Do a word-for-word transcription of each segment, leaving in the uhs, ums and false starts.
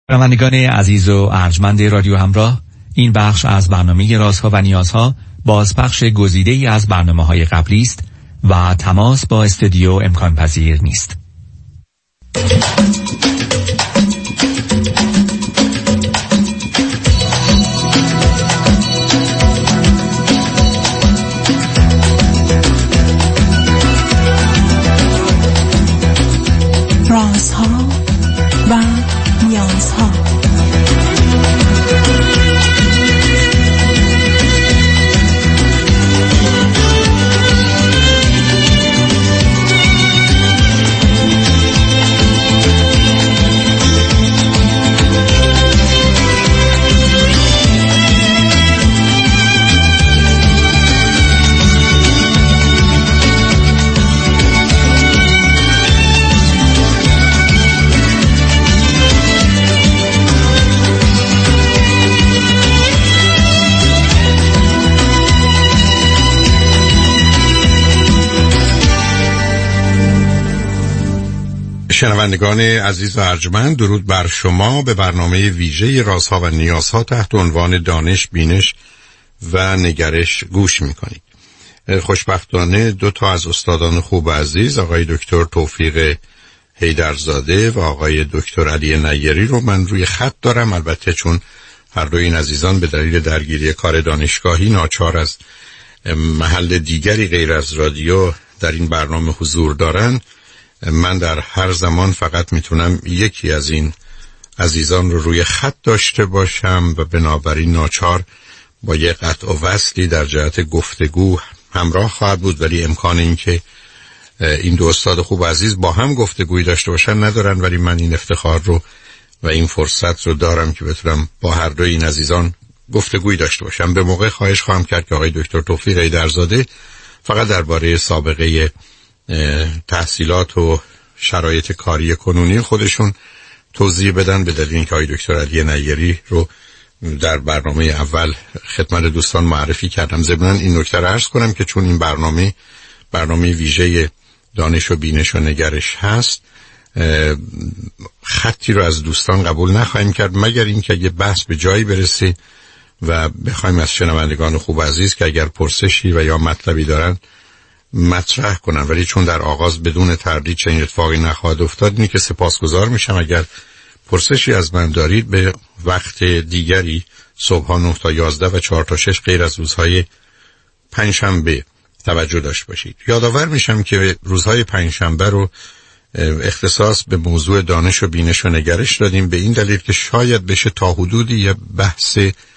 شنوندگان عزیز و ارجمند رادیو همراه، این بخش از برنامه رازها و نیازها بازپخش گزیده‌ای از برنامه‌های قبلی است و تماس با استودیو امکان پذیر نیست. رازها و نیازها. شنوندگان عزیز و ارجمند، درود بر شما. به برنامه ویژه رازها و نیازها تحت عنوان دانش، بینش و نگرش گوش میکنید. خوشبختانه دو تا از استادان خوب عزیز، آقای دکتر توفیق حیدرزاده و آقای دکتر علی نیری رو من روی خط دارم. البته چون هر دو این عزیزان به دلیل درگیری کار دانشگاهی ناچار از محل دیگری غیر از رادیو در این برنامه حضور دارن، من در هر زمان فقط میتونم یکی از این عزیزان رو روی خط داشته باشم و بنابراین ناچار با یک قطع و وصلی در جهت گفتگو همراه خواهد بود، ولی امکان این که این دو استاد خوب عزیز با هم گفتگویی داشته باشن ندارن، ولی من این افتخار رو و این فرصت رو دارم که بتونم با هر دو این عزیزان گفتگویی داشته باشم. به موقع خواهش خواهم کرد که آقای دکتر توفیق حیدرزاده فقط درباره سابقه تحصیلات و شرایط کاری کنونی خودشون توضیح بدن، به دلیل اینکه آقای دکتر علی نیری رو در برنامه اول خدمت دوستان معرفی کردم. ضمناً این نکته رو عرض کنم که چون این برنامه برنامه ویژه دانش و بینش و نگرش هست، خطی رو از دوستان قبول نخواهیم کرد مگر اینکه اگه بحث به جایی برسه و بخوایم از شنوندگان خوب عزیز که اگر پرسشی و یا مطلبی دارن مطرح کنن، ولی چون در آغاز بدون تردید چنین اتفاقی نخواهد افتاد، اینه که سپاسگزار میشم اگر پرسشی از من دارید به وقت دیگری صبح نه تا یازده و چهار تا شش غیر از روزهای پنجشنبه توجه داشت باشید. یادآور میشم که روزهای پنجشنبه رو اختصاص به موضوع دانش و بینش و نگرش دادیم، به این دلیل که شاید بشه تا حدودی یه بحث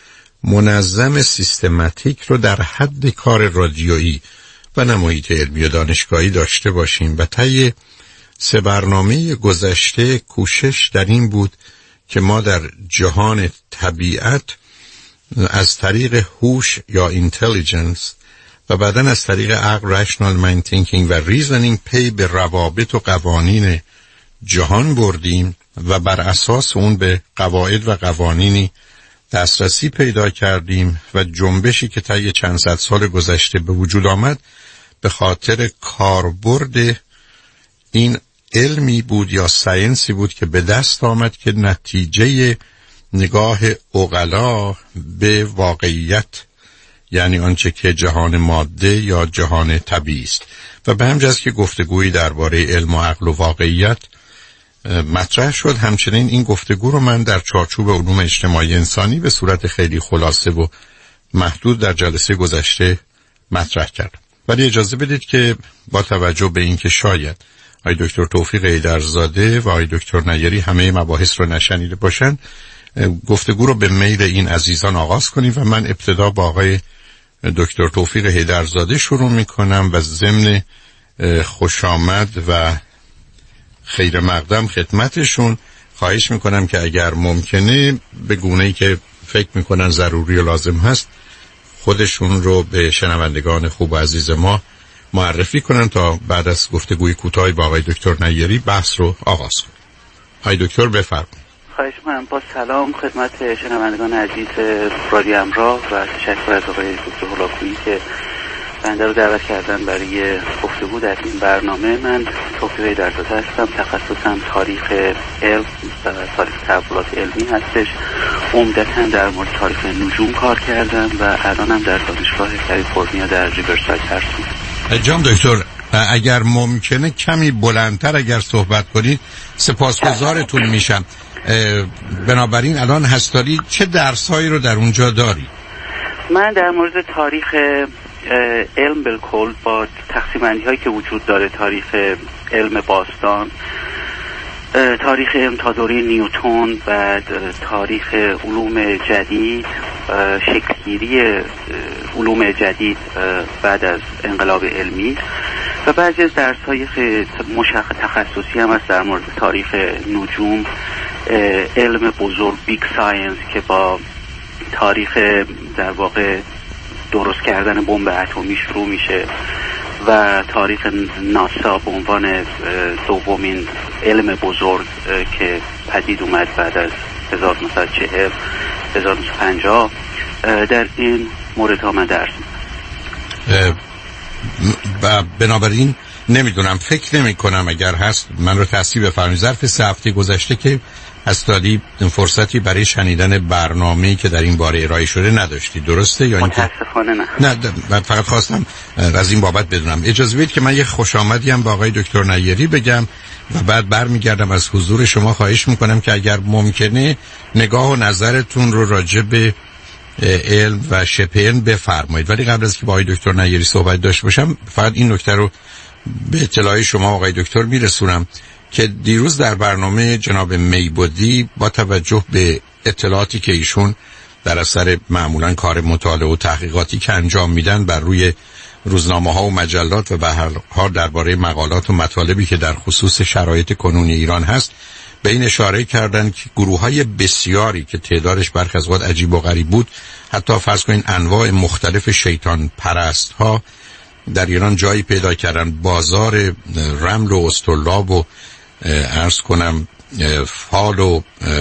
منظم سیستماتیک رو در حد کار رادیویی و نه محیط علمی و دانشگاهی داشته باشیم. و طی سه برنامه گذشته کوشش در این بود که ما در جهان طبیعت از طریق هوش یا اینتلیجنس و بعداً از طریق عقل رشنال مایند تینکینگ و ریزنینگ پی به روابط و قوانین جهان بردیم و بر اساس اون به قواعد و قوانینی دسترسی پیدا کردیم و جنبشی که طی چند صد سال گذشته به وجود آمد به خاطر کاربرد این علمی بود یا ساینسی بود که به دست آمد که نتیجه نگاه عقلا به واقعیت، یعنی آنچه که جهان ماده یا جهان طبیعی است. و به همین جهت که گفتگویی درباره علم و عقل و واقعیت مطرح شد، همچنین این گفتگو رو من در چارچوب علوم اجتماعی انسانی به صورت خیلی خلاصه و محدود در جلسه گذشته مطرح کردم. ولی اجازه بدید که با توجه به اینکه شاید آقای دکتر توفیق حیدرزاده و آقای دکتر نیری همه مباحث رو نشنیده باشن، گفتگو رو به میل این عزیزان آغاز کنیم و من ابتدا با آقای دکتر توفیق حیدرزاده شروع میکنم و ضمن خوش آمد و خیر مقدم خدمتشون خواهش میکنم که اگر ممکنه به گونه‌ای که فکر میکنن ضروری و لازم هست خودشون رو به شنوندگان خوب و عزیز ما معرفی کنن تا بعد از گفتگوی کوتاهی با آقای دکتر نیری بحث رو آغاز کنیم. آقای دکتر بفرمایید. خواهش می‌کنم. با سلام خدمت شنوندگان عزیز رادیو همراه و تشکر از آقای دکتر هولاکویی که بنده رو دعوت کردن برای گفتگو در این برنامه. من توفیق درزاده هستم، تخصصم تاریخ علم و تاریخ تحولات علمی هستش. عمدتاً در مورد تاریخ نجوم کار کردم و الانم در دانشگاه کالیفرنیا در ریورساید هستم. جناب دکتر اگر ممکنه کمی بلندتر اگر صحبت کنید سپاسگزارتون میشم. بنابراین الان هستاری چه درسایی رو در اونجا داری؟ من در مورد تاریخ علم بالکل با تقسیم بندی هایی که وجود داره، تاریخ علم باستان، تاریخ علم تا دوره نیوتن، بعد تاریخ علوم جدید، شکلگیری علوم جدید بعد از انقلاب علمی و بعضی از درس های مشخص تخصصی هم هست در مورد تاریخ نجوم، علم بزرگ بیگ ساینس که با تاریخ در واقع درست کردن بمب اتمی شروع میشه و تاریخ ناسا به عنوان دومین علم بزرگ که پدید اومد بعد از هزار و نهصد و چهل هزار و نهصد و پنجاه در این مورد ها من درس میدم. و بنابراین نمیدونم، فکر نمی کنم اگر هست من رو تصحیح بفرمایید ظرف سه هفته گذشته که هستادی فرصتی برای شنیدن برنامه‌ای که در این باره ارائه شده نداشتی، درسته یا اینکه متاسفانه نه؟ نه من فقط خواستم از این بابت بدونم. اجازه بدید که من یه خوش آمدی هم با آقای دکتر نیری بگم و بعد برمیگردم. از حضور شما خواهش میکنم که اگر ممکنه نگاه و نظرتون رو راجع به علم و شبه علم بفرمایید. ولی قبل از که با آقای دکتر نیری صحبت داشته باشم فقط این نکته رو به اطلاع شما آقای دکتر میرسونم که دیروز در برنامه جناب میبودی با توجه به اطلاعاتی که ایشون در اثر معمولا کار مطالعه و تحقیقاتی که انجام میدن بر روی روزنامه ها و مجلات و به هر حال درباره مقالات و مطالبی که در خصوص شرایط کنونی ایران هست به این اشاره کردن که گروه های بسیاری که تعدادش برخی از اوقات عجیب و غریب بود، حتی فرض کنین انواع مختلف شیطان پرست ها در ایران جایی پیدا کردن. بازار رمل و استرلاب و عرض کنم فال و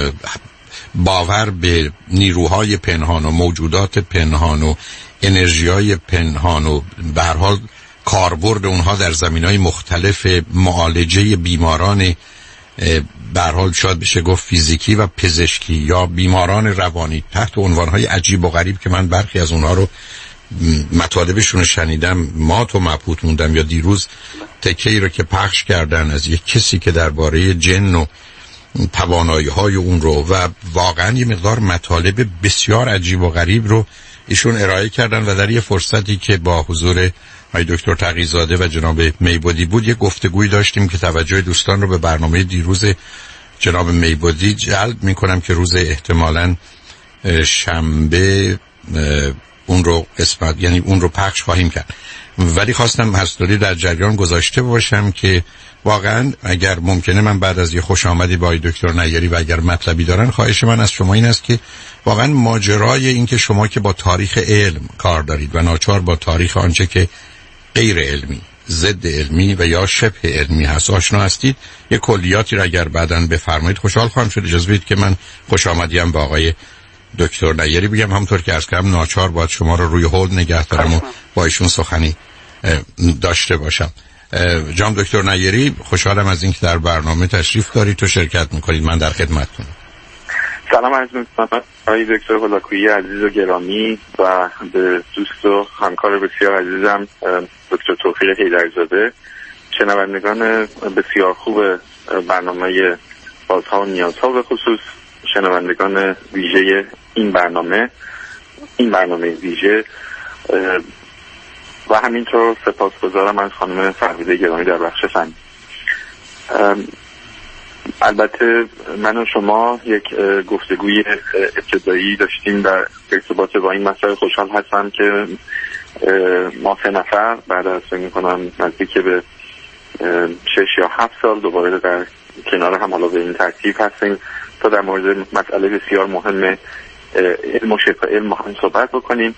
باور به نیروهای پنهان و موجودات پنهان و انرژی‌های پنهان و به هر حال کاربرد اونها در زمینهای مختلف معالجه بیماران به هر حال شاید بشه گفت فیزیکی و پزشکی یا بیماران روانی تحت عنوانهای عجیب و غریب که من برخی از اونها رو مطالبشون شنیدم مات و مبهوت موندم. یا دیروز تکه‌ای رو که پخش کردن از یک کسی که درباره جن و توانایی‌های اون رو و واقعا یه مقدار مطالب بسیار عجیب و غریب رو ایشون ارائه کردن و در یه فرصتی که با حضور آقای دکتر تقی‌زاده و جناب میبودی بود یه گفتگویی داشتیم که توجه دوستان رو به برنامه دیروز جناب میبودی جلب می‌کنم که روز احتمالاً شنبه اون رو قسمت یعنی اون رو پخش خواهیم کرد. ولی خواستم هستاری در جریان گذاشته باشم که واقعا اگر ممکنه من بعد از یه خوش آمدی با دکتر نیری و اگر مطلبی دارن خواهش من از شما این است که واقعا ماجرای این که شما که با تاریخ علم کار دارید و ناچار با تاریخ آنچه که غیر علمی، ضد علمی و یا شبه علمی هست آشنا هستید، یه کلیاتی را اگر بعداً بفرمایید خوشحال خواهم شد. اجازه بدید که من خوش آمدیم با آقای دکتر نیری بگم. همونطور که عرض کردم ناچار باید شما رو روی هولد نگه دارم و با ایشون سخنی داشته باشم. جناب دکتر نیری خوشحالم از اینکه در برنامه تشریف دارید تو شرکت میکنید. من در خدمتتونم. سلام عرض می‌کنم آقای دکتر هولاکویی عزیز و گرامی و به دوست و همکار بسیار عزیزم دکتر توفیق حیدرزاده، شنوندگان بسیار خوب برنامه بازها و نیازها، به خصوص شنوندگان ویژه این برنامه این برنامه ویژه و همینطور سپاسگزارم از خانم فرهیده گرامی در بخش فنی. البته من و شما یک گفتگوی ابتدایی داشتیم در ارتباط با این مسائل. خوشحال هستم که ما سه نفر بعد از فکر می‌کنم نزدیک به شش یا هفت سال دوباره در کنار هم حالا به این ترتیب هستیم تا در مورد مسئله بسیار مهم علم و شبه علم هم صحبت بکنیم.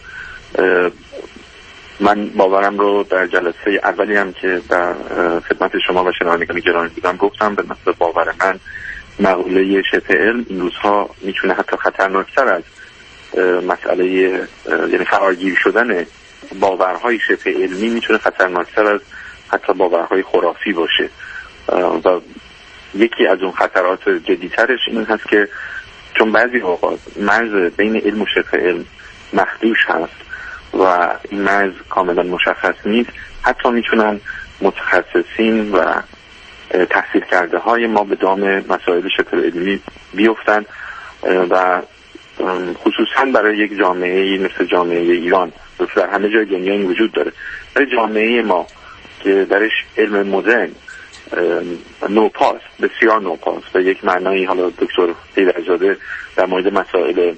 من باورم رو در جلسه اولی هم که در خدمت شما و شنوندگان گرامی بودم گفتم، به مثل باور من مقوله شبه علم این روزها میتونه حتی خطرناکتر از مسئله یعنی فراگیر شدن باورهای شبه علمی میتونه خطرناکتر از حتی باورهای خرافی باشه و یکی از اون خطرات جدیترش این هست که چون بعضی اوقات مرز بین علم و شبه علم مخدوش هست و این مرز کاملا مشخص نیست، حتی میتونن متخصصین و تحصیل کرده های ما به دام مسائل شبه علمی بیفتن و خصوصا برای یک جامعه مثل جامعه ایران در همه جای دنیا این وجود داره، برای جامعه ما که درش علم مدرن نوپاس، بسیار نوپاس به یک معنایی. حالا دکتر حیدرزاده در مورد مسائل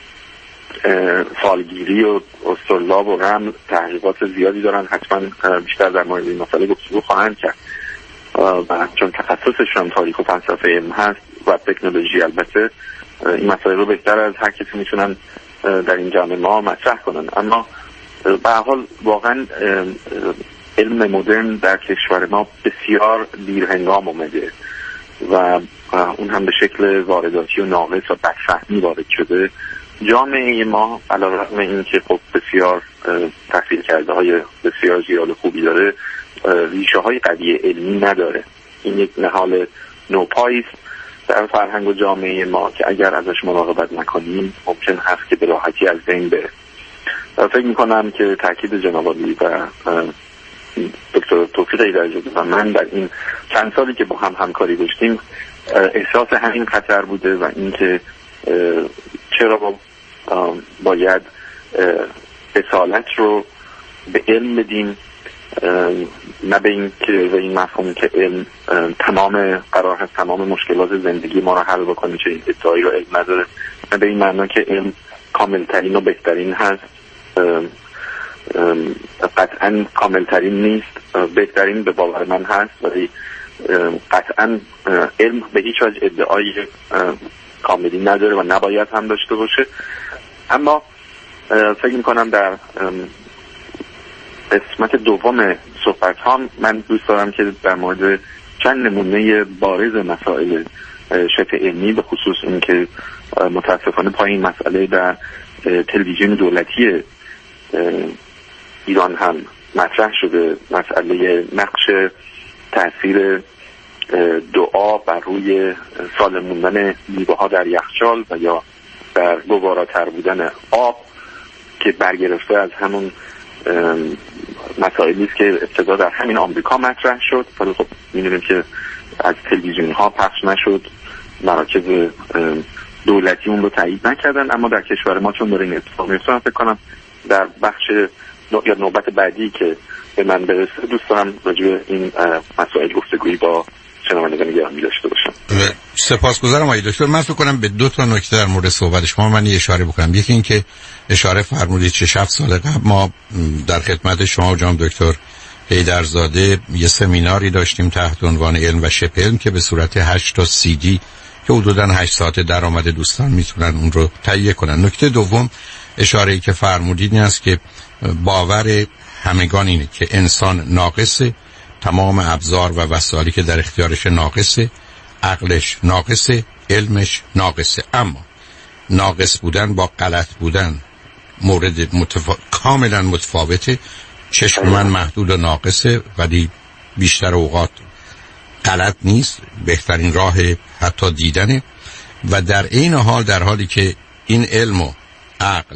فالگیری و استرلاب و رمل تحقیقات زیادی دارن، حتما بیشتر در مورد این مسئله گفتگو خواهند کرد و چون تخصصشون تاریخ و فلسفه علم هست و تکنولوژی، البته این مسائل رو بهتر از هر کسی میتونن در این جامعه ما مطرح کنن. اما به هر حال واقعا علم مدرن در کشور ما بسیار دیرهنگام اومده و اون هم به شکل وارداتی و ناقص و بدفهمی وارد شده. جامعه ما علیرغم این که خب بسیار تحصیل کرده های بسیار زیاد خوبی داره، ریشه های قوی علمی نداره. این یک نهال نوپایی است در فرهنگ و جامعه ما که اگر ازش مراقبت نکنیم ممکن هست که به راحتی از بین بره. فکر میکنم که تاکید جناب عالی و دکتر توفیق حیدرزاده و من در این چند سالی که با هم همکاری داشتیم احساس همین خطر بوده و اینکه چرا باید اصالت رو به علم بدیم، نه به این که به این مفهوم که علم تمام قرار هست تمام مشکلات زندگی ما رو حل بکنه، چه ادعایی رو علم نداره، نه به این معنا که علم کاملترین و بهترین هست. قطعا کاملترین نیست، بهترین به باور من هست، ولی قطعا علم به هیچ وجه ادعای کاملی نداره و نباید هم داشته باشه. اما فکر میکنم در قسمت دوم صحبت ها من دوست دارم که در مورد چند نمونه بارز مسائل شبه علمی، به خصوص این که متاسفانه پایین مسئله در تلویزیون دولتی ایران هم مطرح شده، مسئله نقش تاثیر دعا بر روی سالم موندن میوه‌ها در یخچال و یا در گواراتر بودن آب که برگرفته از همون مسائلی است که ابتدا در همین آمریکا مطرح شد، ولی خب می‌دونیم که از تلویزیون ها پخش نشد، مراکز دولتی اون رو تایید نکردن. اما در کشور ما چون داره این اتفاق میفته، فکر کنم در بخش یا نوبت بعدی که به من برسه دوست دارم راجع به این مسائل گفتگویی با شنوندگان گرامی داشته باشم. سپاسگزارم آقای دکتر. من فکر کنم به دو تا نکته در مورد صحبت شما من اشاره بکنم. یکی این که اشاره فرمودید شش هفت سال قبل ما در خدمت شما و جناب دکتر حیدرزاده یه سمیناری داشتیم تحت عنوان علم و شبه علم که به صورت هشت تا سی دی که حدوداً هشت ساعت درآمد دوستان میتونن اون رو تهیه کنن. نکته دوم اشاره‌ای که فرمودید این است که باور همگان اینه که انسان ناقصه، تمام ابزار و وسایلی که در اختیارش ناقصه، عقلش ناقصه، علمش ناقصه. اما ناقص بودن با غلط بودن مورد متفا... کاملا متفاوته. چشم من محدود و ناقصه ولی بیشتر اوقات غلط نیست، بهترین راه حتی دیدنه. و در این حال در حالی که این علم و عقل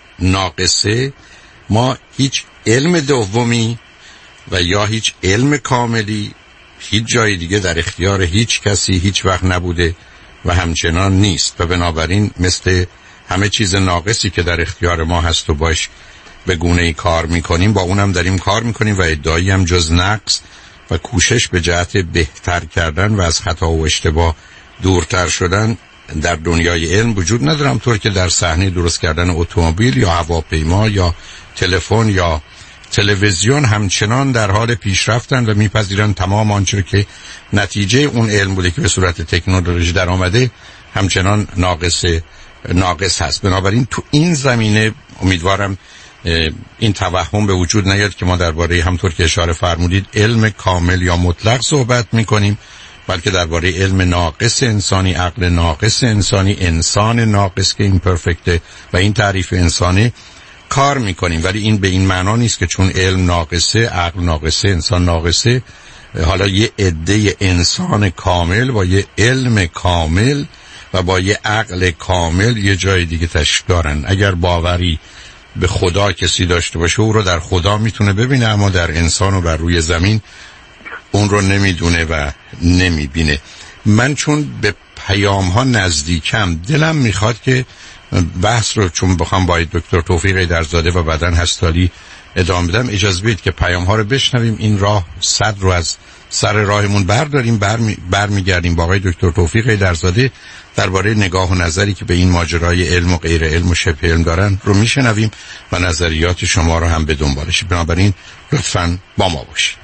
ناقصه، ما هیچ علم دومی و یا هیچ علم کاملی هیچ جای دیگه در اختیار هیچ کسی هیچ وقت نبوده و همچنان نیست. و بنابراین مثل همه چیز ناقصی که در اختیار ما هست و باش به گونه‌ای کار میکنیم، با اونم داریم کار میکنیم و ادعایی هم جز نقص و کوشش به جهت بهتر کردن و از خطا و اشتباه دورتر شدن در دنیای علم وجود ندارم، طور که در صحنه درست کردن اتومبیل یا هواپیما یا تلفن یا تلویزیون همچنان در حال پیشرفتن و میپذیرن تمام آنچه که نتیجه اون علم بوده که به صورت تکنولوژی در آمده همچنان ناقص ناقص هست. بنابراین تو این زمینه امیدوارم این توهم به وجود نیاد که ما درباره همطور که اشاره فرمودید علم کامل یا مطلق صحبت میکنیم، بلکه درباره علم ناقص انسانی، عقل ناقص انسانی، انسان ناقص که این پرفکته و این تعریف انسانی کار میکنیم، ولی این به این معنا نیست که چون علم ناقصه، عقل ناقصه، انسان ناقصه، حالا یه عده انسان کامل با یه علم کامل و با یه عقل کامل یه جای دیگه تشکیل دارن. اگر باوری به خدا کسی داشته باشه او رو در خدا میتونه ببینه، اما در انسان و بر روی زمین اون رو نمیدونه و نمیبینه. من چون به پیام ها نزدیکم، دلم میخواد که بحث رو چون بخوام با دکتر توفیق ایدرزاده و بعدن هستالی ادامه بدم، اجازه بدید که پیام ها رو بشنویم، این راه صد رو از سر راهمون برداریم، برمی برمیگردیم با آقای دکتر توفیق ایدرزاده درباره نگاه و نظری که به این ماجرای علم و غیر علم و شبه علم دارن رو میشنویم و نظریات شما رو هم به دنبالش. بنابراین لطفاً با ما باشید.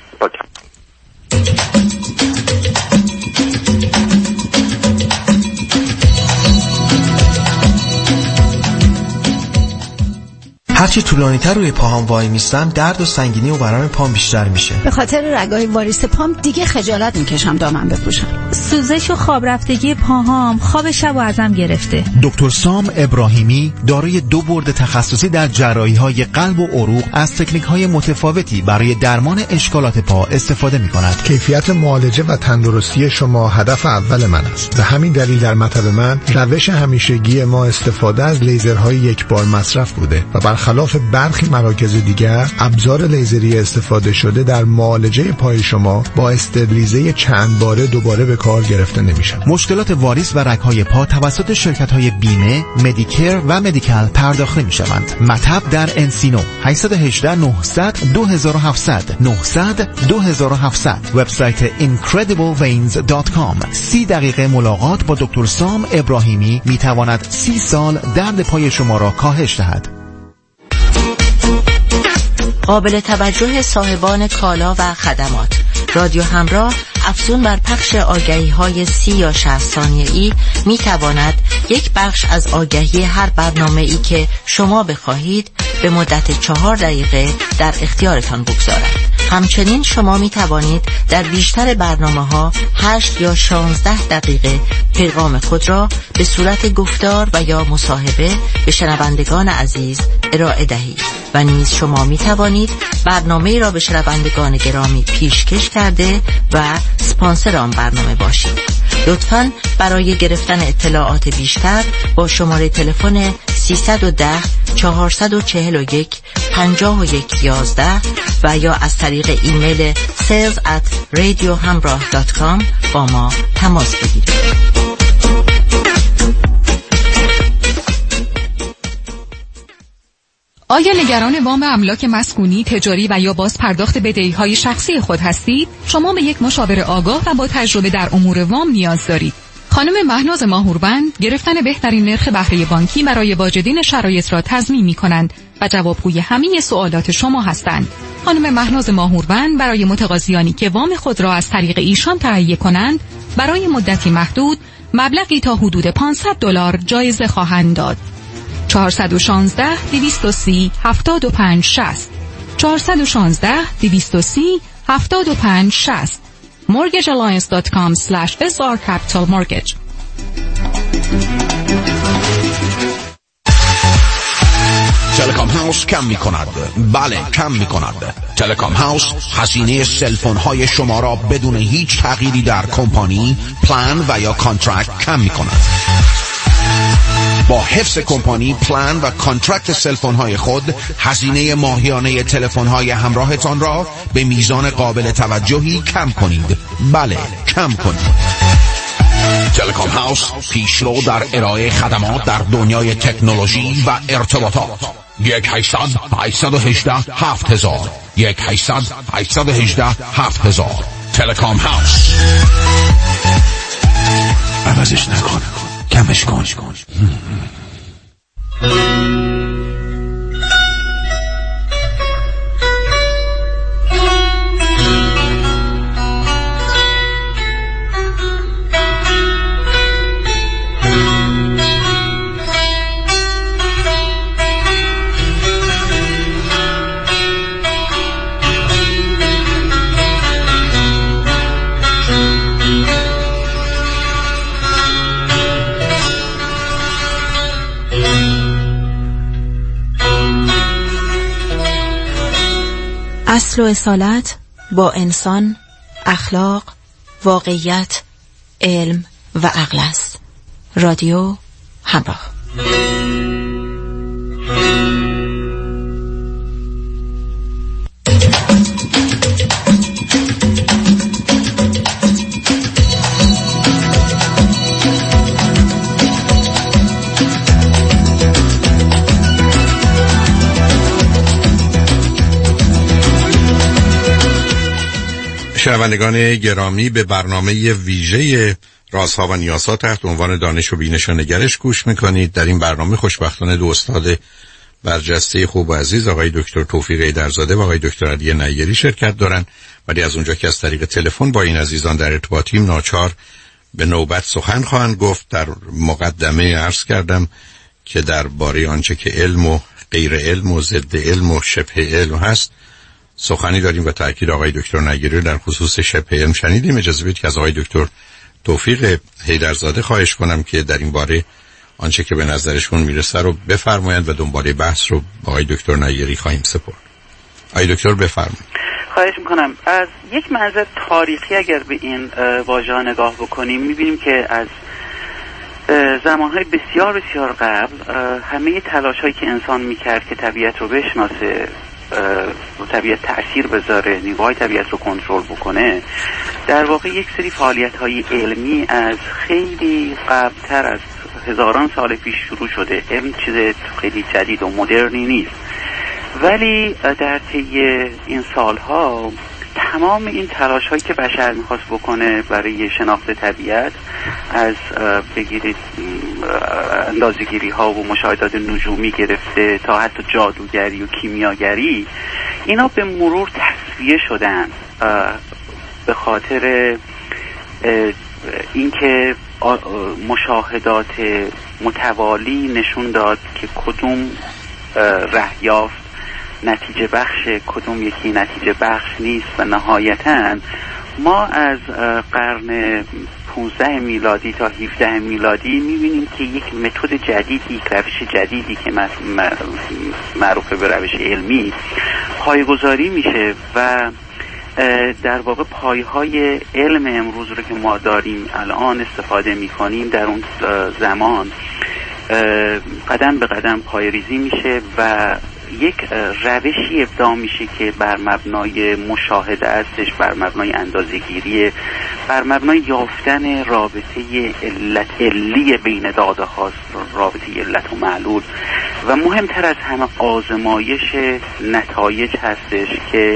هرچی طولانی‌تر روی پاهام وای میستم درد و سنگینی و ورم پام بیشتر میشه. به خاطر رگای واریس پام دیگه خجالت میکشم دامن بپوشم. سوزش و خواب رفتگی پاهام خواب شب و ازم گرفته. دکتر سام ابراهیمی دارای دو برد تخصصی در جراحی‌های قلب و عروق از تکنیک‌های متفاوتی برای درمان اشکالات پا استفاده می‌کند. کیفیت معالجه و تندرستی شما هدف اول من است. به همین دلیل در مطب من روش همیشگی ما استفاده از لیزرهای یک بار مصرف بوده و برخلاف برخی مراکز دیگر ابزار لیزری استفاده شده در معالجه پای شما با استرلیزه چند باره دوباره به کار گرفته نمیشن. مشکلات واریس و رگ‌های پا توسط شرکت‌های بیمه، مدیکر و مدیکال پرداخت نمی‌شوند. مطب در انسینو هشت یک هشت نه صفر صفر دو هفت صفر صفر نه صفر صفر دو هفت صفر صفر. وبسایت اینکردیبل وینز دات کام. سی دقیقه ملاقات با دکتر سام ابراهیمی می‌تواند سی سال درد پای شما را کاهش دهد. قابل توجه صاحبان کالا و خدمات. رادیو همراه افزون بر پخش آگهی‌های سی یا شصت ثانیه‌ای می تواند یک بخش از آگهی هر برنامه‌ای که شما بخواهید به مدت چهار دقیقه در اختیارتان بگذارد. همچنین شما می توانید در بیشتر برنامه‌ها هشت یا شانزده دقیقه پیغام خود را به صورت گفتار و یا مصاحبه به شنوندگان عزیز ارائه دهید و نیز شما می توانید برنامه را به شنوندگان گرامی پیشکش کرده و اسپانسر آن برنامه باشید. لطفاً برای گرفتن اطلاعات بیشتر با شماره تلفن سیصد و ده چهارصد و چهل و یک پنجاه و یک یازده و یا از طریق ایمیل sales at radiohamrah dot com با ما تماس بگیرید. آیا نگران وام املاک مسکونی، تجاری و یا باز پرداخت بدهی‌های شخصی خود هستید؟ شما به یک مشاور آگاه و با تجربه در امور وام نیاز دارید. خانم مهناز ماهوربند گرفتن بهترین نرخ بهره بانکی برای واجدین شرایط را تضمین می‌کنند و جوابگوی همه سوالات شما هستند. خانم مهناز ماهوربند برای متقاضیانی که وام خود را از طریق ایشان تهیه کنند، برای مدتی محدود مبلغی تا حدود پانصد دلار جایزه خواهند داد. چهارصد و شانزده دویست و سی هفتاد و پنج شصت چهارصد و شانزده دویست و سی هفتاد و پنج شصت mortgage alliance dot com slash s r capital mortgage. تلکام هاوس کم می کند. بله کم می کند. تلکام هاوس هزینه سلفون های شما را بدون هیچ تغییری در کمپانی، پلان و یا کانترکت کم می کند. با حفظ کمپانی، پلان و کانترکت سلفون های خود هزینه ماهیانه تلفن های همراهتان را به میزان قابل توجهی کم کنید. بله کم کنید. تلکام هاوس پیشرو در ارائه خدمات در دنیای تکنولوژی و ارتباطات. یک هشتصد هشتصد و هجده هفت هزار یک هشتصد هشتصد و هجده هفت هزار. تلکام هاوس. عوضش نکن، کمش کن. اصل و اصالت با انسان، اخلاق، واقعیت، علم و عقل است. رادیو همراه. شنوندگان گرامی، به برنامه ویژه رازها و نیازها تحت عنوان دانش و بینش و نگرش گوش میکنید. در این برنامه خوشبختانه دو استاد برجسته خوب و عزیز، آقای دکتر توفیق ایدرزاده و آقای دکتر علی نیری شرکت دارن، ولی از اونجا که از طریق تلفن با این عزیزان در ارتباطیم، ناچار به نوبت سخن خواهند گفت. در مقدمه عرض کردم که درباره آنچه که علم و غیر علم و ضد علم و شبه علم هست سخنی داریم و تأکید آقای دکتر نیری در خصوص شبه علم شنیدیم. اجازه بدید که از آقای دکتر توفیق ایدرزاده خواهش کنم که در این باره آنچه که به نظرشون میرسه رو بفرمایند و دنباله بحث رو با آقای دکتر نیری خواهیم سپرد. آقای دکتر بفرمایید. خواهش میکنم. از یک منظر تاریخی اگر به این واژه نگاه بکنیم، میبینیم که از زمانهای بسیار بسیار قبل همه تلاش هایی که انسان میکرد که طبیعت رو بشناسه و طبیعت تأثیر بذاره، نیروهای طبیعت رو کنترل بکنه، در واقع یک سری فعالیت های علمی از خیلی قبلتر از هزاران سال پیش شروع شده. علم چیز خیلی جدید و مدرنی نیست، ولی در طی این سالها تمام این تلاش هایی که بشر میخواست بکنه برای شناخت طبیعت، از بگیرید اندازه‌گیری ها و مشاهدات نجومی گرفته تا حتی جادوگری و کیمیاگری، اینا به مرور تصفیه شدن به خاطر اینکه مشاهدات متوالی نشون داد که کدوم رهیافت نتیجه بخش، کدوم یکی نتیجه بخش نیست و نهایتاً ما از قرن پانزده میلادی تا هفده میلادی میبینیم که یک متد جدیدی، یک روش جدیدی که معروف به روش علمی پایه‌گذاری میشه و در واقع پایه‌های علم امروز رو که ما داریم الان استفاده میکنیم در اون زمان قدم به قدم پایه‌ریزی میشه و یک روشی ابداع میشه که بر مبنای مشاهده هستش، بر مبنای اندازه‌گیری، بر مبنای یافتن رابطه علت علی بین داده هاست، رابطه علت و معلول، و مهمتر از همه آزمایش نتایج هستش که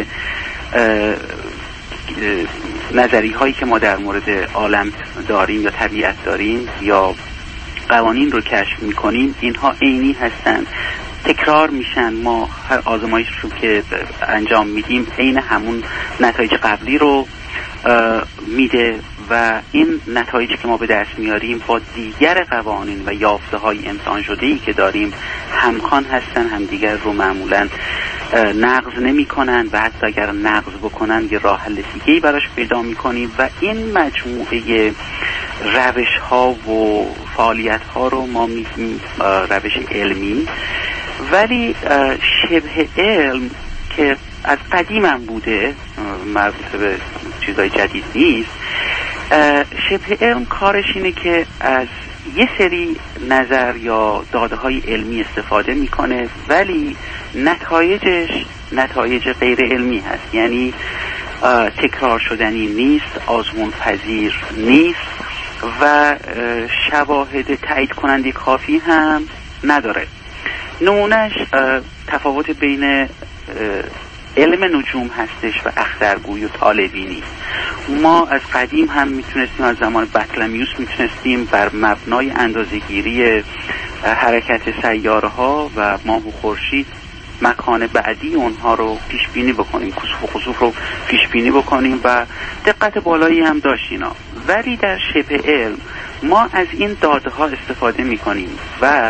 نظری هایی که ما در مورد عالم داریم یا طبیعت داریم یا قوانین رو کشف میکنیم، اینها عینی هستن، تکرار میشن. ما هر آزمایش رو که انجام میدیم عین همون نتایج قبلی رو میده و این نتایجی که ما به دست میاریم با دیگر قوانین و یافته های انسان شده‌ای که داریم همخوان هستن، همدیگر رو معمولا نقض نمی کنن و حتی اگر نقض بکنن یه راه حل دیگه‌ای براش پیدا میکنیم و این مجموعه روش ها و فعالیت ها رو ما میگیم روش علمی. ولی شبه علم که از قدیم هم بوده، مربوط به چیزای جدید نیست، شبه علم کارش اینه که از یه سری نظر یا داده های علمی استفاده میکنه ولی نتایجش نتایج غیر علمی هست، یعنی تکرار شدنی نیست، آزمون پذیر نیست و شواهد تایید کننده کافی هم نداره. نمونهش تفاوت بین علم نجوم هستش و اخترگویی و طالع‌بینی. ما از قدیم هم میتونستیم، از زمان بطلمیوس میتونستیم بر مبنای اندازه‌گیری حرکت سیاره ها و ماه و خورشید مکان بعدی اونها رو پیش بینی بکنیم، کسوف و خسوف رو پیش بینی بکنیم و دقت بالایی هم داشت اینا. ولی در شبه علم ما از این داده ها استفاده میکنیم و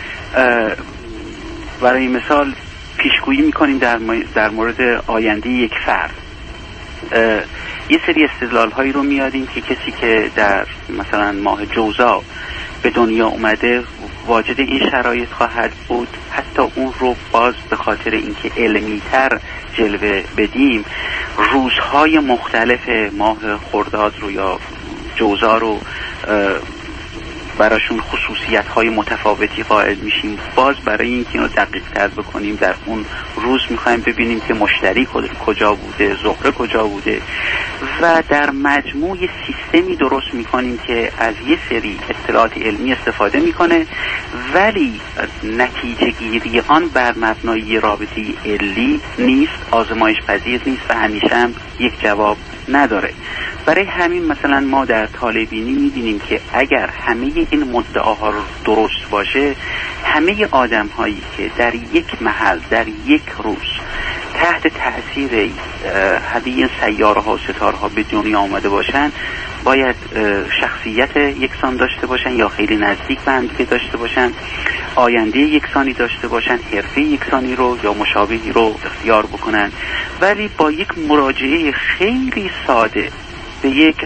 برای مثال پیشگویی میکنیم در, در مورد آینده یک فرد. یه سری استدلال هایی رو میاریم که کسی که در مثلا ماه جوزا به دنیا اومده واجد این شرایط خواهد بود، حتی اون رو باز به خاطر اینکه علمی‌تر جلوه بدیم، روزهای مختلف ماه خرداد رو یا جوزا رو براشون خصوصیت‌های متفاوتی قائل میشیم. باز برای اینکه اینو دقیق‌تر بکنیم در اون روز می‌خوایم ببینیم که مشتری کجا بوده، زهره کجا بوده و در مجموع سیستمی درست می‌کنیم که از یه سری اطلاعات علمی استفاده می‌کنه، ولی نتیجه گیری آن بر مبنای رابطه علی نیست، آزمایش پذیر نیست و همیشه هم یک جواب نداره. برای همین مثلا ما در طالع‌بینی می‌بینیم که اگر همه این مدعاها رو درست باشه، همه آدم‌هایی که در یک محل در یک روز تحت تأثیر همه این سیاره‌ها و ستاره‌ها به دنیا آمده باشن، باید شخصیت یکسان داشته باشن یا خیلی نزدیک به هم دیگه داشته باشن، آینده یکسانی داشته باشن، حرفه یکسانی رو یا مشابهی رو اختیار بکنن، ولی با یک مراجعه خیلی ساده به یک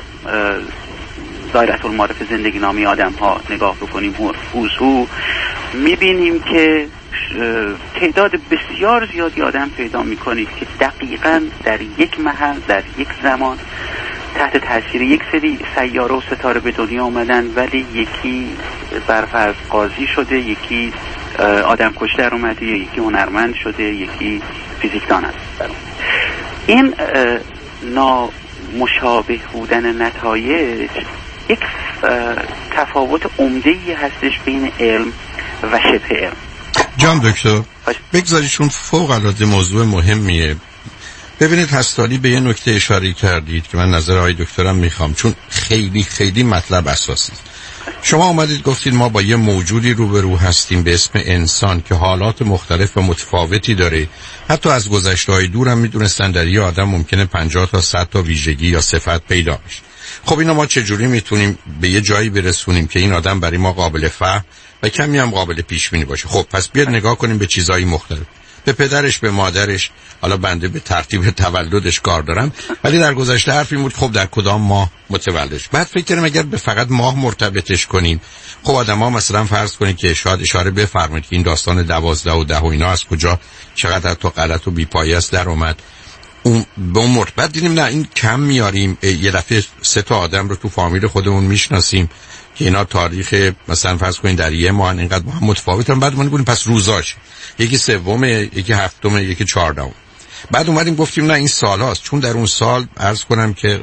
دایره المعارف زندگی نامی آدم ها نگاه بکنیم، وضوح میبینیم که تعداد بسیار زیادی آدم پیدا میکنید که دقیقاً در یک محل در یک زمان تحت تاثیر یک سری سیاره و ستاره به دنیا آمدن، ولی یکی برفرض قاضی شده، یکی آدم کش در اومده، یکی هنرمند شده، یکی فیزیکدان است. این نامشابه بودن نتایج یک تفاوت عمده‌ای هستش بین علم و شبه علم. جان دکتر بگذاریشون فوق العاده موضوع مهمیه. ببینید هستالی به یه نکته اشاره کردید که من نظر آقای دکترم میخوام، چون خیلی خیلی مطلب اساسی است. شما آمدید گفتید ما با یه موجودی روبرو هستیم به اسم انسان که حالات مختلف و متفاوتی داره، حتی از گذشته‌های دور هم میدونستن در یه آدم ممکنه پنجاه تا صد تا ویژگی یا صفت پیدا بشه. خب اینا ما چجوری میتونیم به یه جایی برسونیم که این آدم برای ما قابل فهم و کمی هم قابل پیش بینی باشه؟ خب پس بیاد نگاه کنیم به چیزهای مختلف، به پدرش، به مادرش. حالا بنده به ترتیب تولدش کار دارم، ولی در گذشته حرفی بود خب در کدام ماه متولدش. بعد فکر کردم اگر به فقط ماه مرتبطش کنیم، خب آدم‌ها مثلا فرض کنید که شاید اشاره بفرمایید که این داستان دوازده و ده و اینا از کجا چقدر تو غلط و بی‌پایه است در اومد، اون به اون مرتبط دیدیم نه این کم میاریم. یه دفعه سه تا آدم رو تو فامیل خودمون میشناسیم که اینا تاریخ مثلا فرض کنید در یه ماه اینقدر با هم متفاوتن، بعد ما میگیم پس روزاش یکی سومه، یکی هفتمه، یکی چهاردهم. بعد اومدیم گفتیم نه این سالاست، چون در اون سال عرض کنم که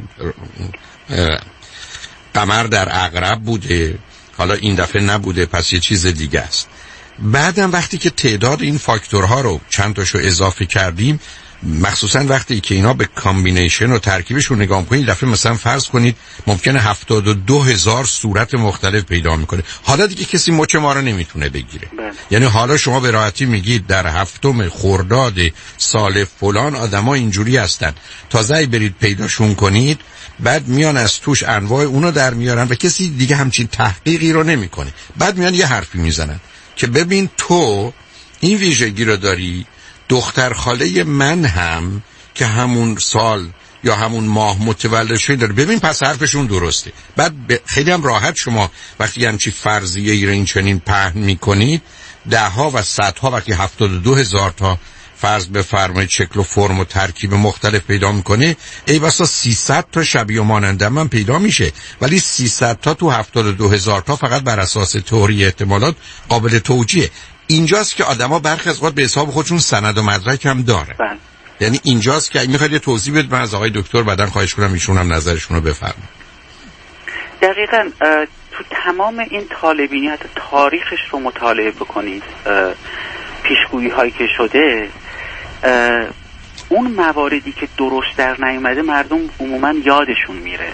قمر در عقرب بوده، حالا این دفعه نبوده، پس یه چیز دیگه است. بعدم وقتی که تعداد این فاکتورها رو چند تاشو اضافه کردیم، مخصوصا وقتی که اینا به کامبینیشن و ترکیبشون نگاه کنید، دفعه مثلا فرض کنید ممکنه هفتاد و دو هزار صورت مختلف پیدا میکنه. حالا دیگه کسی مچ ما رو نمیتونه بگیره. بله. یعنی حالا شما به راحتی میگید در هفتم خرداد سال فلان آدما اینجوری هستن، تازه برید پیداشون کنید، بعد میان از توش انواع اونو در میارن و کسی دیگه همچین تحقیقی رو نمیکنه. بعد میان یه حرفی میزنن که ببین تو این ویژگی رو داری، دختر خاله من هم که همون سال یا همون ماه متولد شده داره، ببین پس حرفشون درسته. بعد خیلی هم راحت شما وقتی همچی فرضیه ای رو این چنین پهن میکنید، ده ها و صد ها وقتی هفتاد و دو هزار تا فرض بفرمایید شکل و فرم و ترکیب مختلف پیدا میکنه، ای بسا سیصد تا شبیه و ماننده من پیدا میشه، ولی سیصد تا تو هفتاد و دو هزار تا فقط بر اساس تئوری احتمالات قابل توجیه. اینجاست که آدما برخی از اوقات به حساب خودشون سند و مدرک هم داره. بله. یعنی اینجاست که میخواید یه توضیح بدید، من از آقای دکتر بعداً خواهش کنم ایشون هم نظرشون رو بفرمایید. دقیقاً تو تمام این طالبینی حتی تاریخش رو مطالعه بکنید، پیشگویی هایی که شده، اون مواردی که درست در نیومده مردم عموماً یادشون میره،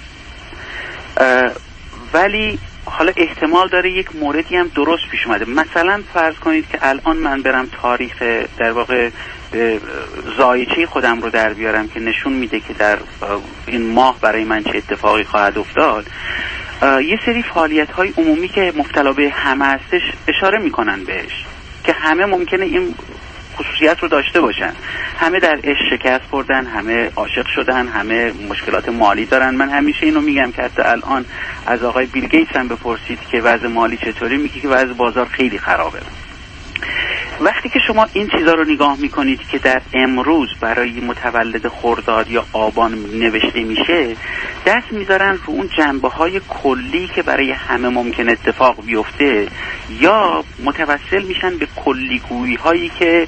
ولی حالا احتمال داره یک موردی هم درست پیش اومده. مثلا فرض کنید که الان من برم تاریخ در واقع زایچه خودم رو در بیارم که نشون میده که در این ماه برای من چه اتفاقی خواهد افتاد، یه سری فعالیت های عمومی که مبتلا به همه هستش اشاره میکنن بهش، که همه ممکنه این خصوصیت رو داشته باشن. همه در عشق شکست خوردن، همه عاشق شدن، همه مشکلات مالی دارن. من همیشه اینو میگم که حتی الان از آقای بیل گیتس هم بپرسید که وضع مالی چطوری، میگه که وضع بازار خیلی خرابه. وقتی که شما این چیزا رو نگاه میکنید که در امروز برای متولد خرداد یا آبان نوشته میشه، دست میذارن رو اون جنبه های کلی که برای همه ممکن اتفاق بیفته، یا متوسل میشن به کلیگویی هایی که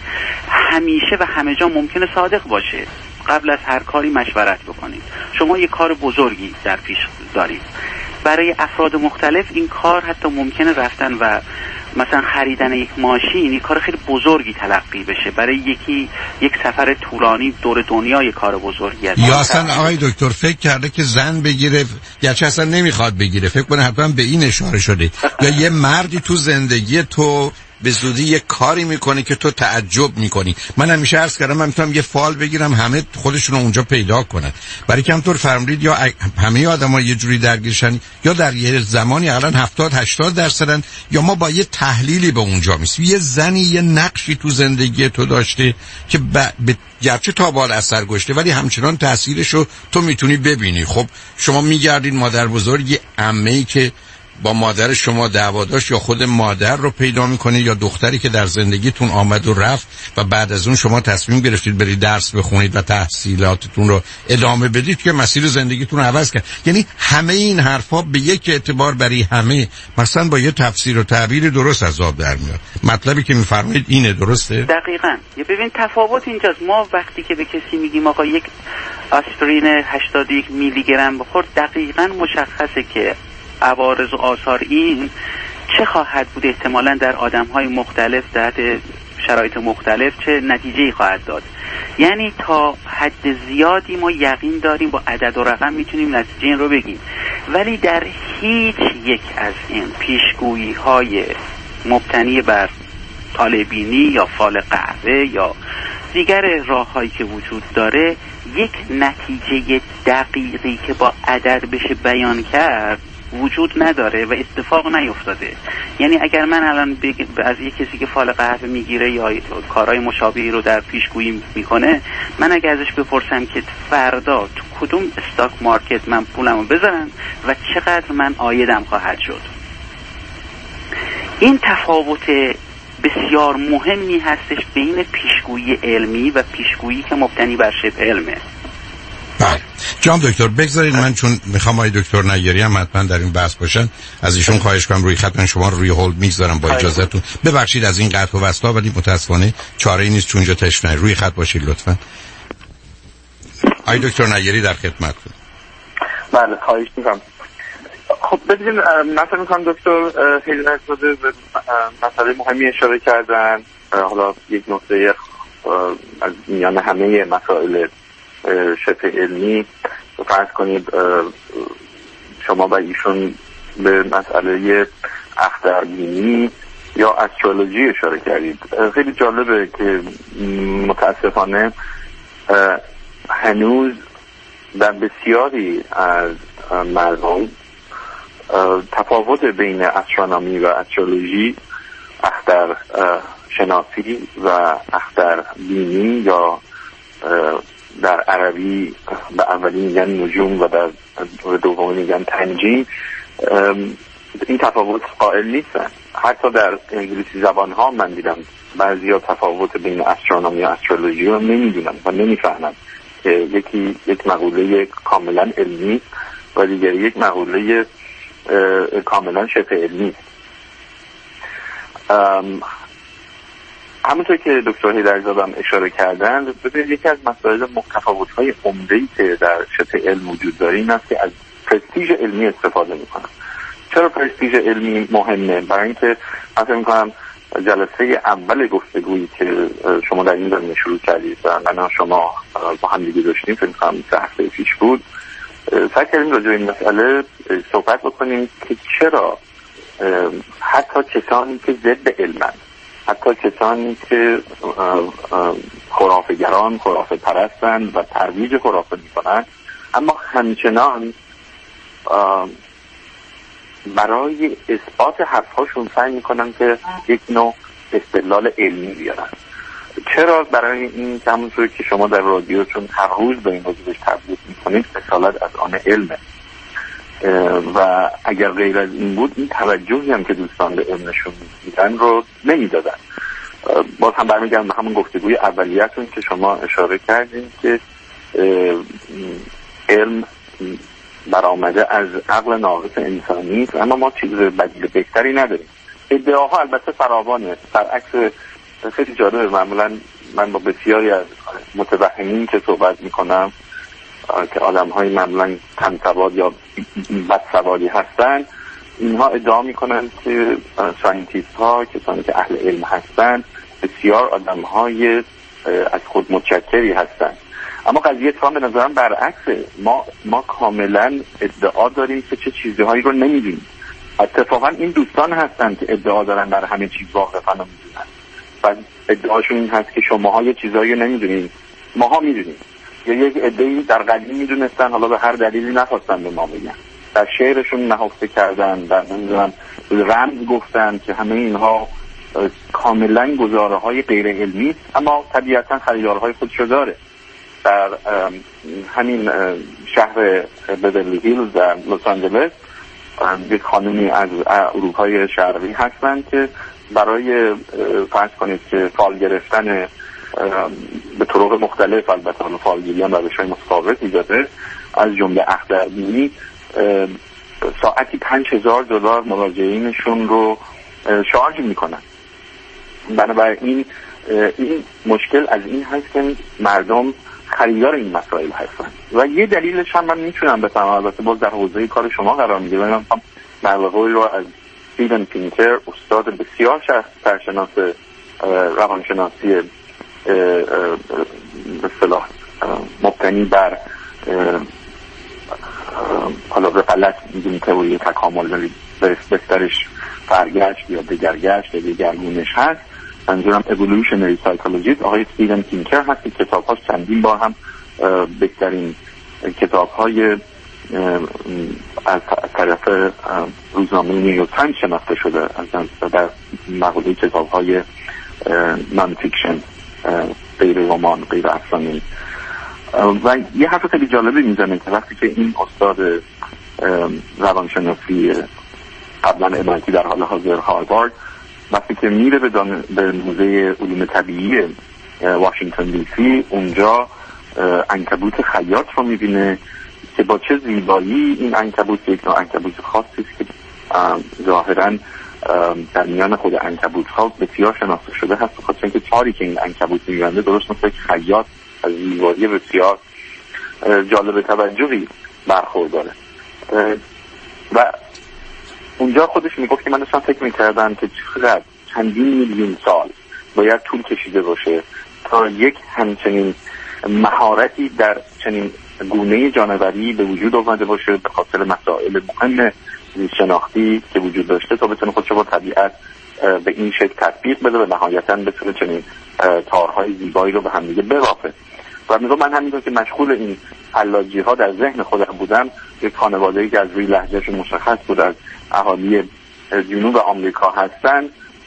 همیشه و همه جا ممکنه صادق باشه. قبل از هر کاری مشورت بکنید. شما یه کار بزرگی در پیش دارید، برای افراد مختلف این کار حتی ممکنه رفتن و مثلا خریدن یک ماشین یک کار خیلی بزرگی تلقی بشه، برای یکی یک سفر طولانی دور دنیا یک کار بزرگی است. یا اصلا آقای دکتر فکر کرده که زن بگیره، گرچه اصلا نمیخواد بگیره، فکر کنه حتما به این اشاره شده. یا یه مردی تو زندگی تو به زودی یه کاری میکنه که تو تعجب میکنی. من همیشه عرض کردم من میتونم یه فال بگیرم همه خودشون رو اونجا پیدا کنن، برای که همطور فرمودید یا همه آدم‌ها یه جوری درگیرشن، یا در یه زمانی الان هفتاد هشتاد درصدن، یا ما با یه تحلیلی به اونجا میسیم. یه زنی یه نقشی تو زندگی تو داشته که ب... گرچه تا بال اثر گذاشته ولی همچنان تاثیرشو تو میتونی ببینی. خب شما میگردید مادر بزرگ یه عمه‌ای که با مادر شما دعوا داشت، یا خود مادر رو پیدا میکنه، یا دختری که در زندگیتون آمد و رفت و بعد از اون شما تصمیم گرفتید برید درس بخونید و تحصیلاتتون رو ادامه بدید که مسیر زندگیتون رو عوض کرد. یعنی همه این حرفا به یک اعتبار برای همه مثلا با یه تفسیر و تعبیر درست از آب در میاد. مطلبی که میفرمایید اینه، درسته؟ دقیقاً. یه ببین تفاوت اینجاست. ما وقتی که به کسی میگیم آقا یک آسپرین هشتاد و یک میلی گرم بخور، دقیقاً مشخصه که عوارض و آثار این چه خواهد بود، احتمالاً در آدم‌های مختلف تحت شرایط مختلف چه نتیجه‌ای خواهد داد. یعنی تا حد زیادی ما یقین داریم با عدد و رقم میتونیم نتیجه این رو بگیم، ولی در هیچ یک از این پیشگویی‌های مبتنی بر طالع‌بینی یا فال قهوه یا دیگر راه‌هایی که وجود داره، یک نتیجه دقیقی که با عدد بشه بیان کرد وجود نداره و اتفاق نیفتاده. یعنی اگر من الان بگ... از یک کسی که فال قهوه میگیره یا کارهای مشابهی رو در پیشگویی میکنه، من اگر ازش بپرسم که فردا تو کدوم استاک مارکت من پولمو بذارم و چقدر من عایدم خواهد شد، این تفاوت بسیار مهمی هستش بین پیشگویی علمی و پیشگویی که مبتنی بر شبه علمه. بله جناب دکتر بگذارید من چون میخوام آقای دکتر نیاری هم حتما در این بحث باشن از ایشون خواهش کنم روی خط، من شما رو روی هولد میگذارم با اجازهتون. ببخشید از این قطع و وصلا ولی متاسفانه چاره‌ای نیست چون جا تشنه. روی خط باشید لطفا. آقای دکتر نیاری در خدمتتون. بله خواهش میکنم. خب ببینید مثلا میکنم دکتر خیلی نکته به مسئله مهمی اشاره کردن. حالا یک نکته از میان همه مسائل شبه علمی فرض کنید شما و ایشون به مسئله اختربینی یا استرولوژی اشاره کردید. خیلی جالبه که متاسفانه هنوز در بسیاری از مردم تفاوت بین استرونومی و استرولوژی، اختر شناسی و اختر بینی یا در عربی به اولی میگن نجوم و در دومی میگن تنجیم، این تفاوت قائل نیستن. حتی در انگلیسی زبان ها من دیدم بعضی ها تفاوت بین استرونومی و استرولوژی رو نمیدونن و نمیفهمن که یکی یک مقوله کاملا علمی و دیگری یک مقوله کاملا شبه علمی. همونطور که دکتر هیدرزاده هم اشاره کردن، ببینید یکی از مسائل تفاوت‌های عمده‌ای که در شبه علم وجود داره این است که از پرستیژ علمی استفاده می‌کنن. چرا پرستیژ علمی مهمه؟ برای اینکه مثلا می‌کنم جلسه اول گفتگویی که شما در این زمینه شروع کردید و من شما با هم دیگه داشتیم، فکر می‌کنم سه هفته پیش بود، سعی کردیم راجع به این مسئله صحبت بکنیم که چرا حتی کسانی که ضد علمن، حتی کسانی که خرافه‌گران، خرافه پرستن و ترویج خرافه میکنن، اما همچنان برای اثبات حرفهاشون سعی میکنن که یک نوع استدلال علمی بیارن. چرا؟ برای این که همونطور که شما در رادیو چون هر روز به این موضوعش تبلیغ میکنید اصالت از آن علمه و اگر غیر از این بود این توجهی هم که دوستان به علمشون میدن رو نمیدادن. باز هم برمیگردم به همون گفتگوی اولیتون که شما اشاره کردین که علم برآمده از عقل ناقص انسانی است، اما ما چیز بدیل بهتری نداریم. ادعاها البته فراوانه، برعکس خیلی جالبه. معمولا من با بسیاری از متوهمین که صحبت میکنم که آدم های معمولا کم سواد یا بد سوادی هستن، اینها ادعا میکنن که ساینتیست ها، کسانی که اهل علم هستن، بسیار آدم های از خود متشکری هستن. اما قضیه تا به نظرم برعکسه. ما ما کاملا ادعا داریم که چه چیزهایی رو نمیدونیم. اتفاقا این دوستان هستن که ادعا دارن بر همه چیز واقفا نمیدونن و ادعاشون این هست که شماها یه چیزایی رو نمیدونین، ماها میدونیم. یا یک عده‌ای در قدیم میدونستن، حالا به هر دلیلی نخواستن به ما بگن، در شعرشون نهفته کردن، در نمیدونم رمز گفتن که همه اینها کاملا گزاره های غیر علمی، اما طبیعتا خریدارهای خودشو داره. در همین شهر بیورلی هیلز در لس آنجلس یک خانومی از اروپای شرقی هستن که برای فرض کنید که فال گرفتن به طرق مختلف، البته فالگیری هم روش‌های متفاوتی داره، از جمله اختربینی، ساعتی پنج هزار دلار مراجعینشون رو شارژ میکنن. بنابراین این مشکل از این هست که مردم خریدار این مسائل هستن و یه دلیلش هم من میتونم بفهمم، البته باز در حوزه کار شما قرار میگیره. من هم مقاله‌ای رو از استیون پینکر، استاد بسیار سرشناس روانشناسی به اصطلاح مبتنی بر حالا به غلط میگیم تئوری تکامل، ولی بسترش فرگشت یا دگرگشت یا دگرگونش هست، منظورم evolutionary psychologist آقای استیون پینکر هست که کتاب‌هاش چندین بار هم بهترین کتاب‌های از طرف روزنامه نیویورک تایمز شناخته شده، از در مقاله کتاب‌های نان فیکشن، غیر رمان، غیر افسانه‌ای. و یه حرف خیلی جالبی میزنه که وقتی که این استاد روانشناسی قبلا ام‌آی‌تی در حال حاضر هاروارد وقتی که میره به, دان... به موزه علوم طبیعی واشنگتن دی سی، اونجا عنکبوت خیاط رو میبینه که با چه زیبایی این عنکبوت، یک نوع عنکبوت خاصی است که ظاهراً در میان خود عنکبوت ها بسیار شناخته شده هست، بخاطر اینکه تاری که این عنکبوت میگنده درست مثل خیاط از زیبایی بسیار جالب توجهی برخورداره. و اونجا خودش میگفت که من داشتم فکر میکردم که چقدر چندین میلیون سال باید طول کشیده باشه تا یک همچنین مهارتی در چنین گونه جانوری به وجود آمده باشه به خاطر مسائل مهم شناختی که وجود داشته تا بتونه خودشو با طبیعت به این شکل تطبیق بده و نهایتاً بتونه چنین تارهای زیبایی رو به هم دیگه برافه. و میگم من همینطور که مشغول این حلاجی ها در ذهن خودم بودم، یک خانواده‌ای که از روی لهجهشون مشخص بود از اهالی جنوب آمریکا هستن،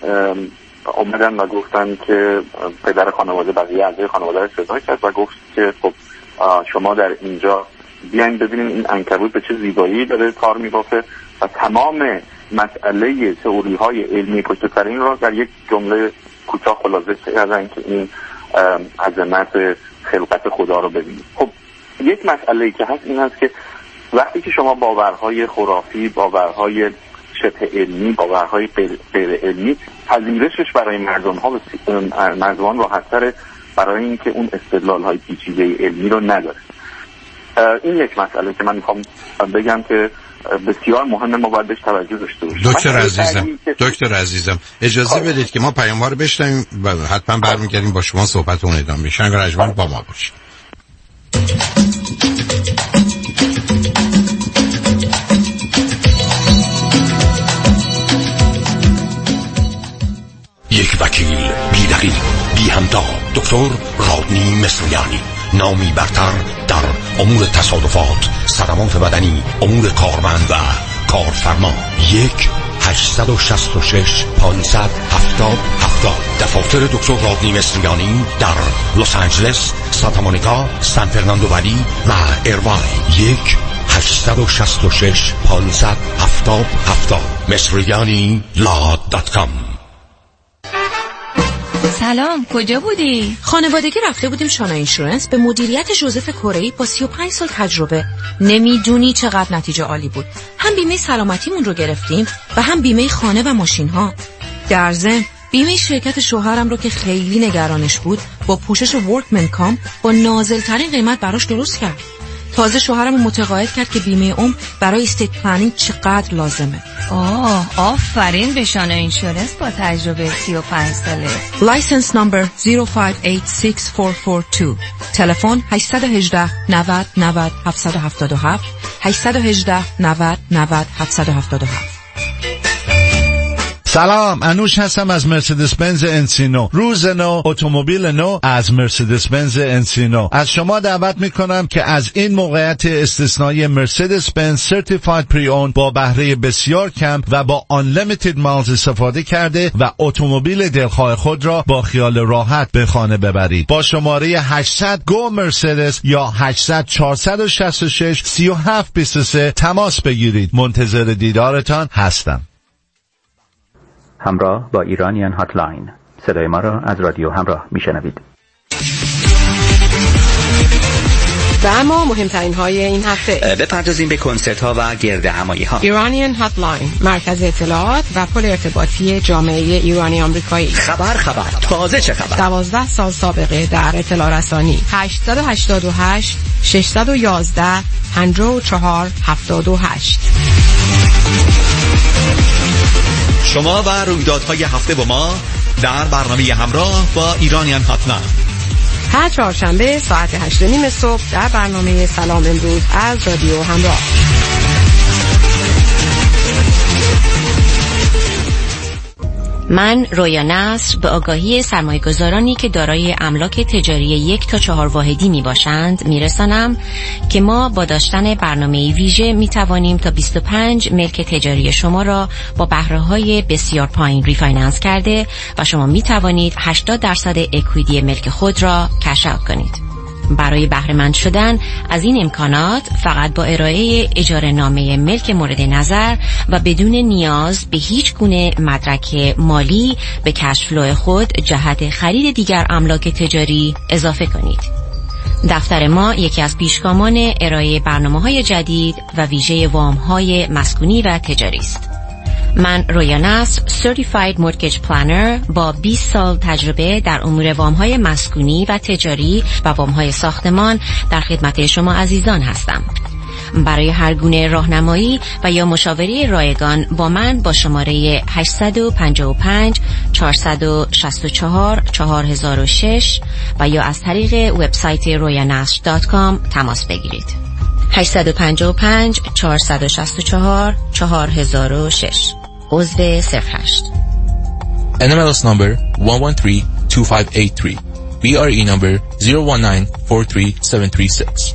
اومدن و گفتن که پدر خانواده بقیه اعضای خانواده رو صدا کرد و گفت که خب شما در اینجا بیاین ببینین این عنکبوت به چه زیبایی داره تار میبافه و تمام مسئله تئوری های علمی پشت سر این رو در یک جمله کوتاه خلاصه کردن که این عظمت خلقت خدا رو ببینید. خب یک مسئله که هست این هست که وقتی که شما باورهای خرافی، باورهای شبه علمی، باورهای غیر علمی، پذیرشش برای مردم ها و مردمان راحت‌تره برای اینکه اون استدلال‌های پیچیده علمی رو نداره. این یک مسئله که من میخوام بگم که بسیار مهمه، ما باید بهش توجه داشته باشیم. دکتر عزیزم دکتر عزیزم اجازه بدید که ما پیام‌ها رو بشنویم و حتما برمیگردیم با شما صحبتمون ادامه میشه. اگر اجازه با ما باشید. یک وکیل بی دلیل بی همتا، دکتر رادنی مصریانی، نامی برتر در امور تصادفات، صدمات بدنی، امور کارمند و کارفرما. یک هشت شش شش پانصد هفتاد هفتاد. دفاتر دکتر رادنی مصریانی در لس آنجلس، سانتا مونیکا، سان فرناندو ولی و ایرواین. یک هشت شش شش پانصد هفتاد هفتاد. مصریانی لا دات کام. سلام، کجا بودی؟ خانوادگی رفته بودیم شانا اینشورنس به مدیریت جوزف کره‌ای با سی و پنج سال تجربه. نمیدونی چقدر نتیجه عالی بود. هم بیمه سلامتیمون رو گرفتیم و هم بیمه خانه و ماشین ها. در ضمن بیمه شرکت شوهرم رو که خیلی نگرانش بود با پوشش ورکمن کام با نازل‌ترین قیمت براش درست کرد. تازه شوهرم رو متقاعد کرد که بیمه عمر برای استیت پلنینگ چقدر لازمه. آه، آفرین به شانا اینشورنس با تجربه سی و پنج ساله. لایسنس نمبر صفر پنج هشت شش چهار چهار دو. تلفن هشت یک هشت نود نود هفت هفت هفت هشت یک هشت نود نود هفت هفت هفت. سلام، انوش هستم از مرسدس بنز انسینو. روز نو، اتومبیل نو از مرسدس بنز انسینو. از شما دعوت میکنم که از این موقعیت استثنایی مرسدس بنز سرتیفاید پری اون با بهره بسیار کم و با unlimited miles استفاده کرده و اتومبیل دلخواه خود را با خیال راحت به خانه ببرید. با شماره هشتصد گو مرسدس یا هشتصد چهارصد و شصت و شش سی و هفت بیست و سه تماس بگیرید. منتظر دیدارتان هستم. همراه با ایرانیان هاتلاین. صدای ما را از رادیو همراه میشنوید. و اما مهمترین های این هفته بپردازیم به کنسرت ها و گرد همایی ها. ایرانیان هاتلاین، مرکز اطلاعات و پل ارتباطی جامعه ایرانی آمریکایی. خبر خبر تازه چه خبر؟ دوازده سال سابقه در اطلاع رسانی. هشت هشت هشت شش یک یک پنجاه و چهار هفتاد و هشت. شما و رویدادهای هفته با ما در برنامه همراه با ایرانیان هاتلاین. هر چهارشنبه ساعت هشت و نیم صبح در برنامه سلام امروز از رادیو همراه. من رویا نصر به آگاهی سرمایه‌گذارانی که دارای املاک تجاری یک تا چهار واحدی می باشند می رسانم که ما با داشتن برنامه ویژه می توانیم تا بیست و پنج ملک تجاری شما را با بهره‌های بسیار پایین ریفایننس کرده و شما می توانید هشتاد درصد اکویتی ملک خود را کش اوت کنید. برای بهره مند شدن از این امکانات فقط با ارائه اجاره نامه ملک مورد نظر و بدون نیاز به هیچ گونه مدرک مالی به کش فلو خود جهت خرید دیگر املاک تجاری اضافه کنید. دفتر ما یکی از پیشگامان ارائه برنامه‌های جدید و ویژه وام‌های مسکونی و تجاری است. من رویا نصر Certified Mortgage Planner با بیست سال تجربه در امور وام‌های مسکونی و تجاری و وام‌های ساختمان در خدمت شما عزیزان هستم. برای هر گونه راهنمایی و یا مشاوره رایگان با من با شماره هشت پنج پنج چهار شش چهار چهار صفر شش و یا از طریق وبسایت رویا نصر دات کام تماس بگیرید. هشت پنج پنج چهار شش چهار چهار صفر شش عضو صفر هشت. N M L S number one one three two five eight three. B R E number zero one nine four three seven three six.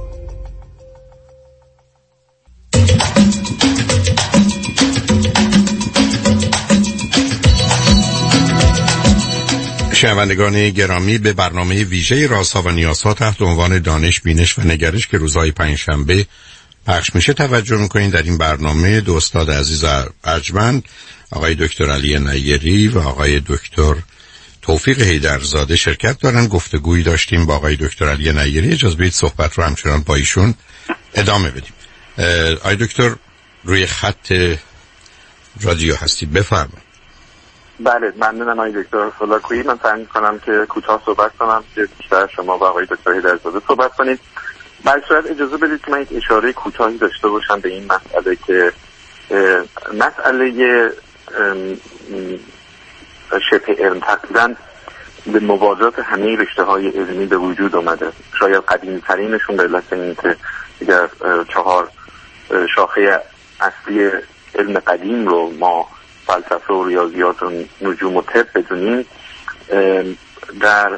شنوندگان گرامی، به برنامه ویژه رازها و نیازها تحت عنوان دانش، بینش و نگرش که روزهای پنجشنبه پخش میشه توجه میکنین. در این برنامه دو استاد عزیز ارجمند، آقای دکتر علی نیری و آقای دکتر توفیق حیدرزاده شرکت دارن. گفتگویی داشتیم با آقای دکتر علی نیری. اجازه بدید صحبت رو همچنان با ایشون ادامه بدیم. آقای دکتر روی خط رادیو هستید، بفرمایید. بله، ممنونم آقای دکتر فلاکویی. من سعی می‌کنم که کوتاه صحبت کنم که بیشتر شما و آقای دکتر حیدرزاده صحبت کنید. در صورت اجازه بدید که من یک اشاره کوتاهی داشته باشم به این مسئله که مسئله شبه علم تقریباً به موازات همه رشته‌های علمی به وجود اومده. شاید قدیمی ترینشون به علت اینکه اگر چهار شاخه اصلی علم قدیم رو ما فلسفه و ریاضیات و نجوم و طب بدونیم، در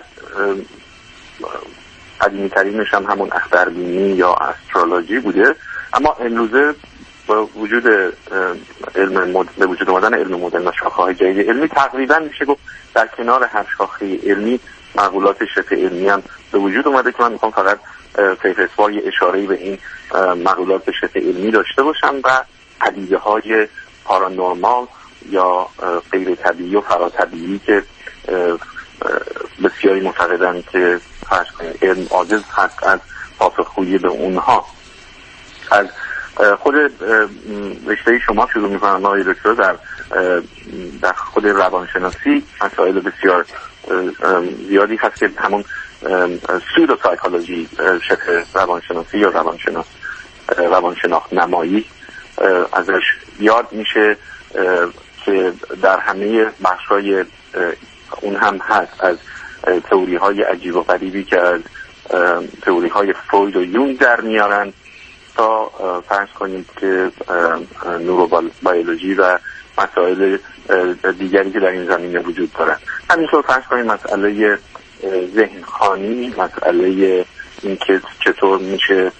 قدیمی ترینش هم همون اختربینی یا استرولوژی بوده. اما امروزه با وجود علم مد... به وجود آمدن علم مدرن و شاخه‌های جدید علمی تقریبا میشه گفت در کنار هر شاخه علمی مقولات شبه علمی هم به وجود اومده که من میخوام فقط فهرستوار یه اشاره‌ای به این مقولات شبه علمی داشته باشم و پدیده‌های پارانورمال یا غیر طبیعی و فراتبیعی که بسیاری معتقدند که فرض کنید علم عاجز هست از پاسخگویی به اونها. از خود رشته شما شروع می‌کنم آقای دکتر، در در خود روانشناسی مسائل بسیار زیادی هست که همون سودو سایکولوژی شبه روانشناسی یا روانشناس روانشناخت نمایی ازش یاد میشه که در همه بخش‌های اون هم هست، از تئوری های عجیب و غریبی که از تئوری های فروید و یونگ در میارن تا فرض کنید که نوروبیولوژی و مسائل دیگری که در این زمینه وجود دارن. همینطور فرض کنید مسئله ذهن خوانی، مسئله اینکه چطور میشه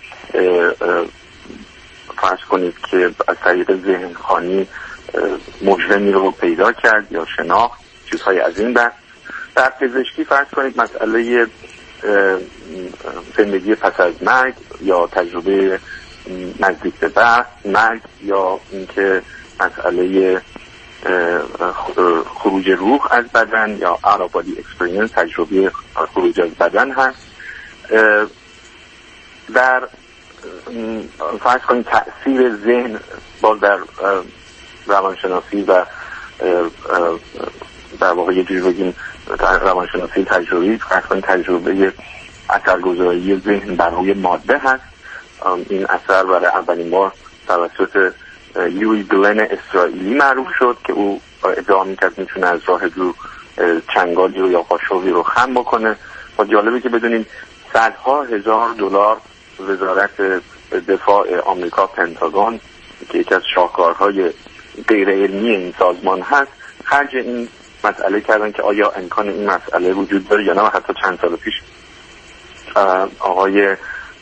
فرض کنید که از طریق ذهن خوانی مجرمی رو پیدا کرد یا شناخت، چیزهای از این دست. در پزشکی فرض کنید مسئله زندگی پس از مرگ یا تجربه نزدیک به مرگ یا اینکه مسئله خروج روح از بدن یا out of body experience، تجربه خروج از بدن هست. در فرض کنید تأثیر ذهن باز در روانشناسی و در واقع یه جوری بگیم روانشناسی تجربی، فرض کنید تجربه اثرگذاری ذهن بر روی ماده هست. این اثر برای اولین بار توسط یوری گلن اسرائیلی معروف شد که او ادعا میکرد میتونه از راه دور چنگالی رو یا قاشقی رو خم بکنه. و جالبه که بدونیم صدها هزار دلار وزارت دفاع آمریکا پنتاگون که یکی از شاهکارهای غیر علمی این سازمان هست خرج این مسئله کردن که آیا امکان این مسئله وجود داره یا نه. و حتی چند سال پیش آقای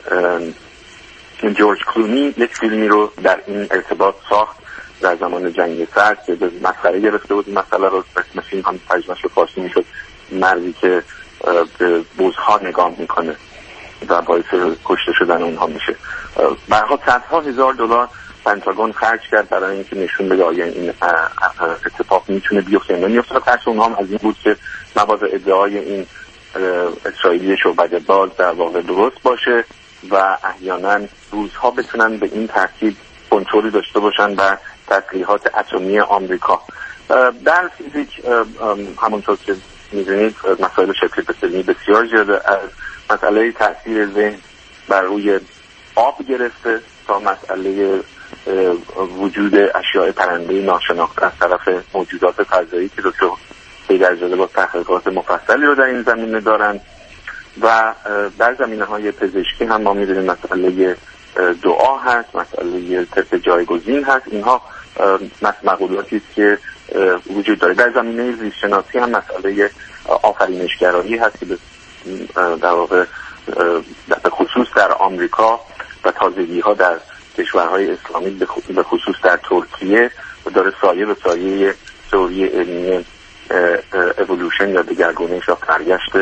جورج کلونی یک فیلمی رو در این ارتباط ساخت در زمان جنگ سرد که به مسخره گرفته بود این مسئله رو. اسم فیلم هم ترجمه‌اش به فارسی میشد مردی که به بزها نگاه میکنه و باعث کشته شدن اونها میشه. برها صدها هزار دلار پنتاگون خرج کرد برای اینکه نشون بده آیا این اتفاق میتونه بیفته یا نمیفته. ترس اونها هم از این بود که مبادا ادعای این اسرائیلی شعبده باز در واقع درست باشه و احیانا روزها بتونن به این ترتیب کنترلی داشته باشن بر تسلیحات اتمی آمریکا. در فیزیک همونطور که میدونید مسائل شکل بسیاری بسیار زیاده، از مسئله تاثیر ذهن بر روی آب گرفته تا مسئله وجود اشیاء پرنده ناشناخته از طرف موجودات فضایی که دکتر حیدرزاده با تحقیقات مفصلی رو در این زمینه دارن. و در زمینه‌های پزشکی هم ما می‌دونیم مسئله دعا هست، مسئله طب جایگزین هست. اینها مقولاتی است که وجود داره. در زمینه زیست‌شناسی هم مسئله آفرینشگرایی هست که در واقع به خصوص در آمریکا و تازگی‌ها در کشورهای اسلامی به خصوص در ترکیه داره سایه به سایه تئوری علمی اِوولوشن یا دگرگونش یا برگشت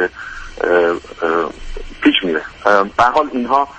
پیش میره. به هر حال اینها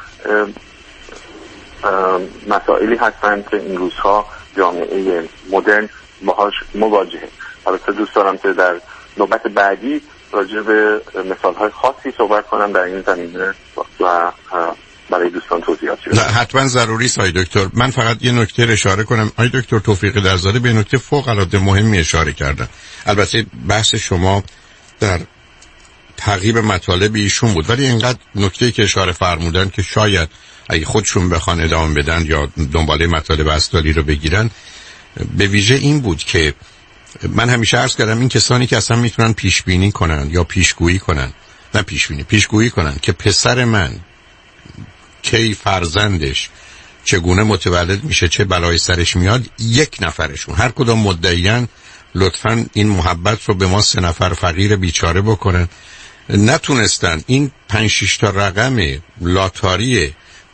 مسائلی هستند که این روزها جامعه مدرن باهاش مواجهه. البته دوست دارم که در نوبت بعدی راجع به مثال‌های خاصی صحبت کنم در این زمینه و برای دوستان توضیحات بدم. حتما ضروری است آقای دکتر. من فقط یه نکته اشاره کنم. آقای دکتر توفیق درزاده به نکته فوق‌العاده مهمی اشاره کردن. البته بحث شما در تعقیب مطالب ایشون بود، ولی اینقدر نکته‌ای که اشاره فرمودن که شاید اگه خودشون بخوان ادامه بدن یا دنباله مطالب اصلی رو بگیرن، به ویژه این بود که من همیشه عرض کردم این کسانی که اصلا میتونن پیش بینی کنن یا پیشگویی کنن، نه پیش بینی، پیشگویی کنن که پسر من کی فرزندش چگونه متولد میشه، چه بلای سرش میاد، یک نفرشون هر کدام مدعیان لطفاً این محبت رو به ما سه نفر فقیر بیچاره بکنن. نتونستن این پنج شش تا رقم لاتاری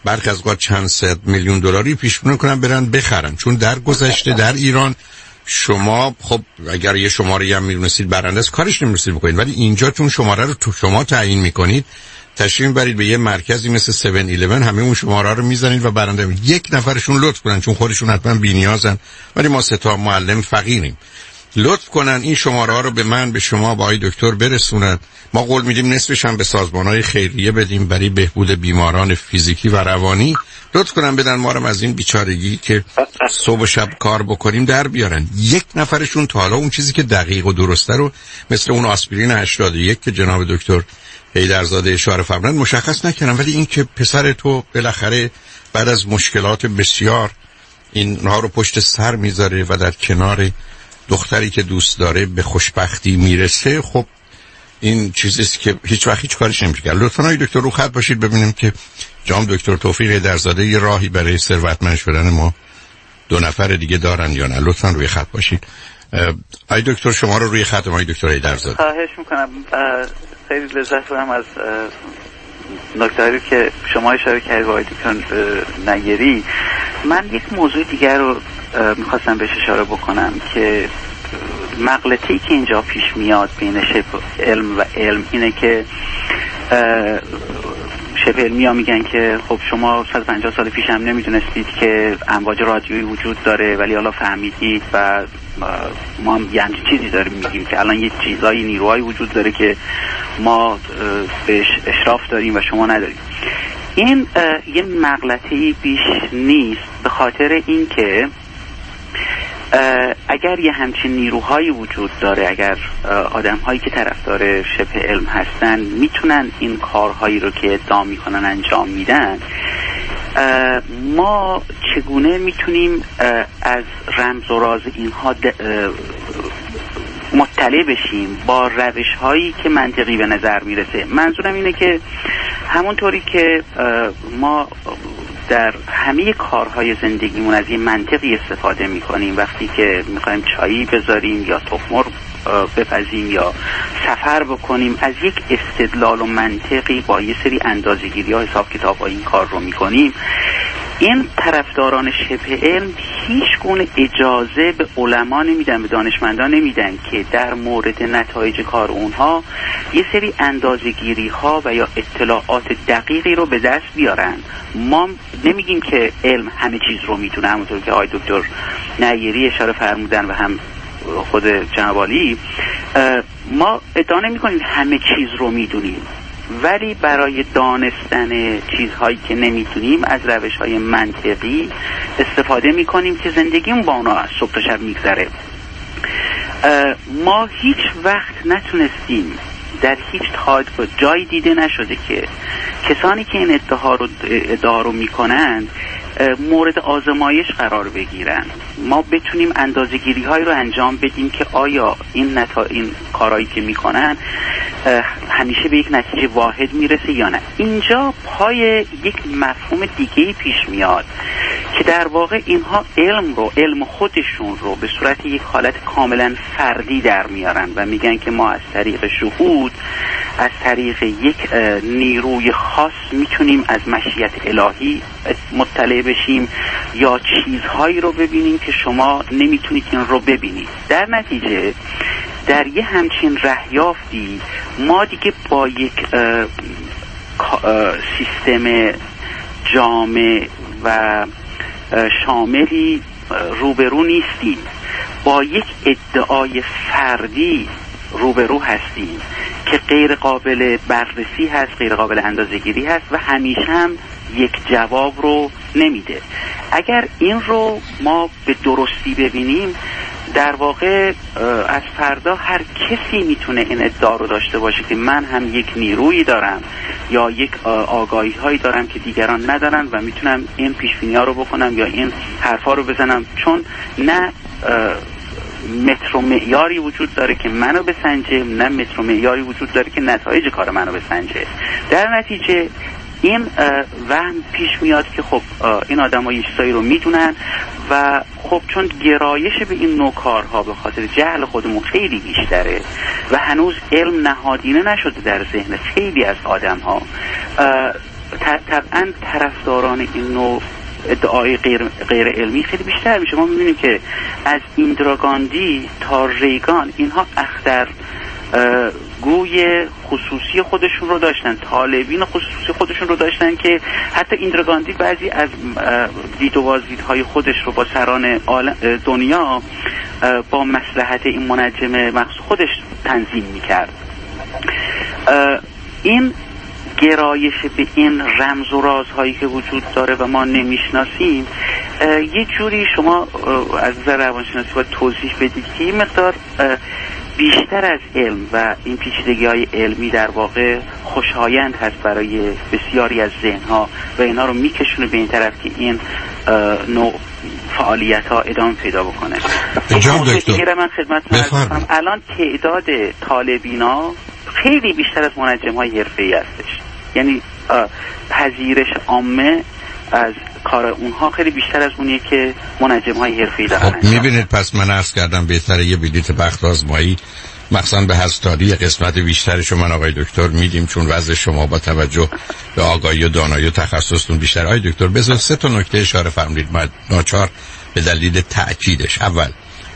برخی از اوقات چند صد میلیون دلاری پیش بینی کنن برن بخرن، چون در گذشته در ایران شما خب اگر یه شماره هم میدونستید برنده است کارش نمی‌رسید بکنید، ولی اینجا چون شماره رو تو شما تعیین میکنید تشریف برید به یه مرکزی مثل هفت الیون، همه اون شماره رو میزنید و برنده می. یک نفرشون لطف کنن، چون خودشون حتما بی‌نیازن ولی ما سه تا معلم فقیریم، لطف کنن این شماره ها رو به من، به شما، به آقای دکتر برسونن. ما قول میدیم نصفش هم به سازمان‌های خیریه بدیم برای بهبود بیماران فیزیکی و روانی. لطف کنن بدن ما رو از این بیچارگی که صبح و شب کار بکنیم در بیارن. یک نفرشون تا حالا اون چیزی که دقیق و درسته رو مثل اون آسپرین هشتاد و یک که جناب دکتر حیدرزاده اشاره فرمودن مشخص نکردن، ولی این که پسر تو بالاخره بعد از مشکلات بسیار اینها رو پشت سر میذاره و در کنار دختری که دوست داره به خوشبختی میرسه، خب این چیزیست که هیچ وقت هیچ کارش نمیشه کرد. لطفاً آقای دکتر رو خط باشید ببینیم که جناب دکتر توفیق حیدرزاده یه راهی برای ثروتمند شدن ما دو نفر دیگه دارن یا نه. لطفاً روی خط باشید. آقای دکتر شما رو روی خط آقای دکتر حیدرزاده. خواهش میکنم. خیلی لذت بردم از نکته‌ای که شما اشاره کردید آقای دکتر نیری. من یک موضوع دیگر رو میخواستم بهش اشاره بکنم که مغلطه‌ای که اینجا پیش میاد بین شبه علم و علم اینه که شبه علمی ها میگن که خب شما صد و پنجاه سال پیش هم نمیدونستید که امواج رادیویی وجود داره ولی حالا فهمیدید و ما هم یه همچین چیزی داریم میگیم که الان یه چیزایی نیروهایی وجود داره که ما بهش اشراف داریم و شما نداریم. این یه مغلطه‌ای بیش نیست، به خاطر این که اگر یه همچین نیروهایی وجود داره، اگر آدم هایی که طرفدار شبه علم هستن میتونن این کارهایی رو که ادعا میکنن انجام میدن، ما چگونه میتونیم از رمز و راز اینها مطلع بشیم با روش هایی که منطقی به نظر میرسه؟ منظورم اینه که همونطوری که ما در همه کارهای زندگیمون از این منطقی استفاده میکنیم، وقتی که میخوایم چایی بذاریم یا تخمر بپزیم یا سفر بکنیم، از یک استدلال و منطقی با یه سری اندازه‌گیری ها حساب کتاب ها این کار رو میکنیم. این طرفداران شبه علم هیچ گونه اجازه به علما نمیدن، به دانشمندان نمیدن که در مورد نتایج کار اونها یه سری اندازه‌گیری ها و یا اطلاعات دقیقی رو به دست بیارن. ما نمیگیم که علم همه چیز رو میتونه، همونطور که آقای دکتر نیری اشاره فرمودن و هم خود جناب عالی، ما ادعا نمی‌کنیم همه چیز رو میدونیم، ولی برای دانستن چیزهایی که نمیتونیم از روش‌های منطقی استفاده میکنیم که زندگیمون با اونا از صبح تا شب میگذره. ما هیچ وقت نتونستیم، در هیچ تاج با جایی دیده نشده که کسانی که این ادعا رو ادعا رو میکنن مورد آزمایش قرار بگیرن. ما بتونیم اندازه‌گیری هایی رو انجام بدیم که آیا این نتا... این کارهایی که میکنن همیشه به یک نتیجه واحد میرسه یا نه. اینجا پای یک مفهوم دیگه‌ای پیش میاد که در واقع اینها علم رو، علم خودشون رو به صورت یک حالت کاملا فردی در میارن و میگن که ما از طریق شهود، از طریق یک نیروی خاص میتونیم از مشیت الهی مطلع بشیم یا چیزهایی رو ببینیم که شما نمیتونید این رو ببینید. در نتیجه در یه همچین رهیافتی ما دیگه با یک اه، اه، سیستم جامع و شاملی روبرو نیستیم، با یک ادعای فردی روبرو هستیم که غیر قابل بررسی هست، غیر قابل اندازه‌گیری هست و همیشه هم یک جواب رو نمیده. اگر این رو ما به درستی ببینیم، در واقع از فردا هر کسی میتونه این ادعا رو داشته باشه که من هم یک نیرویی دارم یا یک آگاهی هایی دارم که دیگران ندارن و میتونم این پیشبینی ها رو بکنم یا این حرفا رو بزنم، چون نه متر و معیاری وجود داره که منو بسنجه، نه متر و معیاری وجود داره که نتایج کار منو بسنجه. در نتیجه این وهم پیش میاد که خب این آدم‌ها یه چیزایی رو میدونن و خب چون گرایش به این نوع کارها به خاطر جهل خودمون خیلی بیشتره و هنوز علم نهادینه نشده در ذهن خیلی از آدم‌ها، طبعا طرفداران این نوع ادعای غیر, غیر علمی خیلی بیشتر میشه. ما میبینیم که از ایندرا گاندی تا ریگان اینها اختر گوی خصوصی خودشون رو داشتن، طالبین خصوصی خودشون رو داشتن که حتی ایندرا گاندی بعضی از دید و بازدیدهای خودش رو با سران دنیا با مصلحت این منجم مخصوص خودش تنظیم میکرد. این گرایش به این رمز و رازهایی که وجود داره و ما نمیشناسیم، یه جوری شما از نظر روانشناسی باید توضیح بدید که این مقدار بیشتر از علم و این پیچیدگی های علمی در واقع خوشایند هست برای بسیاری از ذهنها و اینا رو میکشونه به این طرف که این نوع فعالیت ها ادامه پیدا بکنه. جان دکتر من خدمتتون عرض کنم الان تعداد طالبینا خیلی بیشتر از منجم های حرفه‌ای هستش، یعنی پذیرش عامه از کار اونها خیلی بیشتر از اونیه که منجم های حرفه‌ای دارن. خب میبینید، پس من عرض کردم بهتره یه بلیت بخت آزمایی مخصوصا به هستاری قسمت بیشترش من آقای دکتر میدیم، چون وضع شما با توجه به آگاهی و دانایی و تخصصتون بیشتر. آقای دکتر بذار سه تا نکته اشاره فرمودید ما ناچار به دلیل تأکیدش. اول،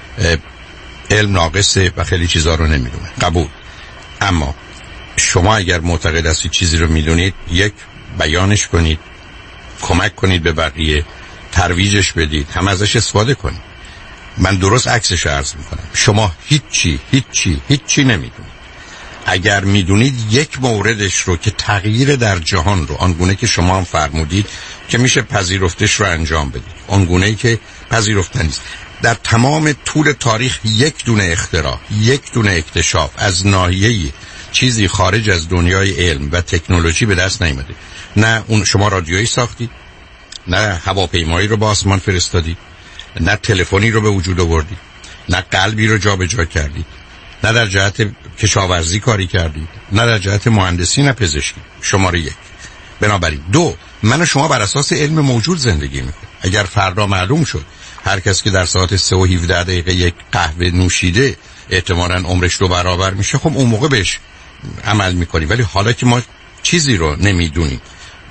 علم ناقصه و خیلی چیزا رو نمیدونه، قبول. اما شما اگر معتقد هستید چیزی رو میدونید، یک، بیانش کنید، کمک کنید به بقیه، ترویجش بدید، هم ازش استفاده کنید. من درست عکسش عرض میکنم. شما هیچی هیچی هیچی نمیدونید. اگر میدونید یک موردش رو که تغییر در جهان رو آنگونه که شما هم فرمودید که میشه پذیرفتش رو انجام بدید، آنگونه‌ای که پذیرفتنی است. در تمام طول تاریخ یک دونه اختراع، یک دونه اکتشاف از ناحیه چیزی خارج از دنیای علم و تکنولوژی به دست نیامده. نه اون شما رادیویی ساختید، نه هواپیمایی رو با آسمان فرستادید، نه تلفنی رو به وجود آوردید، نه قلبی رو جابجا کردید، نه در جهت کشاورزی کاری کردید، نه در جهت مهندسی، نه پزشکی. شماره یک. بنابراین دو، من و شما بر اساس علم موجود زندگی میکنیم. اگر فردا معلوم شد هر کس که در ساعت سه و هفده دقیقه یک قهوه نوشیده احتمالاً عمرش دو برابر میشه، خب اون موقع بهش عمل میکنیم. ولی حالا که ما چیزی رو نمیدونیم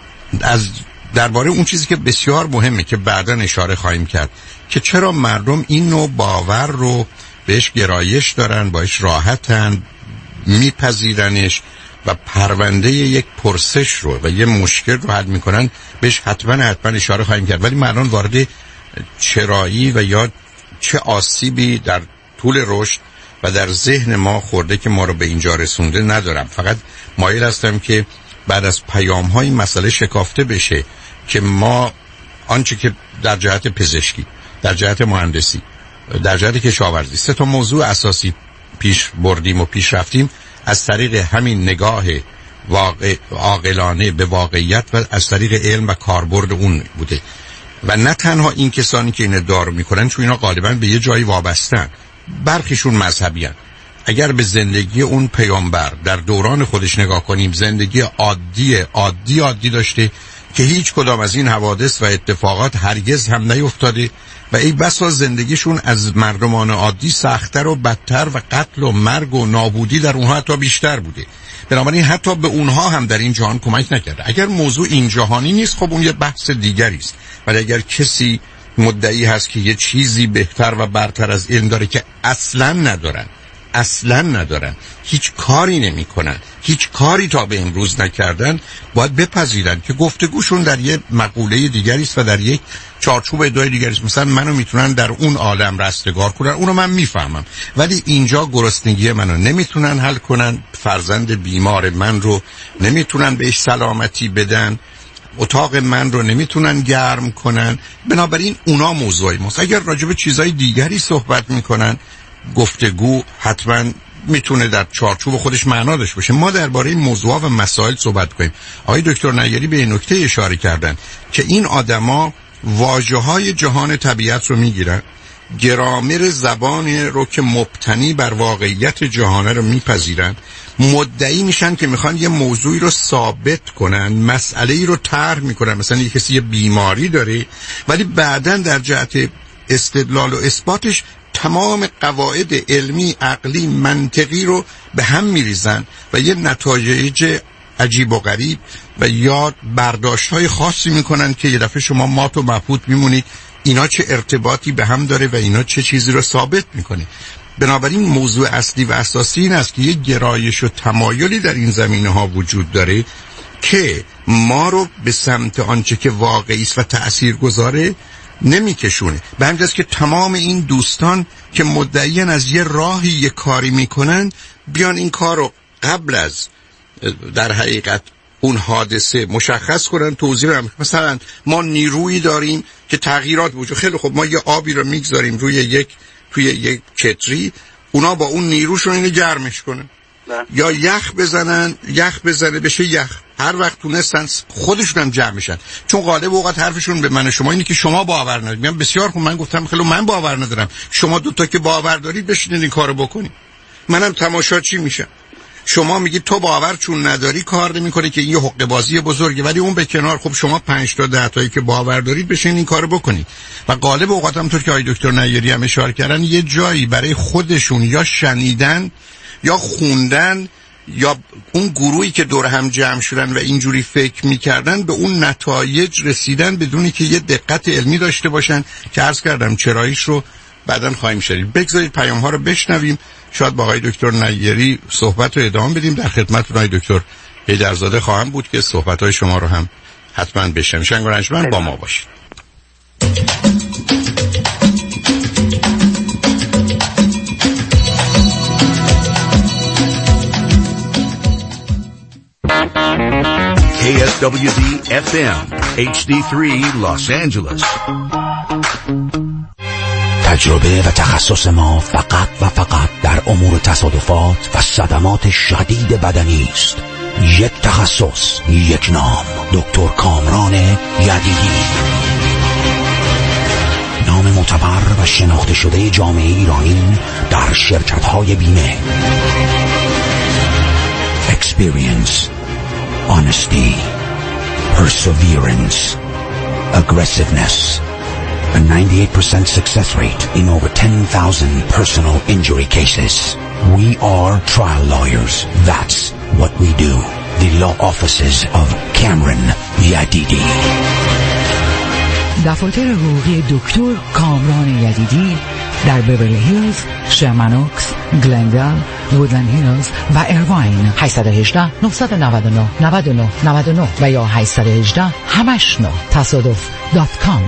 از درباره اون چیزی که بسیار مهمه که بعداً اشاره خواهیم کرد که چرا مردم این نوع باور رو بهش گرایش دارن، باش راحتن، میپذیرنش و پرونده یک پرسش رو و یه مشکل رو حل میکنن، بهش حتما حتما اشاره خواهیم کرد. ولی من الان وارد چرایی و یا چه آسیبی در طول رشد و در ذهن ما خورده که ما رو به اینجا رسونده ندارم. فقط مایل هستم که بعد از پیام های مسئله شکافته بشه که ما آنچه که در جهت پزشکی، در جهت مهندسی، در جهت کشاورزی سه تا موضوع اساسی پیش بردیم و پیش رفتیم از طریق همین نگاه واقع عاقلانه به واقعیت و از طریق علم و کاربرد اون بوده. و نه تنها این کسانی که این ادعا رو میکنن، چون اینا غالبا به یه جایی وابستن، برخیشون مذهبی هن. اگر به زندگی اون پیامبر در دوران خودش نگاه کنیم، زندگی عادی عادی عادی داشته که هیچ کدام از این حوادث و اتفاقات هرگز هم نیفتاده و ای بسا زندگیشون از مردمان عادی سخت‌تر و بدتر و قتل و مرگ و نابودی در اونها حتی بیشتر بوده. بنابراین حتی به اونها هم در این جهان کمک نکرده. اگر موضوع این جهانی نیست، خب اون یه بحث دیگری است. ولی اگر کسی مدعی هست که یه چیزی بهتر و برتر از علم داره که اصلاً ندارن، اصلاً ندارن، هیچ کاری نمی کنن، هیچ کاری تا به امروز نکردن، باید بپذیرن که گفتگوشون در یه مقوله دیگری است و در یک چارچوب ادعای دیگری است. مثلا منو میتونن در اون عالم رستگار کنن، اونو من میفهمم، ولی اینجا گرسنگی منو نمیتونن حل کنن، فرزند بیمار من رو نمیتونن بهش سلامتی بدن، اتاق من رو نمیتونن گرم کنن. بنابراین اونا موضوعی ماست. اگر راجع به چیزای دیگری صحبت میکنن، گفتگو حتما میتونه در چارچوب خودش معنا داشته باشه. ما درباره این موضوعات و مسائل صحبت کنیم. آقای دکتر نیاری به این نکته اشاره کردن که این آدما واژه‌های جهان طبیعت رو میگیرن، گرامر زبان رو که مبتنی بر واقعیت جهانه رو میپذیرن، مدعی میشن که میخوان یه موضوعی رو ثابت کنن، مسئله‌ای رو طرح میکنن. مثلا یه کسی یه بیماری داره ولی بعداً در جهت استدلال و اثباتش تمام قواعد علمی، عقلی، منطقی رو به هم میریزن و یه نتایج عجیب و غریب و یا برداشت‌های خاصی میکنن که یه دفعه شما مات و مبهوت میمونید اینا چه ارتباطی به هم داره و اینا چه چیزی رو ثابت میکنه. بنابراین موضوع اصلی و اساسی این است که یک گرایش و تمایلی در این زمینه‌ها وجود داره که ما رو به سمت آنچه که واقعی است و تأثیرگذاره نمیکشونه. به همین جاست که تمام این دوستان که مدعیان از یه راهی یه کاری میکنن بیان این کار رو قبل از در حقیقت اون حادثه مشخص کنن، توضیح بدن. مثلا ما نیرویی داریم که تغییرات وجود. خیلی خب ما یه آبی رو میگذاریم روی یک توی یک کتری، اونا با اون نیروشون اینو گرمش کنن یا یخ بزنن، یخ بزنه بشه یخ. هر وقت تونستن خودشون هم جمع میشن، چون غالب اوقات حرفشون به من شما اینه که شما باور ندارید. میگم بسیار خوب، من گفتم خیلی من باور ندارم، شما دوتا که باور دارید بشینید این کارو بکنید، منم تماشاچی میشم. شما میگید تو باور چون نداری کار نمیکنه که این یه حقه بازی بزرگه، ولی اون به کنار. خب شما پنج تا ده تایی که باور دارید بشین این کارو بکنید. و غالب اوقات هم طور که آقای دکتر نیری هم اشاره کردن یه جایی برای خودشون یا شنیدن یا خوندن یا اون گروهی که دور هم جمع شدن و اینجوری فکر میکردن به اون نتایج رسیدن بدونی که یه دقت علمی داشته باشن که عرض کردم چراییش رو بعداً خواهیم شنید. بگذارید پیام ها رو بشنویم، شاید با آقای دکتر نیری صحبت رو ادامه بدیم. در خدمتتون آقای دکتر حیدرزاده خواهم بود که صحبت های شما رو هم حتما بشنویم. شنگ و رنجمند با ما باشید. کی اس دبلیو دی اف ام اچ دی سه Los Angeles. تجربه و تخصص ما فقط و فقط در امور تصادفات و صدمات شدید بدنی است. یک تخصص، یک نام، دکتر کامران یدیدی. نام معتبر و شناخته شده جامعه ایرانی در شرکت‌های بیمه. Experience, honesty, perseverance, aggressiveness. A ninety-eight percent success rate in over ten thousand personal injury cases. We are trial lawyers. That's what we do. The law offices of Cameron Yadidi. دفاتر حقوقی دکتر کامران یدیدی در بیورلی هیلز، شرمنوکس، گلندل، وودلند هیلز و ایرواین. هشت یک هشت نه نه نه نه نه نه نه و یا هشت یک هشت همش نه تصادف دات کام.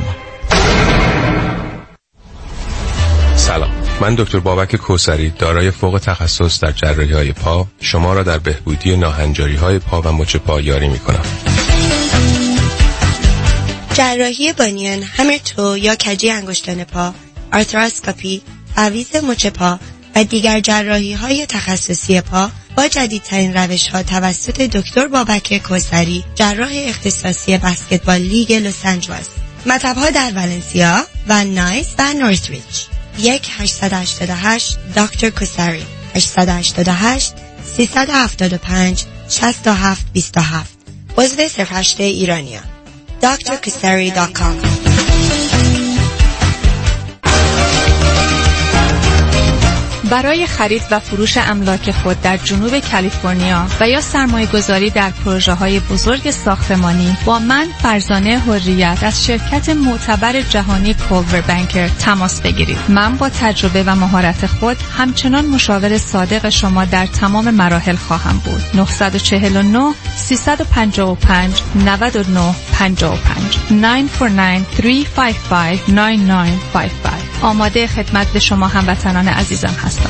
سلام، من دکتر بابک کوثری دارای فوق تخصص در جراحی‌های پا شما را در بهبودی ناهنجاری‌های پا و مچ پا یاری می‌کنم. جراحی بانیان، همرتو یا کجی انگشتان پا، آرتراسکاپی، تعویض مچ پا و دیگر جراحی‌های تخصصی پا با جدیدترین روش‌ها توسط دکتر بابک کوثری، جراح اختصاصی بسکتبال لیگ لس آنجلس. مطب‌ها در ولنسیا و نایس و نورثریج. یک هشت هشت هشت دکتر کوثری هشت هشت هشت سه هفت پنج شش هفت دو هفت. عضو صفر هشت ایرانیان. دکتر کوثری دات کام. برای خرید و فروش املاک خود در جنوب کالیفرنیا و یا سرمایه گذاری در پروژه های بزرگ ساختمانی با من فرزانه حریت از شرکت معتبر جهانی کولور بانکر تماس بگیرید. من با تجربه و مهارت خود همچنان مشاور صادق شما در تمام مراحل خواهم بود. نه چهار نه سه پنج پنج نه نه پنج پنج نه چهار نه سه پنج پنج نه نه پنج پنج. آماده خدمت به شما هموطنان عزیزم هستم.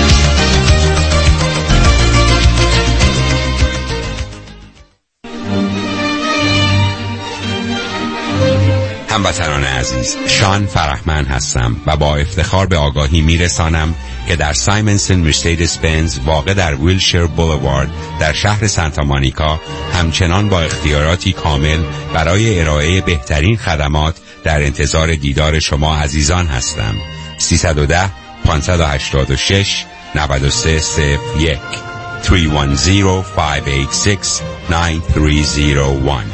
هموطنان عزیز، شان فرحمند هستم و با افتخار به آگاهی میرسانم که در سایمنسن مرسدس بنز واقع در ویلشیر بولوارد در شهر سانتا مونیکا همچنان با اختیاراتی کامل برای ارائه بهترین خدمات در انتظار دیدار شما عزیزان هستم. سیصد و ده پانصد و هشتاد و شش نود و سه صفر یک سه یک صفر پنج هشت شش نه سه صفر یک.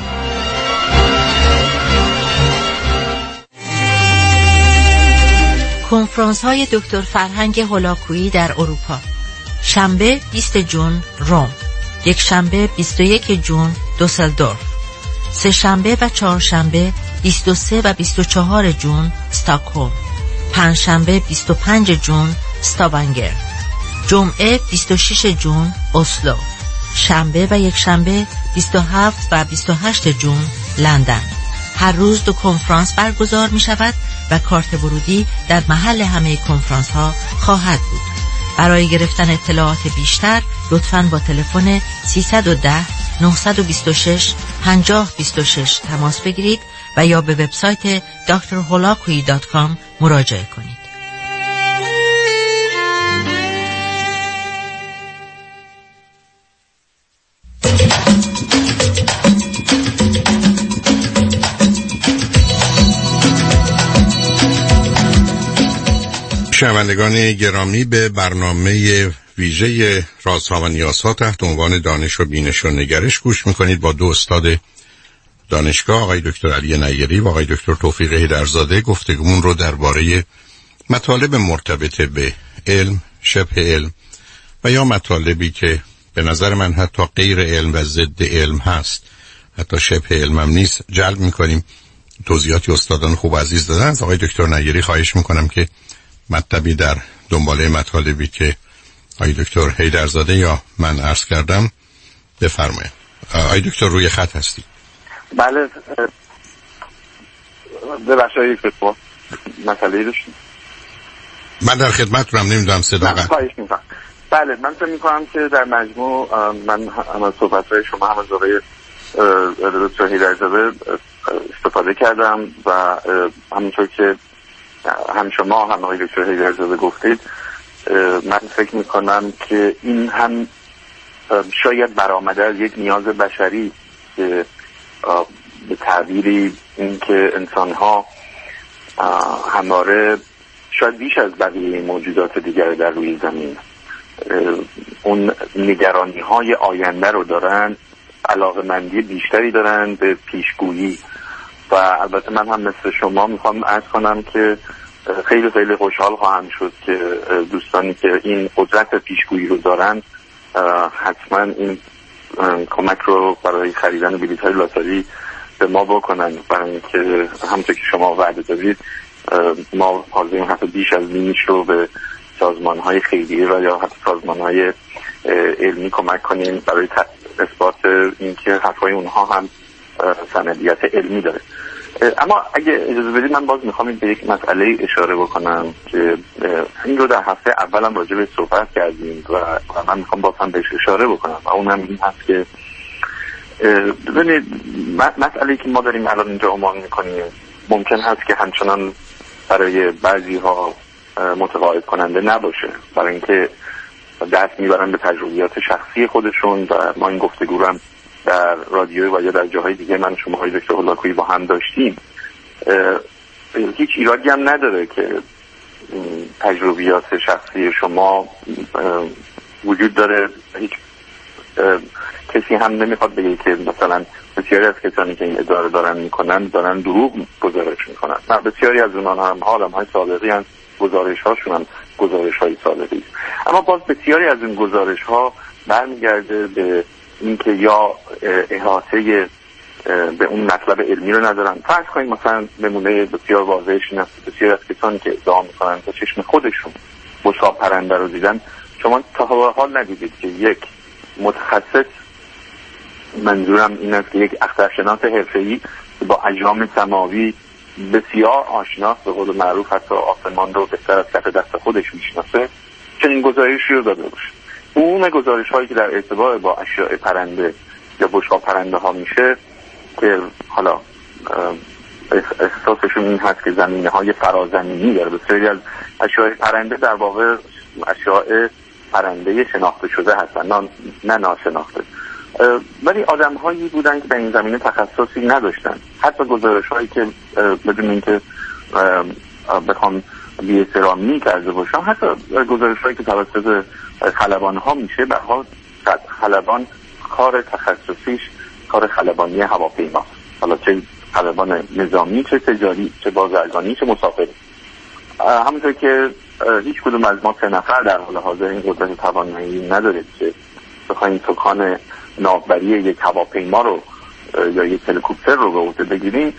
کنفرانس های دکتر فرهنگ هولاکویی در اروپا. شنبه بیست ژوئن روم، یک شنبه بیست و یک جون دوسلدورف، سه شنبه و چهار شنبه بیست و سه و بیست و چهار جون استکهلم، پنج شنبه بیست و پنج جون استاونگر، جمعه بیست و شش جون اسلو، شنبه و یک شنبه بیست و هفت و بیست و هشت جون لندن. هر روز دو کنفرانس برگزار می شود و کارت ورودی در محل همه کنفرانس ها خواهد بود. برای گرفتن اطلاعات بیشتر لطفاً با تلفن سیصد و ده نهصد و بیست و شش پنجاه بیست و شش تماس بگیرید و یا به وبسایت دکتر هولاکویی دات کام مراجعه کنید. شنوندگان گرامی، به برنامه ویژه رازها و نیازها تحت عنوان دانش و بینش و نگرش گوش میکنید. با دو استاد دانشگاه، آقای دکتر علی نیری و آقای دکتر توفیق هیدرزاده، گفتگومون رو درباره مطالب مرتبط به علم، شبه علم و یا مطالبی که به نظر من حتی غیر علم و ضد علم هست، حتی شبه علم هم نیست، جلب میکنیم. توضیحاتی استادان خوب عزیز دادن. از آقای دکتر نیری خواهش میکنم که مطلبی در دنباله مطالبی که آقای دکتر هیدرزاده یا من عرض کردم بفرمایید. آقای دکتر روی خط هستی؟ بله، ببخشید یک بسیار مسئله داشتیم. من در خدمتتونم، نمیدونم صدا قطع. خواهش میکنم. بله، من فکر میکنم که در مجموع من هم از صحبت‌های شما هم از آقای دکتر هیدرزاده استفاده کردم و همونطور که هم شما هم آقای دکتر هیدرزاده گفتید، من فکر میکنم که این هم شاید برآمده از یک نیاز بشری که به تعبیری این که انسان‌ها همواره شاید بیش از بقیه موجودات دیگر در روی زمین اون نگرانی های آینده رو دارن، علاقه‌مندی بیشتری دارن به پیشگویی. و البته من هم مثل شما میخوام عرض کنم که خیلی خیلی خوشحال خواهم شد که دوستانی که این قدرت پیشگویی رو دارن حتما این کمک رو برای خریدن بلیط های لاتاری به ما بکنن، برای اینکه همونطور که شما وعده دادید ما حاضریم حتی بیش از نیمیش رو به سازمان های خیریه و یا حتی سازمان های علمی کمک کنیم برای اثبات اینکه حرفای اونها هم سندیت علمی داره. اما اگه اجازه بدید من باز میخوام به یک مسئله اشاره بکنم که این رو در هفته اولم راجع به صحبت کردیم و من میخوام باز هم بهش اشاره بکنم و اونم این هست که ببینید مسئله که ما داریم الان اینجا عنوان میکنیم ممکن هست که همچنان برای بعضی ها متقاعد کننده نباشه، برای اینکه دست میبرن به تجربیات شخصی خودشون و ما این گفتگو رو هم در رادیو و یا در جاهای دیگه من شما های دکتر هولاکویی با هم داشتیم. هیچ ایرادی هم نداره که تجربیات شخصی شما وجود داره. هیچ کسی هم نمیخواد بگه که مثلا بسیاری از کسانی که این اداره دارن میکنن دارن دروغ گزارش میکنن. نه، بسیاری از اونها هم حالم های صادقی هم گزارش هاشون هم گزارش های صادقی. اما باز بسیاری از این گزارش ها برمیگرده به اینکه یا احاطه به اون مطلب علمی رو ندارن. فرض کنید مثلا نمونه بسیار واضحش این است بسیار از کسانی که ادعا میکنن با چشم خودشون بشقاب پرنده رو دیدن، شما تا حال ندیدید که یک متخصص، منظورم این است که یک اخترشناس حرفه‌ای با اجرام سماوی بسیار آشناست، به قول معروف حتی آسمان رو بهتر از کف دست خودش میشناسه، چنین گزارشی رو داده باشه. اون گزارش هایی که در ارتباط با اشیاء پرنده یا بشقاب پرنده ها میشه که حالا احساسشون این هست که زمینه های فرازمینی داره، بسیاری از اشیاء پرنده در واقع اشیاء پرنده شناخته شده هستن، نه, نه ناشناخته. ولی آدم هایی بودن که به این زمینه تخصصی نداشتن. حتی گزارش هایی که بدون اینکه بخوام بی احترامی کرده باشم، حتی گزارش هایی که توسط خلبان ها میشه، به حال خلبان کار تخصصیش کار خلبانی هواپیما، حالا چه خلبان نظامی، چه تجاری، چه بازرگانی، چه مسافری. همونطور که هیچ کدوم از ما سه نفر در حال حاضر این قدرت توانایی نداره که میخوایم سکان ناوبری یک هواپیما رو یا یک هلیکوپتر رو به عهده بگیریم،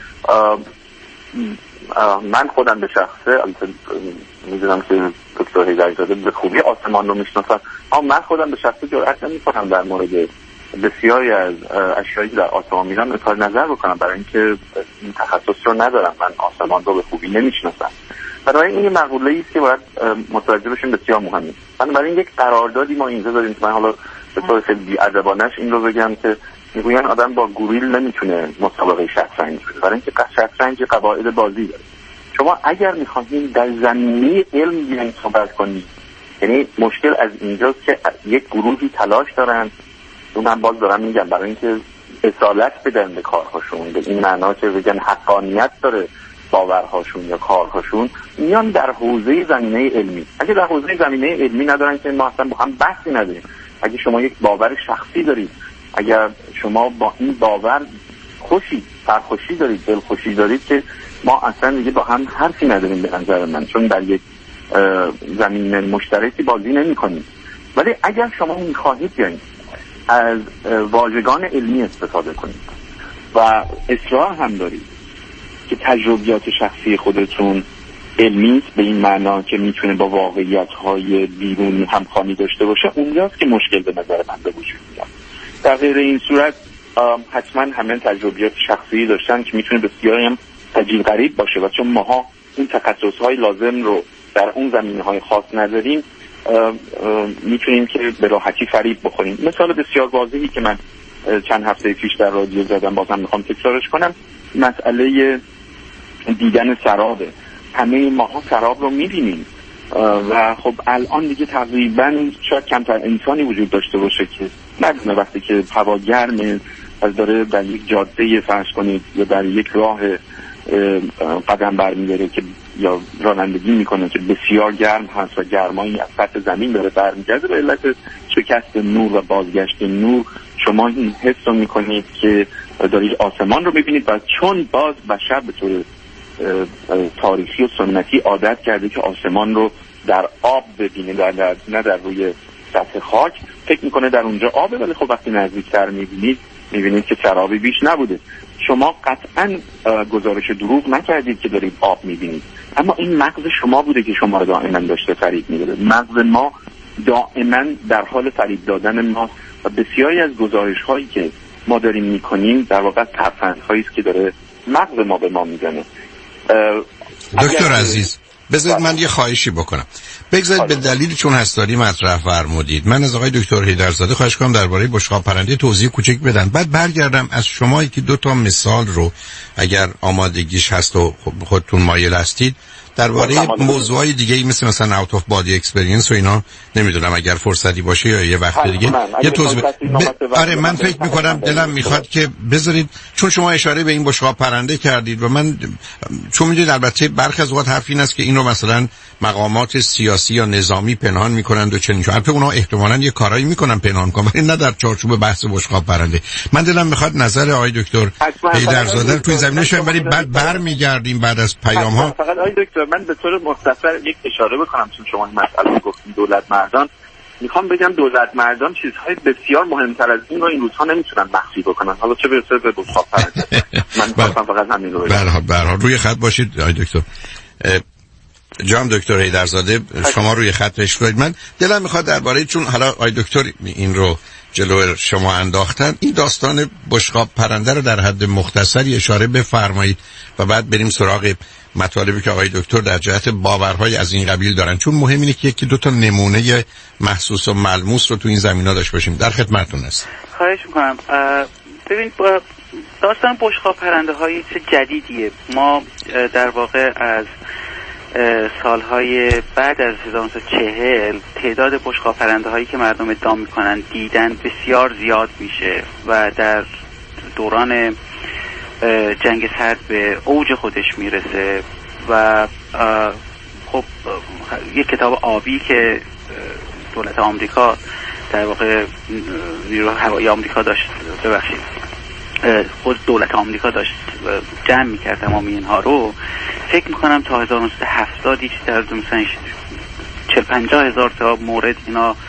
من خودم به شخصه میدونم که دکتر هیدرزاده به خوبی آسمان رو میشناسن، اما من خودم به شخصه جرئت نمیکنم در مورد بسیاری از اشیایی در آسمان میرم اظهار نظر بکنم، برای اینکه این تخصص رو ندارم، من آسمان رو به خوبی نمیشناسم. برای این مقوله ای است که باید متوجه بشیم بسیار مهمه. بنابراین یک قراردادی ما اینجا داریم که من حالا به طور خیلی بی‌ادبانه‌اش این رو بگم که میگوین آدم با گوریل نمیتونه مسابقه شطرنج بده، برای اینکه شطرنج قواعد بازی داره. شما اگر میخواهید در زمینه علم بیاین صحبت کنید، یعنی مشکل از اینجاست که یک گروهی تلاش دارن، و من باز دارم میگم برای اینکه اصالت بدن به کارهاشون، به این معنا که بگن حقانیت داره باورهاشون یا کارهاشون، میان در حوزه زمینه علمی. اگه در حوزه زمینه علمی ندارن که ما اصلا با هم بحثی نداریم. اگه شما یک باور شخصی دارید، اگر شما با این باور خوشی سرخوشی دارید، دلخوشی دارید، که ما اصلا دیگه با هم حرفی نداریم به نظر من، چون در یک زمین مشترکی بازی نمی کنیم. ولی اگر شما میخواهید بیایید از واژگان علمی استفاده کنید و اصرار هم دارید که تجربیات شخصی خودتون علمی است به این معنا که میتونه با واقعیت‌های بیرونی همخوانی داشته باشه، اونجاست که مشکل به نظر من به وجود میاد. در غیر این صورت حتما همه تجربیات شخصی داشتن که میتونه بسیار هم عجیب غریب باشه، و چون ماها این تخصص‌های لازم رو در اون زمینه‌های خاص نداریم، میتونیم که به راحتی فریب بخوریم. مثال بسیار واضحی که من چند هفته پیش در رادیو زدم، بازم میخوام تکرارش کنم، مسئله دیدن سرابه. همه ماها سراب رو میبینیم و خب الان دیگه تقریبا شاید کمتر انسانی وجود داشته باشه که ندونه وقتی که هوا گرمه از داره در یک جاده فرض کنید یا در یک راه قدم برمی‌داره که یا رانندگی میکنه که بسیار گرم هست و گرمایی از سطح زمین داره برمیگرده، به علت شکست نور و بازگشت نور شما این حس رو میکنید که دارید آسمان رو ببینید، و چون باز بشر به طور تاریخی و سنتی عادت کرده که آسمان رو در آب ببینه، در, در نه در روی سطح خاک، فکر میکنه در اونجا آبه، ولی خب وقتی نزدیکتر میبینید میبینید که سرابی بیش نبوده. شما قطعا گزارش دروغ نکردید که دارید آب میبینید، اما این مغز شما بوده که شما رو دائما داشته فریب میداده. مغز ما دائما در حال فریب دادن ماست و بسیاری از گزارش هایی که ما داریم میکنیم در واقع ترفندهایی است که داره مغز ما به ما میزنه. دکتر عزیز بذارید من یه خواهشی بکنم، بگذارید به دلیل چون هستاری مطرح فرمودید من از آقای دکتر هیدرزاده خواهش کنم درباره بشقاب پرنده توضیح کوچک بدن، بعد برگردم از شما که دو تا مثال رو اگر آمادگیش هست و خودتون مایل هستید درباره موضوعای دیگه مثل مثلا اوت اف بادی اکسپریانس و اینا، نمیدونم اگر فرصتی باشه یا یه وقت دیگه یه توضیح ب... آره من فکر میکنم دلم میخواد که بذارید، چون شما اشاره به این بشقاب پرنده کردید و من چون میدونید البته برخی از اوقات حرف این است که این رو مثلا مقامات سیاسی یا نظامی پنهان میکنند و چنین، البته اونا احتمالاً یه کارایی میکنن پنهان کنن ولی نه در چارچوب بحث بشقاب پرنده. من دلم میخواد نظر آقای دکتر هیدرزاده تو این زمینه شما، ولی بعد برمیگردیم بعد از پیام ها. فقط آقای دکتر من به طور مختصر یک اشاره بکنم، چون شما این مسئله گفتید دولت مردان، میخوام بگم دولت مردان چیزهای بسیار مهمتر از این رو این روزها نمیتونن مخفی بکنن، حالا چه برسه به بشقاب پرنده. من خواستم فقط همین رو بگم. به هر حال روی خط باشید آقای دکتر. جام دکتر هیدرزاده شما روی خط رشید. من دلم میخواد درباره، چون حالا آقای دکتر این رو جلو شما انداختن، این داستان بشقاب پرنده رو در حد مختصری اشاره بفرمایید و بعد بریم سراغ مطالبی که آقای دکتر در جهت باورهای از این قبیل دارن، چون مهم اینه که یکی دو تا نمونه محسوس و ملموس رو تو این زمینا داشته باشیم. در خدمتتون هستم. خواهش میکنم. ببین داستان بشقاب پرنده های چه جدیدیه. ما در واقع از سالهای بعد از هزار و نهصد و چهل تعداد بشقاب پرنده هایی که مردم ادعا میکنن دیدن بسیار زیاد میشه و در دوران جنگ سرد به اوج خودش میرسه و خب یک کتاب آبی که دولت آمریکا در واقع نیروی هوایی آمریکا داشت ببخشید خود دولت آمریکا داشت جمع میکرد تمام اینها رو، فکر میکنم تا هزار و نهصد و هفتاد چیزی در مثلا چهل پنجاه هزار تا مورد اینا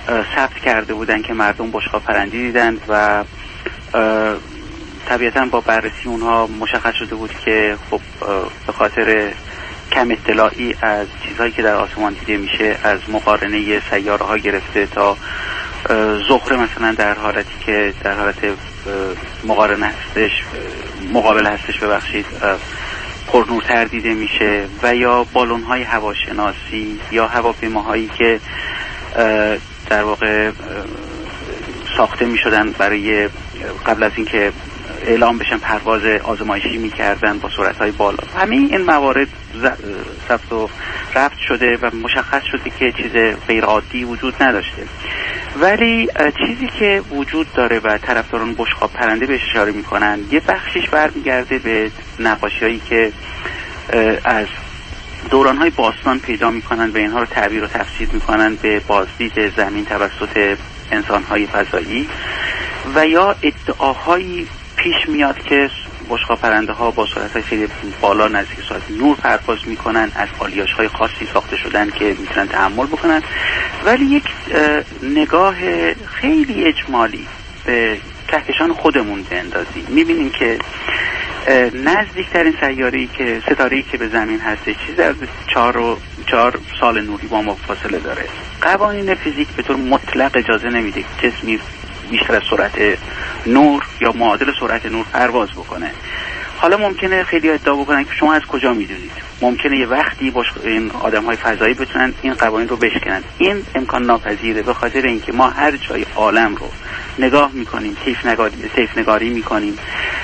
ثبت کرده بودن که مردم بشقاب پرندی دیدند و طبیعتاً با بررسی اونها مشخص شده بود که خب به خاطر کم اطلاعی از چیزهایی که در آسمان دیده میشه، از مقارنه سیاره ها گرفته تا زهره مثلا در حالتی که در حالت مقارنه هستش مقابل هستش ببخشید پرنورتر دیده میشه، و یا بالون های هواشناسی یا هواپیماهایی که در واقع ساخته میشدن برای قبل از اینکه اعلام بشن پرواز آزمایشی میکردن با سرعت‌های بالا. همه این موارد ثبت و رفت شده و مشخص شده که چیز غیر عادی وجود نداشته. ولی چیزی که وجود داره و طرفداران بشقاب پرنده بهش اشاره میکنن یه بخشیش برمیگرده به نقاشی‌هایی که از دوران‌های باستان پیدا میکنن و اینها رو تعبیر و تفسیر میکنن به بازدید زمین توسط انسان‌های فضایی، و یا ادعاهایی پیش میاد که بشقاب پرنده ها با سرعت خیلی بالا نزدیک سرعت نور پرواز میکنن، از آلیاژ های خاصی ساخته شدن که میتونن تحمل بکنن. ولی یک نگاه خیلی اجمالی به کهکشان خودمون بندازیم میبینیم که نزدیکترین سیاره‌ای که ستاره‌ای که به زمین هستش چیزی در چهار و چهار سال نوری با ما فاصله داره. قوانین فیزیک به طور مطلق اجازه نمیده که جسمی بیشتر از سرعت نور یا معادل سرعت نور پرواز بکنه. حالا ممکنه خیلی ادعا بکنن که شما از کجا میدونید؟ ممکنه یه وقتی باش این آدم‌های فضایی بتونن این قوانین رو بشکنن. این امکان ناپذیره، به خاطر اینکه ما هر جای عالم رو نگاه میکنیم، طیف نگاری طیف نگاری میکنیم،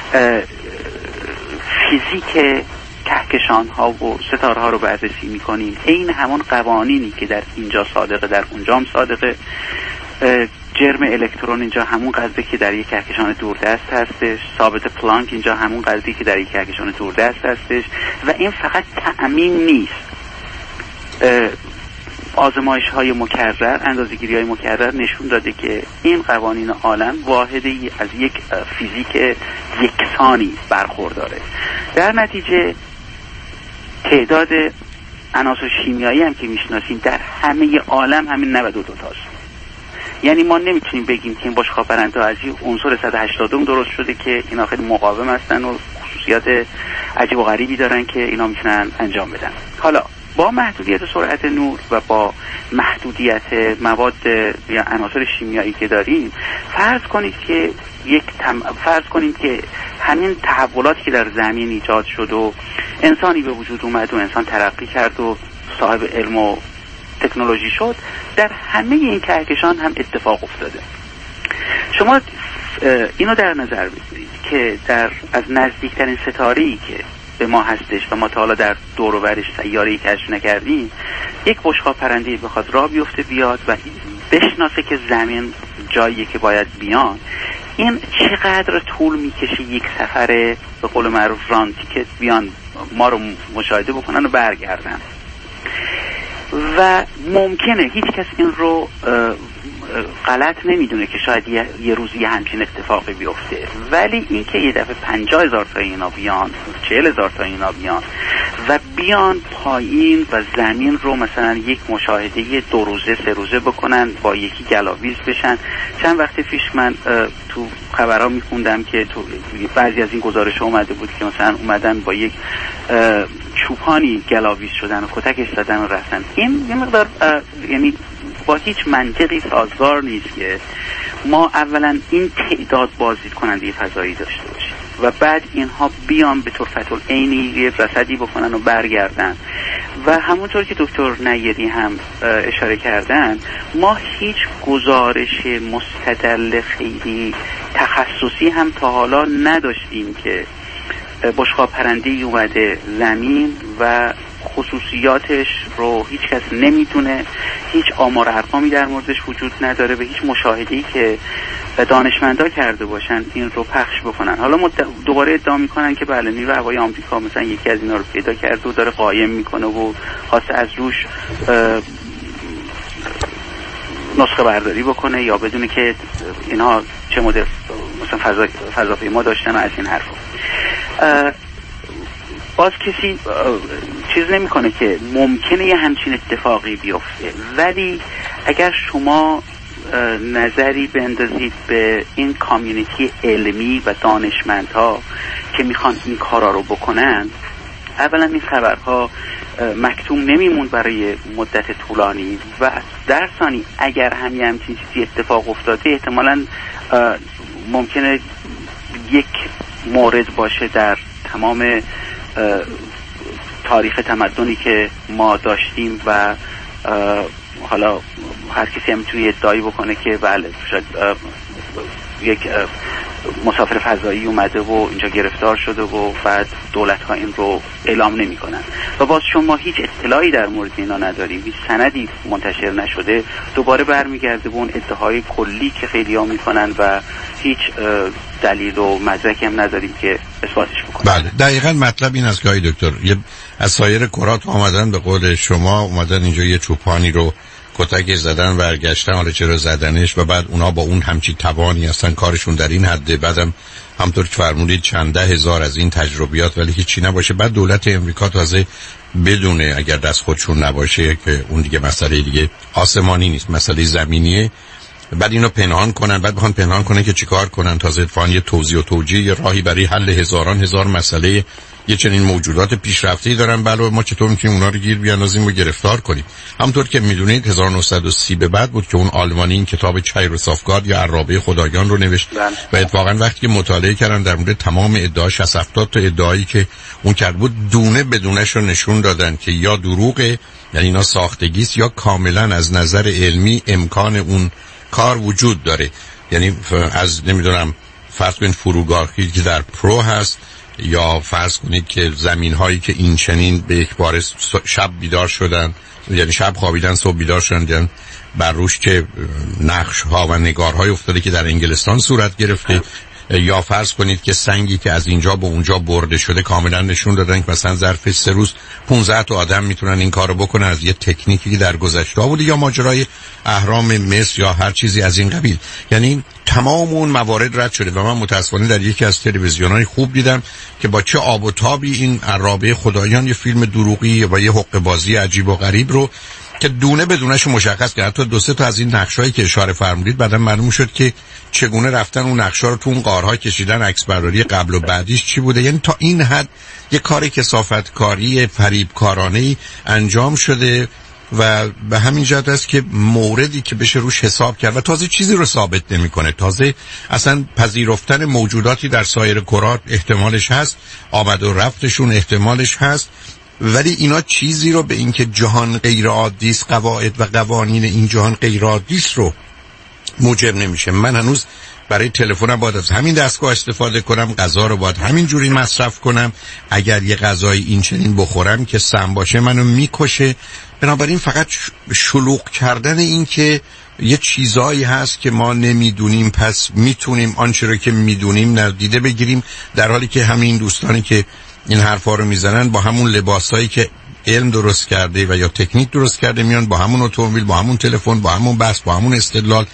فیزیک کهکشان ها و ستاره ها رو بررسی میکنیم، این همون قوانینی که در اینجا صادقه در اونجا هم صادقه. جرم الکترون اینجا همون قدری که در یک کهکشان دوردست هستش، ثابت پلانک اینجا همون قدری که در یک کهکشان دوردست هستش، و این فقط تأمین نیست. آزمایش های مکرر، اندازه‌گیری های مکرر نشون داده که این قوانین عالم واحدی از یک فیزیک یکسانی برخورداره. در نتیجه تعداد عناصر شیمیایی هم که میشناسیم در همه عالم همین نود و دو تاست. یعنی ما نمیتونیم بگیم که این بشقاب پرنده از این عنصر صد و هشتاد درست شده که اینا خیلی مقاوم هستن و خصوصیات عجیب و غریبی دارن که اینا میتونن انجام بدن. حالا با محدودیت سرعت نور و با محدودیت مواد یا عناصر شیمیایی که داریم، فرض کنید که یک تم... فرض کنید که همین تحولاتی که در زمین ایجاد شد و انسانی به وجود اومد و انسان ترقی کرد و صاحب علم و تکنولوژی شد، در همه این کهکشان هم اتفاق افتاده. شما اینو در نظر بگیرید که در از نزدیکترین ستاره‌ای که به ما هستش و ما تا حالا در دور و برش سیاره‌ای کشف نکردیم، یک بشقاب پرنده‌ای بخواد راه بیفته بیاد و بشناسه که زمین جاییه که باید بیان، این چقدر طول میکشه یک سفر به قول معروف ران تیکت بیان ما رو مشاهده بکنن و برگردن. و ممکنه هیچ کس این رو غلط نمیدونه که شاید یه, یه روزی یه همچین اتفاقی بیفته، ولی این که یه دفعه پنجاه هزار تا اینا بیان، چهل هزار تا اینا بیان و بیان پایین و زمین رو مثلا یک مشاهده دو روزه سه روزه بکنن، با یکی گلاویز بشن. چند وقت پیش من تو خبرها میخوندم که تو بعضی از این گزارش اومده بود که مثلا اومدن با یک چوپانی گلاویز شدن و کتکش زدن و رفتن. این یه مقدار یعنی با هیچ منطقی سازگار نیست که ما اولا این تعداد بازدید کننده فضایی داشته باشیم و بعد اینها بیان به طور فتح‌العینی رصدی بکنن و برگردن. و همونطور که دکتر نیری هم اشاره کردن، ما هیچ گزارش مستدل خیلی تخصصی هم تا حالا نداشتیم که بشقاب پرنده‌ای اومده زمین و خصوصیاتش رو هیچ کس نمیدونه، هیچ آمار ارقامی در موردش وجود نداره و هیچ مشاهده‌ای که دانشمندا کرده باشن این رو پخش بکنن. حالا دوباره ادعا میکنن که بله نیروی هوایی آمریکا مثلا یکی از اینا رو پیدا کرده و داره قایم میکنه و خواسته از روش نسخه برداری بکنه یا بدونه که اینها چه مدل مثلا فضا فضاپیما داشتن و از این حرفا. باز کسی چیز نمیکنه که ممکنه یه همچین اتفاقی بیفته، ولی اگر شما نظری بندازید به این کامیونیتی علمی و دانشمندها که میخوان این کارا رو بکنن، اولا این خبرها مکتوم نمیمون برای مدت طولانی و در ثانی اگر همین همچین چیزی اتفاق افتاده احتمالاً ممکنه یک مورد باشه در تمام تاریخ تمدنی که ما داشتیم و حالا هر کسی هم میتونه ادعایی بکنه که بله شاید یک مسافر فضایی اومده و اینجا گرفتار شده و بعد دولت ها این رو اعلام نمی کنن و باز شما هیچ اطلاعی در مورد اینا نداریم، هیچ سندی منتشر نشده، دوباره برمیگرده به اون ادعاهای کلی که خیلی ها میکنن و هیچ دلیل و مدرکی هم نداریم که اثباتش بکنیم. بله دقیقاً مطلب این است که دکتر یه از سایر کرات آمدن به قول شما اومدن اینجا یه چوپانی رو کتک زدن برگشتن، حالا چرا زدنش و بعد اونا با اون همچی توانی هستن کارشون در این حده، بعدم همطور که فرمودید چند ده هزار از این تجربیات ولی هیچی نباشه، بعد دولت امریکا تازه بدونه اگر دست خودشون نباشه که اون دیگه مسئله دیگه آسمانی نیست، مسئله زمینیه، بعد اینو پنهان کنن، بعد بخوان پنهان کنن که چیکار کنن، تازه اتفاقاً یه توضیح و توجیه یه راهی برای حل هزاران هزار مسئله یه چنین موجودات پیشرفته‌ای دارن، بله ما چطور میتونیم اونا رو گیر بیاندازیم و گرفتار کنیم. همونطور که میدونید هزار و نهصد و سی به بعد بود که اون آلمانی این کتاب چایروسافگارد یا عرابه خدایان رو نوشت و اتفاقا وقتی که مطالعه کردن در مورد تمام ادعا شصت هفتاد تا ادعایی که اون کرد بود دونه بدونش رو نشون دادن که یا دروغه، یعنی اینا ساختگیست، یا کاملا از نظر علمی امکان اون کار وجود داره. یعنی از نمیدونم فرض کنید فروگاهی که در پرو هست یا فرض کنید که زمین هایی که این چنین به یک بار شب بیدار شدن، یعنی شب خوابیدن صبح بیدار شدن، بر روش که نقش ها و نگارهای افتاده که در انگلستان صورت گرفته، یا فرض کنید که سنگی که از اینجا به اونجا برده شده کاملا نشون دادن که مثلا ظرف سه روز پانزده تا آدم میتونن این کارو بکنن از یه تکنیکی که در گذشته بوده، یا ماجرای اهرام مصر یا هر چیزی از این قبیل. یعنی تمام اون موارد رد شده و من متاسفانه در یکی از تلویزیون‌های خوب دیدم که با چه آب و تابی این عرابه خدایان یه فیلم دروغی و یه حقه بازی عجیب و غریب رو که دونه بدونش مشخص کرد. حتی دو سه تا از این نقشایی که اشاره فرمودید بعداً معلوم شد که چگونه رفتن اون نقشا رو تو اون غارها کشیدن، عکس برداری قبل و بعدیش چی بوده. یعنی تا این حد یه کار کثافتکاری فریبکارانه‌ای انجام شده و به همین جهت است که موردی که بشه روش حساب کرد و تازه چیزی رو ثابت نمی‌کنه، تازه اصلا پذیرفتن موجوداتی در سایر کرات احتمالش هست، آمد و رفتشون احتمالش هست، ولی اینا چیزی رو به اینکه جهان غیر عادی است، قواعد و قوانین این جهان غیر عادی است رو موجب نمیشه. من هنوز برای تلفنم باید از همین دستگاه استفاده کنم، غذا رو باید همین جوری مصرف کنم، اگر یه غذای این چنین بخورم که سم باشه منو میکشه. بنابراین فقط شلوغ کردن این که یه چیزایی هست که ما نمیدونیم پس میتونیم آنچه رو که میدونیم ندیده بگیریم، در حالی که همین دوستانی که این حرفا رو میزنن با همون لباسایی که علم درست کرده و یا تکنیک درست کرده میان با همون اتومبیل، با همون تلفن، با همون بس، با همون استدلال.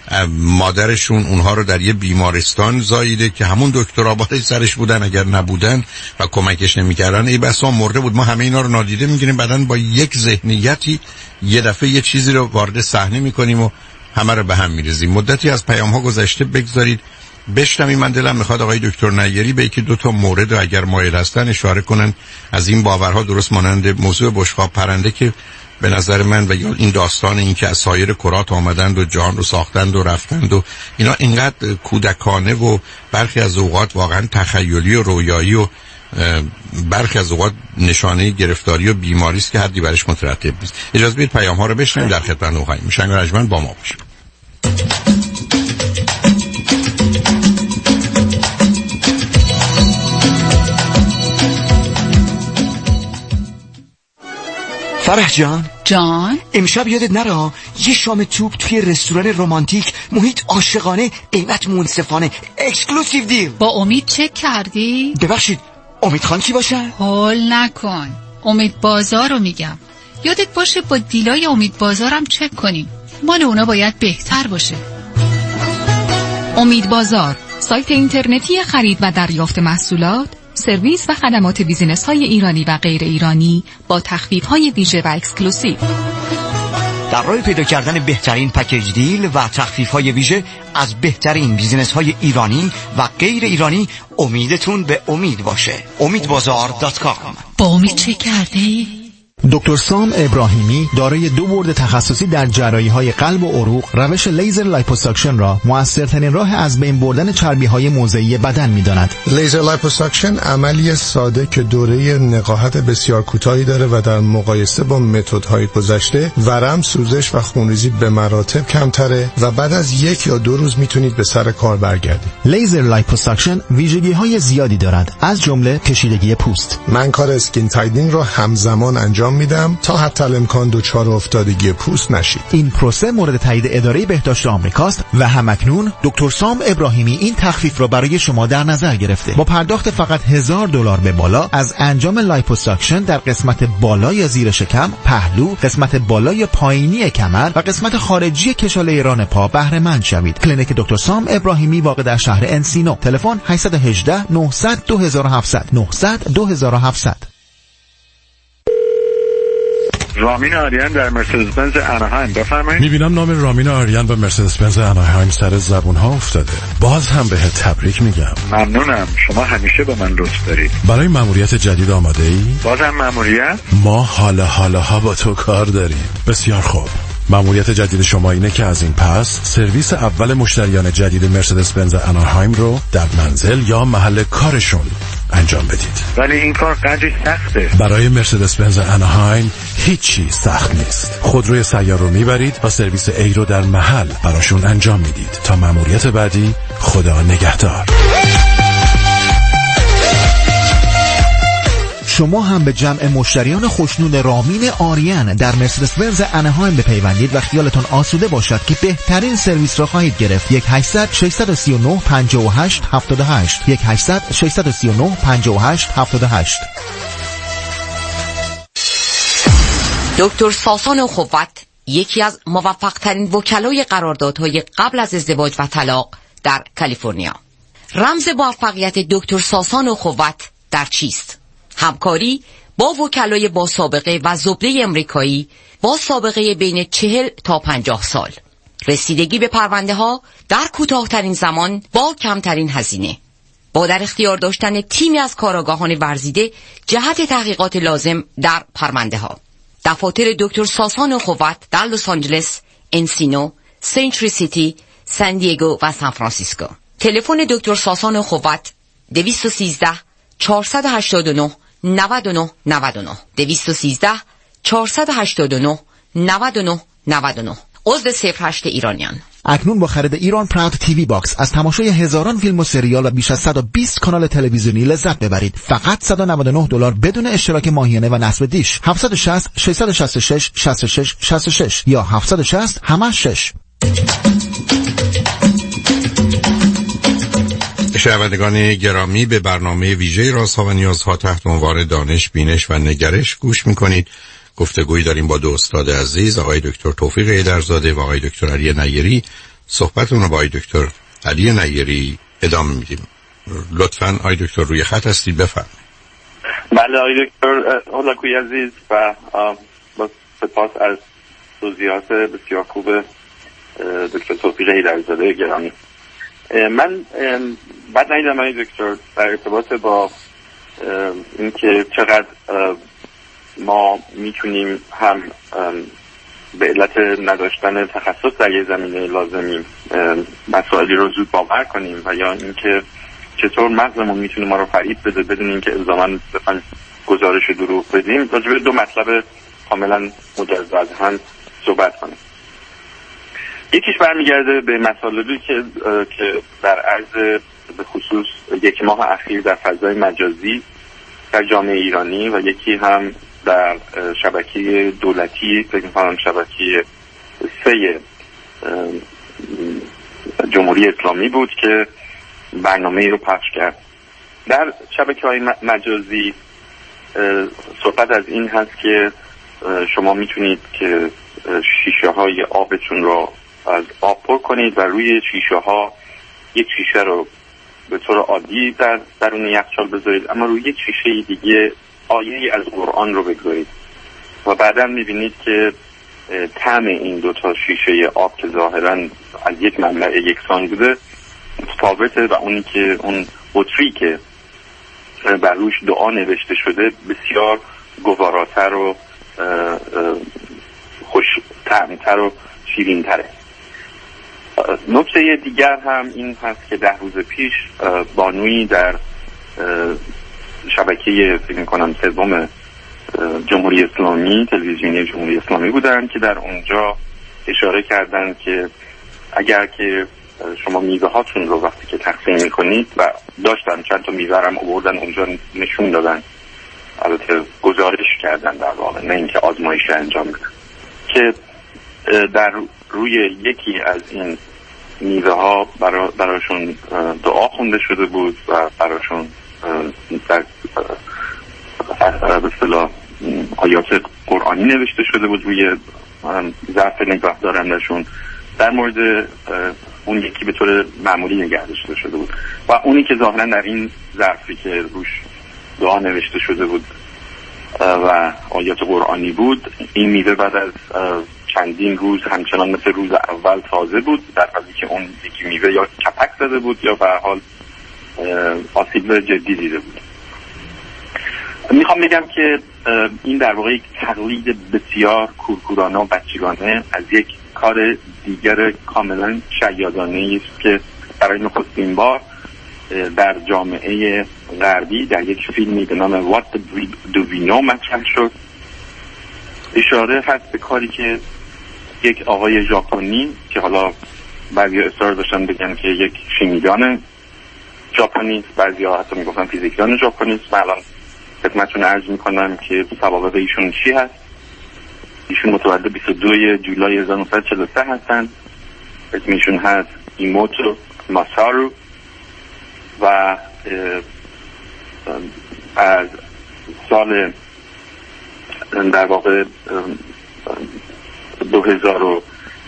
مادرشون اونها رو در یه بیمارستان زاییده که همون دکترها بالای سرش بودن، اگر نبودن و کمکش نمیکردن ای بسا مرده بود. ما همه اینا رو نادیده میگیریم، بعدن با یک ذهنیتی یه دفعه یه چیزی رو وارد صحنه میکنیم و همه رو به هم میریزیم. مدتی از پیام ها گذشته، بگذارید بشنویم. من دلم میخواد آقای دکتر نیری به یکی دو تا مورد رو اگر مایل هستن اشاره کنن از این باورها، درست مانند موضوع بشقاب پرنده که به نظر من و یا این داستان این که از سایر کرات آمدند و جهان رو ساختند و رفتند و اینا اینقدر کودکانه و برخی از اوقات واقعا تخیلی و رویایی و برخی از اوقات نشانه گرفتاری و بیماری است که حدی برش مترتب نیست. اجازه بدید پیام ها رو بشنویم، در خدمت خواهیم. میشنگ رجمن با ما باشید. فرح جان جان امشب یادت نره یه شام توپ توی رستوران رمانتیک، محیط عاشقانه، قیمت منصفانه، اکسکلوسیو دیل. با امید چک کردی؟ ببخشید امید خان کی باشه؟ هول نکن، امید بازار رو میگم. یادت باشه با دیلای امید بازارم چک کنیم، مال اونا باید بهتر باشه. امید بازار، سایت اینترنتی خرید و دریافت محصولات، سرویس و خدمات بیزینس های ایرانی و غیر ایرانی با تخفیف های ویژه و اکسکلوسیو. در راه پیدا کردن بهترین پکیج دیل و تخفیف‌های ویژه از بهترین بیزینس‌های ایرانی و غیر ایرانی، امیدتون به امید باشه. امید بازار دات کام. با امید چه کردی؟ دکتر سام ابراهیمی دارای دو بورد تخصصی در جراحی‌های قلب و عروق، روش لیزر لایپوساکشن را مؤثرترین راه از بین بردن چربی‌های موضعی بدن می‌داند. لیزر لایپوساکشن عملی ساده که دوره نقاهت بسیار کوتاهی داره و در مقایسه با متدهای گذشته ورم، سوزش و خونریزی به مراتب کمتره و بعد از یک یا دو روز میتونید به سر کار برگردید. لیزر لایپوساکشن ویژگی‌های زیادی دارد، از جمله کشیدگی پوست. من کار اسکین تایدینگ را همزمان انجام میدم تا حتی الامکان دچار افتادگی پوست نشید. این پروسه مورد تایید اداره بهداشت آمریکاست و همکنون دکتر سام ابراهیمی این تخفیف را برای شما در نظر گرفته. با پرداخت فقط هزار دلار به بالا از انجام لایپوساکشن در قسمت بالای زیر شکم، پهلو، قسمت بالای پایینی کمر و قسمت خارجی کشاله ران پا بهره مند شوید. کلینیک دکتر سام ابراهیمی واقع در شهر انسینو. تلفن هشت یک هشت نه صفر صفر دو هفت صفر صفر نه صفر صفر دو هفت صفر صفر. رامین آریان در مرسدس بنز اناهایم، بفرمایید. میبینم نام رامین آریان و مرسدس بنز اناهایم سر زبون ها افتاده. باز هم بهت تبریک میگم. ممنونم، شما همیشه به من لطف دارید. برای مأموریت جدید آماده ای؟ بازم مأموریت؟ ما حالا حالا ها با تو کار داریم. بسیار خوب. مأموریت جدید شما اینه که از این پس سرویس اول مشتریان جدید مرسدس بنز اناهایم رو در منزل یا محل کارشون انجام بدید. ولی این کار قدری سخته. برای مرسدس بنز اناهایم هیچی سخت نیست. خودروی سیار رو میبرید و سرویس ای رو در محل براشون انجام میدید. تا مأموریت بعدی، خدا نگهدار. شما هم به جمع مشتریان خوشنود رامین آریان در مرسدس بنز اناهایم بپیوندید و خیالتون آسوده باشد که بهترین سرویس را خواهید گرفت. یک هشتصد ششصد و سی و نه پنجاه و هشت هفتاد و هشت یک هشتصد ششصد و سی و نه پنجاه و هشت هفتاد و هشت. دکتر ساسان اخوت یکی از موفق ترین وکلای قراردادهای قبل از ازدواج و طلاق در کالیفرنیا. رمز موفقیت دکتر ساسان اخوت در چیست؟ همکاری با وکلای با سابقه و زبده امریکایی با سابقه بین چهل تا پنجاه سال، رسیدگی به پرونده ها در کوتاه‌ترین زمان با کمترین هزینه، با در اختیار داشتن تیمی از کارآگاهان ورزیده جهت تحقیقات لازم در پرونده ها. دفاتر دکتر ساسان اخوت در لس آنجلس، انسینو، سنچری سیتی، سان دیگو و سان فرانسیسکو. تلفن دکتر ساسان اخوت دویست و سیزده چهارصد و هشتاد و نه نود و نه نود و نه دویست و سیزده چهارصد و هشتاد و نه نود و نه نود و نه. عضو صفر هشت ایرانیان. اکنون با خرید ایران پراود تیوی باکس از تماشای هزاران فیلم و سریال و بیش از صد و بیست کانال تلویزیونی لذت ببرید. فقط صد و نود و نه دلار بدون اشتراک ماهیانه و نصب دیش. هفت شش صفر شش شش شش شش شش شش شش یا هفت شش صفر همه شش. شنوندگان گرامی، به برنامه ویژه رازها و نیازها تحت عنوان دانش، بینش و نگرش گوش میکنید. گفتگویی داریم با دو استاد عزیز، آقای دکتر توفیق ایدرزاده و آقای دکتر علی نیری. صحبتون رو با آقای دکتر علی نیری ادامه میدیم. لطفاً آقای دکتر روی خط هستید، بفرمایید. بله آقای دکتر هولاکویی عزیز و با سپاس از توضیحات بسیار خوب دکتر توفیق ایدرزاده گرامی. من بعد ندیدم آقای دکتر در ارتباط با اینکه چقدر ما میتونیم هم به علت نداشتن تخصص در یه زمینه لازمی مسائلی رو زود باور کنیم و یا اینکه چطور مغزمون میتونه ما رو فریب بده بدون اینکه الزاماً بخوایم گزارش دروغ بدیم، راجع به دو مطلب کاملا مجزا از هم صحبت کنیم. یکیش برمیگرده به مسائلی که که در عرض به خصوص یک ماه اخیر در فضای مجازی در جامعه ایرانی و یکی هم در شبکه دولتی، فکر می‌کنم شبکه سه جمهوری اسلامی بود که برنامه رو پخش کرد. در شبکه‌های مجازی صحبت از این هست که شما میتونید که شیشه های آبتون رو از آب پر کنید و روی شیشه ها یک شیشه رو به طور عادی در درون یخچال بذارید، اما روی یک شیشه دیگه آیه‌ای از قرآن رو بگذارید و بعداً میبینید که طعم این دوتا شیشه آب که ظاهراً از یک منبع یکسان بوده متفاوته و اونی که اون بطری که بر روش دعا نوشته شده بسیار گواراتر و خوش طعمتر و شیرین‌تره. نکته دیگر هم این هست که ده روز پیش بانویی در شبکه فکر می‌کنم سوم جمهوری اسلامی، تلویزیونی جمهوری اسلامی بودن که در اونجا اشاره کردن که اگر که شما میوه هاتون رو وقتی که تقسیم میکنید و داشتن چند تا میوه هم آوردن اونجا نشون دادن، البته گزارش کردن در واقع، نه اینکه آزمایش انجام بدن، که در روی یکی از این میوه ها برا براشون دعا خونده شده بود و براشون در به اصطلاح آیات قرآنی نوشته شده بود روی ظرف نگاه دارندشون. در مورد اون یکی به طور معمولی نگه داشته شده بود و اونی که ظاهرا در این ظرفی که روش دعا نوشته شده بود و آیات قرآنی بود، این میوه بعد از چندین روز همچنان مثل روز اول تازه بود، در حالی که اون یکی میوه یا کپک زده بود یا به هر حال آسیب جدی دیده بود. میخوام بگم که این در واقع یک تقلید بسیار کورکورانه و بچگانه از یک کار دیگر کاملا شیادانه است که برای نخستین بار در جامعه غربی در یک فیلمی به نام What Do We Know مطرح شد. اشاره هست به کاری که یک آقای ژاپنی که حالا بعضی اصرار داشتن بگن که یک شیمیدان ژاپنی، بعضی ها حتی میگفتن فیزیکدان ژاپنی، من الان خدمتتون عرض میکنم که سوابق ایشون چی هست. ایشون متولد بیست و دو جولای هزار و نهصد و چهل و سه هستن. اسمشون هست ایموتو ماسارو و از سال در واقع دو هزار و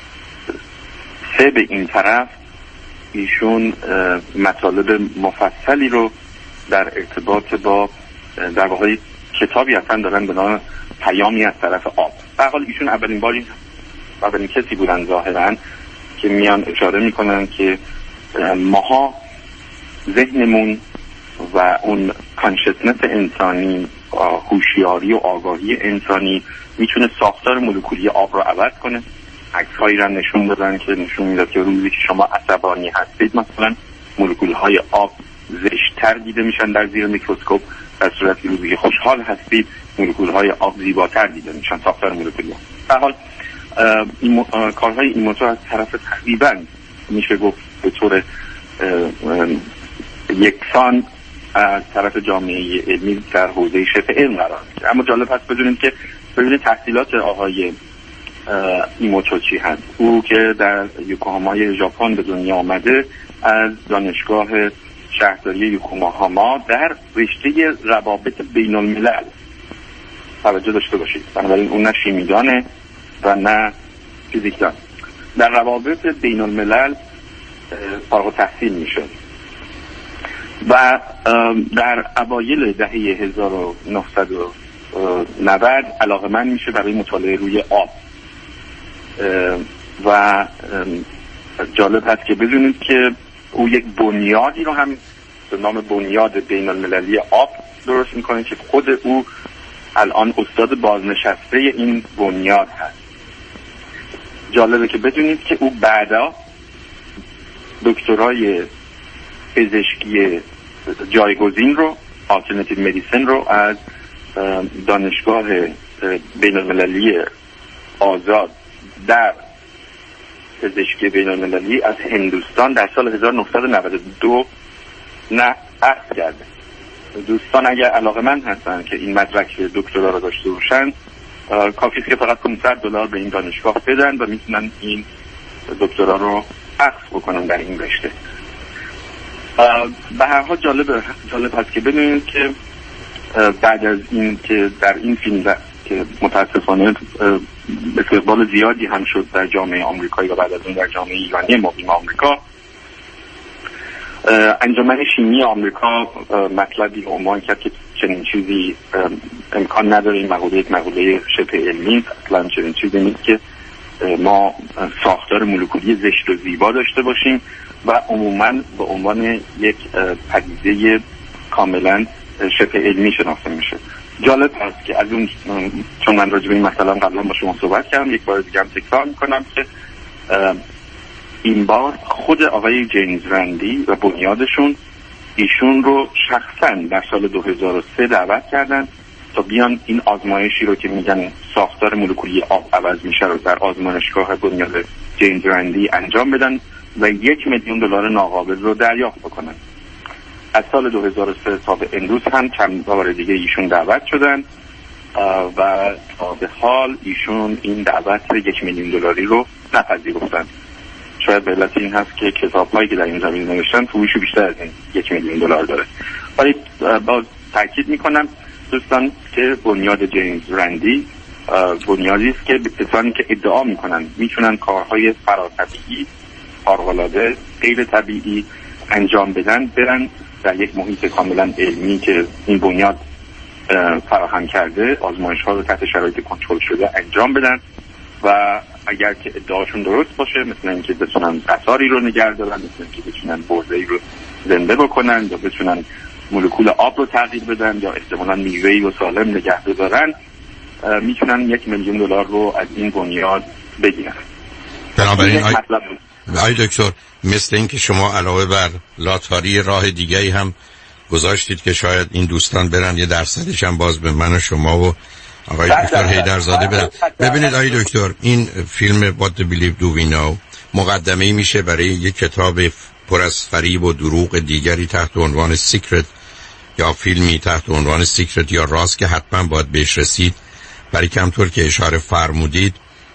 سه به این طرف ایشون مطالب مفصلی رو در ارتباط با در واقع کتابی هستن دارن به نام پیامی از طرف آب. به حال ایشون اولین باری اولین کسی بودن ظاهرا که میان اشاره میکنن که ماها ذهنمون و اون کانشسنس انسانی، هوشیاری و آگاهی انسانی میتونه ساختار مولکولی آب رو عوض کنه. عکس‌هایی رو نشون دادن که نشون میداد که روزی که شما عصبانی هستید مثلا مولکول‌های آب زشت‌تر دیده میشن در زیر میکروسکوپ، در صورتی که روزی که خوشحال هستید مولکول‌های آب زیباتر دیده میشن، ساختار مولکولی. در حال این کارهای ایموتو از طرف تقریبا میشه گفت به طور یکسان از طرف جامعه علمی در حوزه شبه علم قرار میگیره. اما جالب هست بدونید که ببینید تحصیلات آقای ایموتو چی هست. او که در یوکوهامای ژاپن به دنیا آمده، از دانشگاه شهرداری یوکوهاما در رشته روابط بین الملل. توجه داشته باشید، بنابراین اون نه شیمیدانه و نه فیزیکدان. در روابط بین الملل فارغ التحصیل میشه و در اوایل دهه هزار و نهصد و نود علاقه‌مند میشه برای مطالعه روی آب و جالب هست که بدونید که او یک بنیادی رو هم به نام بنیاد بین المللی آب درست میکنه که خود او الان استاد بازنشسته این بنیاد هست. جالبه که بدونید که او بعدا دکترای پزشکی جایگزین رو آلترناتیو مدیسن رو از دانشگاه بین المللی آزاد در پزشکی بین المللی از هندوستان در سال هزار و نهصد و نود و دو نه اخذ کرده. دوستان اگر علاقه‌مند هستن که این مدرک دکترا رو داشته باشن، کافی است که فقط پانصد دلار به این دانشگاه بدن و میتونن این دکترا رو اخذ بکنن در این رشته. به هر حال جالب جالب هست که بدونید که بعد از این که در این فیلم که متاسفانه استقبال زیادی هم شد در جامعه آمریکایی و بعد از اون در جامعه ایرانی مقیم آمریکا، انجمن شیمی آمریکا مطلبی رو عنوان کرد که چنین چیزی امکان نداره. این مقوله یک مقوله شبه علمی، اصلا چنین چیزی نیست که ما ساختار مولکولی زشت و زیبا داشته باشیم و عموما به عنوان یک پدیده کاملا شبه علمی شناخته میشه. جالب هست که از اون، چون من راجع به این مثلا قبلا با شما صحبت کردم، یک بار دیگه هم تکرار میکنم که این بار خود آقای جیمز رندی و بنیادشون ایشون رو شخصا در سال دو هزار و سه دعوت کردن تا بیان این آزمایشی رو که میگن ساختار مولکولی آب عوض میشه رو در آزمایشگاه بنیاد جیمز رندی انجام بدن و یک میلیون دلار ناقابل رو دریافت بکنن. از سال دو هزار و سه تا به امروز هم چند بار دیگه ایشون دعوت شدن و تا به حال ایشون این دعوت یک میلیون دلاری رو نپذیرفتن. شاید به علت این هست که کتاب‌هایی که در این زمینه نوشتن فروشی بیشتر از این یک میلیون دلار داره. ولی باز تاکید میکنم دوستان که بنیاد جیمز رندی بنیادی است که کسانی که ادعا میکنن میتونن کارهای فراتبیعی، خارق‌العاده، غیر طبیعی انجام بدن، برن در یک محیط کاملا علمی که این بنیاد فراهم کرده آزمایش‌ها رو تحت شرایط کنترل شده انجام بدن و اگر که ادعاشون درست باشه، مثل اینکه بتونن قطاری رو نگه دارن، مثل اینکه بتونن برده‌ای رو زنده بکنن یا بتونن مولکول آب رو تغییر بدن یا احتمالاً میوه‌ای رو سالم نگه دارن، میتونن یک میلیون دلار رو از این بنیاد بگیرن. بنابراین آی... آی دکتر، مثل اینکه شما علاوه بر لاتاری راه دیگه‌ای هم گذاشتید که شاید این دوستان برن، یه درصدش هم باز به من و شما و آقای دکتر حیدرزاده بدن. ببینید آقای دکتر، این فیلم What the Believe Do We Know مقدمه‌ای میشه برای یک کتاب پر از فریب و دروغ دیگری تحت عنوان سیکرت، یا فیلمی تحت عنوان سیکرت یا راز که حتما باید بهش رسید. برای کمطور که اشاره فرمودید،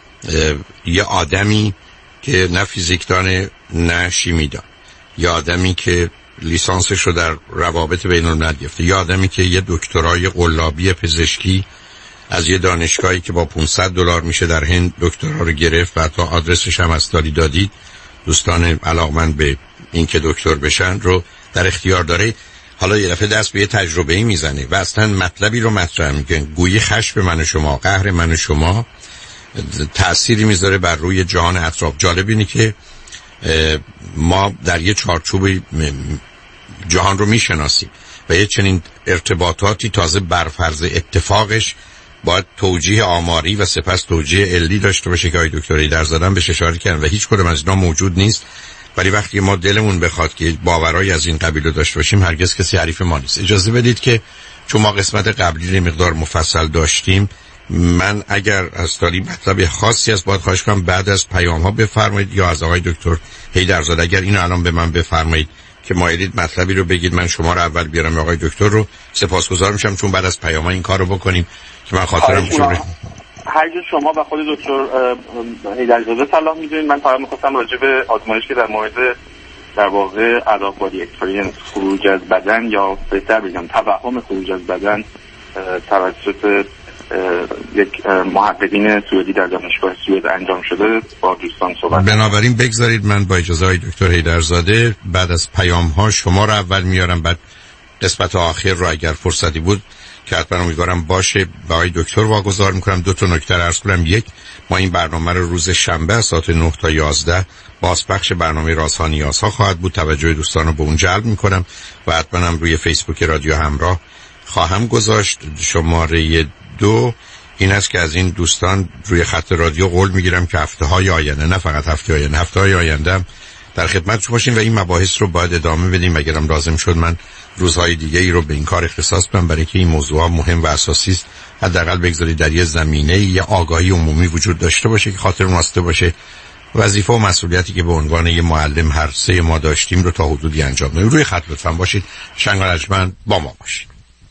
یه آدمی که نه فیزیکدان نه شیمیدان، یه آدمی که لیسانسش رو در روابط بین الملل گرفته، یه آدمی که یه دکترای قلابی پزشکی از یه دانشگاهی که با پانصد دلار میشه در هند دکترا رو گرفت و تا آدرسش هم استالی دادید، دوستان علاقمند به این که دکتر بشن رو در اختیار داره. حالا یه دفعه دست به یه تجربه‌ای میزنه و اصلا مطلبی رو مطرح میکنه، گویی خشم من و شما، قهر من و شما تأثیری میذاره بر روی جهان اطراف. جالب اینه که ما در یه چارچوب جهان رو میشناسیم و یه چنین ارتباطاتی تازه بر فرض اتفاقش باید توجیه آماری و سپس توجیه علی داشته باشه که آقای دکتر حیدرزاده بهش اشاره کردن و هیچ کدوم از اینا موجود نیست. ولی وقتی ما دلمون بخواد که باورایی از این قبیل رو داشته باشیم، هرگز کسی حریف ما نیست. اجازه بدید که چون ما قسمت قبلی مقدار مفصل داشتیم، من اگر از تالی مطلب خاصی از باید خواهش کنم بعد از پیام ها بفرمایید، یا از آقای دکتر حیدرزاده اگر اینو الان به من بفرمایید که مایلید مطلبی رو بگید، من شما رو اول بیارم آقای دکتر رو. سپاسگزار میشم چون بعد از پیام ها این کار رو بکنیم که من خاطرم شوره. هر جور شما و خود دکتر حیدرزاده صلاح میدونید. من فقط می‌خواستم راجع به آزمایشی که در مورد در واقع اداپت بادی اکسپریانس، خروج از بدن یا بهتر بگم توهم خروج از بدن توسط یک محققین سوئدی در دانشگاه سوئد انجام شده با دوستان صحبت. بنابراین بگذارید من با اجازه های دکتر حیدرزاده بعد از پیام ها شما رو اول میارم، بعد قسمت آخر رو اگر فرصتی بود که حتما امیدوارم باشه با آقای دکتر واگذار میکنم. دو تا نکته عرض کنم. یک، ما این برنامه رو روز شنبه ساعت نه تا یازده بازپخش برنامه رازها نیازها خواهد بود. توجه دوستان رو به اون جلب میکنم و حتما هم روی فیسبوک رادیو همراه خواهم گذاشت. شماره دو این است که از این دوستان روی خط رادیو قول میگیرم که هفته های آینده، نه فقط هفته آینده، هفته های آینده در خدمتشون باشیم و این مباحث رو باید ادامه بدیم. اگرم لازم شد من روزهای دیگه ای رو به این کار اختصاص بدم، برای که این موضوع مهم و اساسی است. حداقل بگذارید در یه زمینه یه آگاهی عمومی وجود داشته باشه که خاطر واسطه باشه وظیفه و مسئولیتی که به عنوان یه معلم هر سه ما داشتیم رو تا حدودی انجام بدیم. روی خط لطفاً باشید. شنگ رجمن با ما باشید.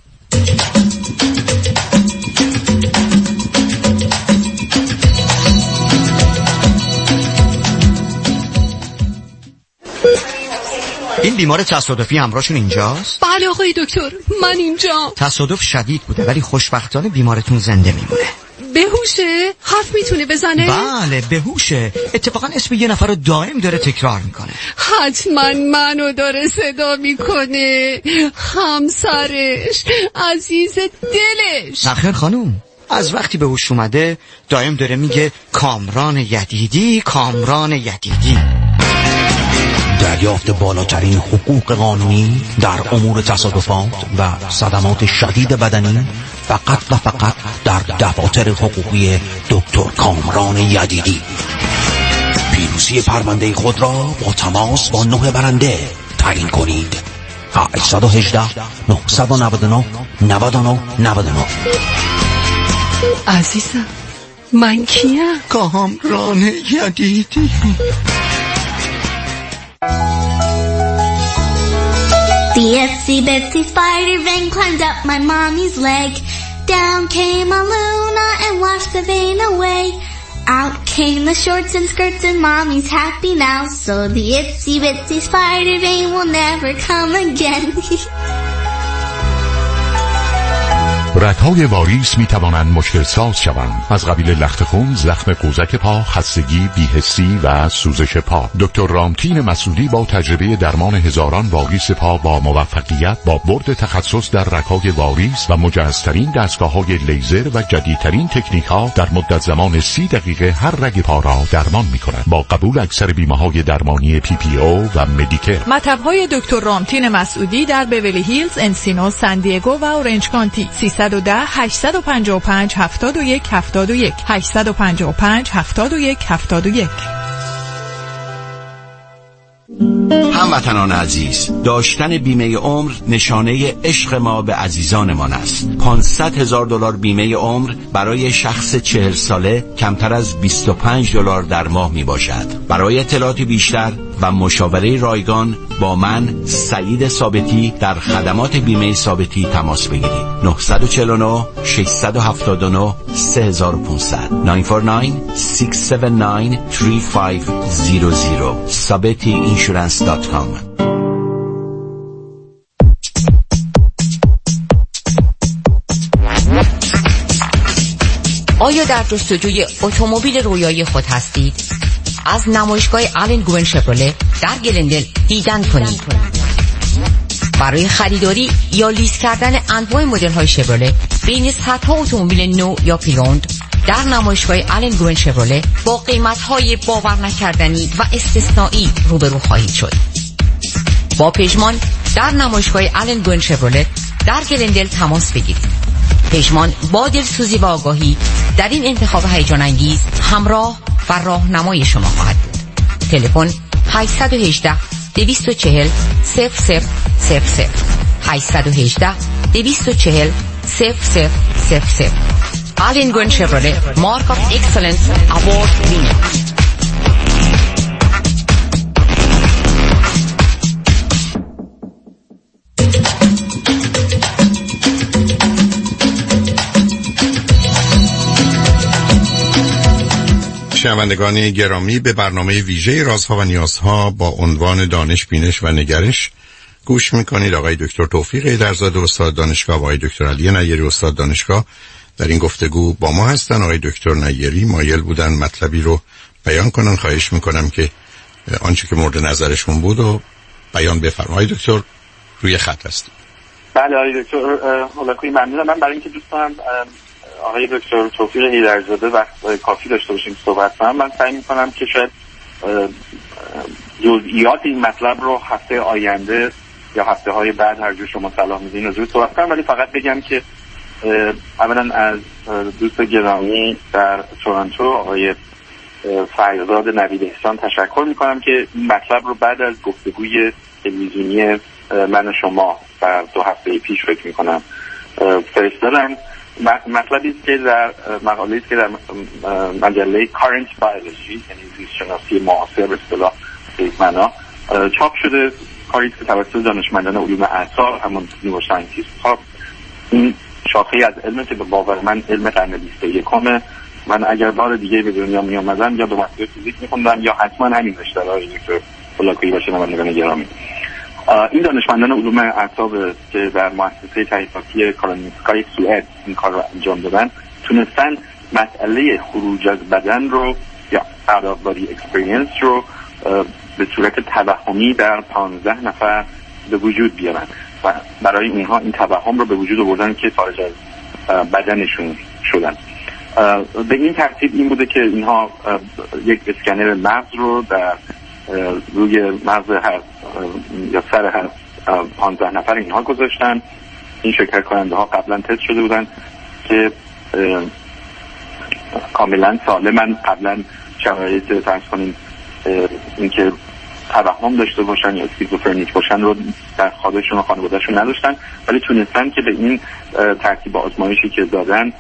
این بیمار تصادفی همراهشون اینجاست؟ بله آقای دکتر، من اینجا. تصادف شدید بوده ولی خوشبختانه بیمارتون زنده میمونه. بهوشه؟ حرف میتونه بزنه؟ بله بهوشه. اتفاقا اسم یه نفر رو دائم داره تکرار میکنه. حتما منو داره صدا میکنه. همسرش، عزیز دلش. نخیر خانوم، از وقتی به هوش اومده دائم داره میگه کامران یدیدی، کامران یدیدی. دریافت بالاترین حقوق قانونی در امور تصادفات و صدمات شدید بدنی فقط و فقط در دفاتر حقوقی دکتر کامران یدیدی. پیروزی پرونده خود را با تماس با نه برنده تعیین کنید. هشت یک هشت نه نه نه نه نه نه نه. عزیزم من کیم؟ کامران یدیدی. The itsy bitsy spider vein climbed up my mommy's leg. Down came a Luna and washed the vein away. Out came the shorts and skirts and mommy's happy now. So the itsy bitsy spider vein will never come again. رگ‌های واریس می توانند مشکل ساز شوند، از قبیل لخت خون، زخم قوزک پا، خستگی، بی‌حسی و سوزش پا. دکتر رامتین مسعودی با تجربه درمان هزاران واریس پا با موفقیت با برد تخصص در رگ‌های واریس و مجهزترین دستگاه‌های لیزر و جدیدترین تکنیک‌ها در مدت زمان سی دقیقه هر رگ پا را درمان می‌کند با قبول اکثر بیمه‌های درمانی پی پی او و مدیکر. مطب‌های دکتر رامتین مسعودی در بیولی هیلز، انسینو، سان دیگو و اورنج کانتی. سیصد و ده هشت پنج پنج هفتاد و یک هفتاد و یک هشت پنج پنج هفتاد و یک هفتاد و یک. هموطنان عزیز، داشتن بیمه عمر نشانه عشق ما به عزیزانمان است. پانصد هزار دلار بیمه عمر برای شخص چهل ساله کمتر از بیست و پنج دلار در ماه می باشد. برای اطلاعات بیشتر و مشاوره رایگان با من سعید ثابتی در خدمات بیمه ثابتی تماس بگیرید. نه چهار نه شش هفت نه سه پانصد نه چهار نه شش هفت نه سه پنج صفر صفر sabeti insurance dot com. آیا در جستجوی اتومبیل رویایی خود هستید؟ از نمایشگاه آلن گوین شفرله در گلندل دیدن کنید. برای خریداری یا لیز کردن انواع مدل‌های شفرله بین صدها اتومبیل نو یا پری‌اوند در نمایشگاه آلن گوین شفرله با قیمت‌های باور نکردنی و استثنایی روبرو خواهید شد. با پژمان در نمایشگاه آلن گوین شفرله در گلندل تماس بگیرید. پژمان با دلسوزی و آگاهی در این انتخاب هیجان انگیز همراه و راهنمای شما خواهد بود. تلفن هشت یک هشت دو چهار صفر صفر صفر صفر هشت یک هشت دو چهار صفر صفر صفر صفر. آلن گوین شفرله مارک آف اکسلنس اوارد وینر. شنوندگان گرامی، به برنامه ویژه رازها و نیازها با عنوان دانش، بینش و نگرش گوش میکنید. آقای دکتر توفیق ایدرزاده استاد دانشگاه و آقای دکتر علی نیری استاد دانشگاه در این گفتگو با ما هستن. آقای دکتر نیری مایل بودن مطلبی رو بیان کنن. خواهش میکنم که آنچه که مورد نظرشون بود و بیان بفرمایید. آقای دکتر روی خط هستید. بله آقای دکتر هولاکویی، ممنونم. من برای اینکه دوست دارم آقای دکتر توفیق ایدرزاده وقت کافی داشته باشیم صحبت کنم، من سعی میکنم که شاید جزئیات این مطلب رو هفته آینده یا هفته های بعد هر جور شما صلاح میدین رو زود صحبت کنم. ولی فقط بگم که اولا از دوست گرامی در تورنتو آقای فرزاد نوید احسان تشکر میکنم که این مطلب رو بعد از گفتگوی تلویزیونی من و شما در دو هفته پیش فکر میکنم فرستادن. مطلبی است که در مقاله است که در مجله Current Biology، یعنی زیستشناسی معاصر به اصطلاح معنا چاپ شده، کاری که توسط دانشمندان علوم اعصاب همون نیوروساینتیست ها، این شاخه از علم که به باور من علم قرن بیست و یکم، من اگر بار دیگه به دنیا می اومدم یا دکترا فیزیک می‌خوندم یا حتما همین رشته را دکتر هولاکویی باشه. نمایندگان گرامی، این دانشمندان علوم اعصاب که در مؤسسه تحقیقاتی کارولینسکای سوئد این کار رو انجام دادن تونستن مسئله خروج از بدن رو یا out of body experience رو به صورت توهمی در پانزده نفر به وجود بیارن و برای اینها این توهم رو به وجود آوردن که خارج از بدنشون شدن. به این ترتیب این بوده که اینها یک اسکنر مغز رو در روی مغز هر یا سر هر پانزده نفر اینها گذاشتن. این شرکت کننده ها قبلا تست شده بودن که کاملا سالمن، قبلا شرایط فرض کنیم اینکه توهم داشته باشن یا اسکیزوفرنیک باشن رو در خودشون و خانوادهشون نداشتن، ولی تونستن که به این ترتیب آزمایشی که دادن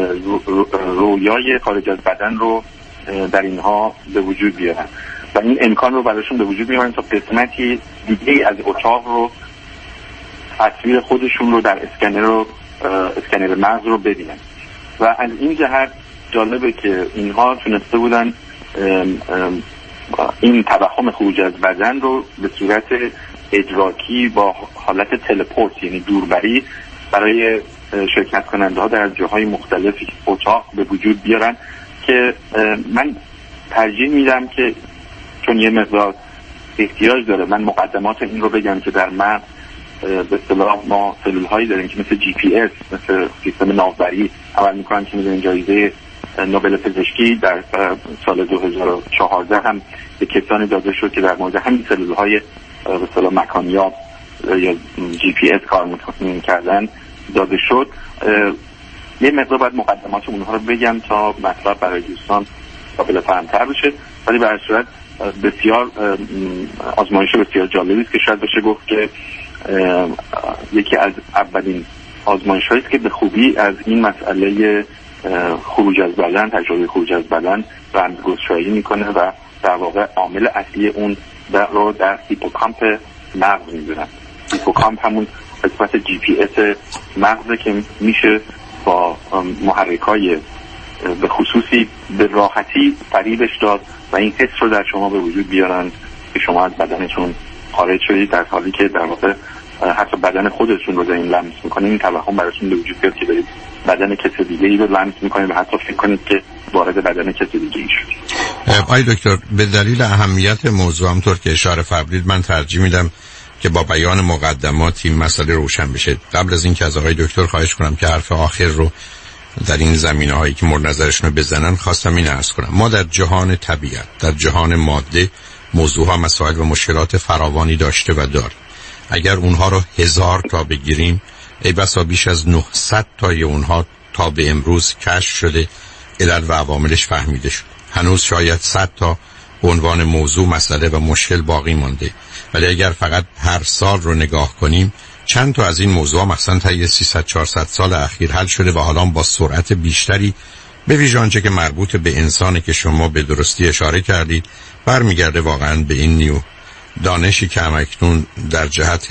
رویای خارج از بدن رو در اینها به وجود بیارن و این امکان رو براشون به وجود بیارن تا قسمتی دیگه از اتاق رو، تصویر خودشون رو در اسکنر رو اسکنر مغز رو ببینن. و از این جهت جالبه که اینها تونسته بودن ام ام این توهم خروج از بدن رو به صورت ادراکی با حالت تلپورت یعنی دوربری برای شرکت کننده ها در جاهای مختلفی اتاق به وجود بیارن که من ترجیح میدم که چون یه مقدار احتیاج داره من مقدمات این رو بگم که در مغز به اصطلاح ما سلول هایی داریم که مثل جی پی اس، مثل سیستم ناوبری عمل میکنن که میدونین جایزه نوبل پزشکی در سال دو هزار و چهارده هم به کسانی داده شد که در مورد همین سلول های به اصطلاح مکانیاب یا جی پی اس کار میکردن داده شد. یه مقدار باید مقدمات اونها رو بگم تا مطلب برای دوستان قابل فهم‌تر بشه، ولی به هر صورت بسیار آزمایش بسیار جالبی است که شاید بشه گفت که یکی از اولین آزمایش هایی است که به خوبی از این مسئله خروج از بدن، تجربه خروج از بدن رمزگشایی میکنه و در واقع عامل اصلی اون در رو در هیپوکامپ مغز میدونن. هیپوکامپ همون قسمت جی پی اس مغزه که میشه با محرکای به خصوصی به راحتی فریبش داد و این حس رو در شما به وجود بیارن که شما از بدنتون خارج شدید، در حالی که در واقع حتی بدن خودتون رو دارین لمس میکنین. این توهم براتون به وجود بیاد که دارید بدن کسی دیگه ای رو لمس میکنید و حتی فکر کنید که وارد بدن کسی دیگه ای شدید. آقای دکتر، به دلیل اهمیت موضوع همطور که اشاره فرمودید من ترجیح میدم که با بیان مقدمات این مسئله روشن بشه. قبل از اینکه از آقای دکتر خواهش کنم که حرف آخر رو در این زمینه‌هایی که مورد نظرشون رو بزنن خواستم این عرض کنم. ما در جهان طبیعت، در جهان ماده موضوعها، مسائل و مشکلات فراوانی داشته و داریم. اگر اونها رو هزار تا بگیریم ای بسا بیش از نهصد تای اونها تا به امروز کشف شده، علل و عواملش فهمیده شد. هنوز شاید صد تا عنوان موضوع، مسئله و مشکل باقی مانده، ولی اگر فقط هر سال رو نگاه کنیم چند تا از این موضوع مثلا طی سیصد چهارصد سال اخیر حل شده و حالا با سرعت بیشتری به ویژه آنچه که مربوط به انسانی که شما به درستی اشاره کردید برمیگرده واقعا به این نیو دانشی که همکنون در جهت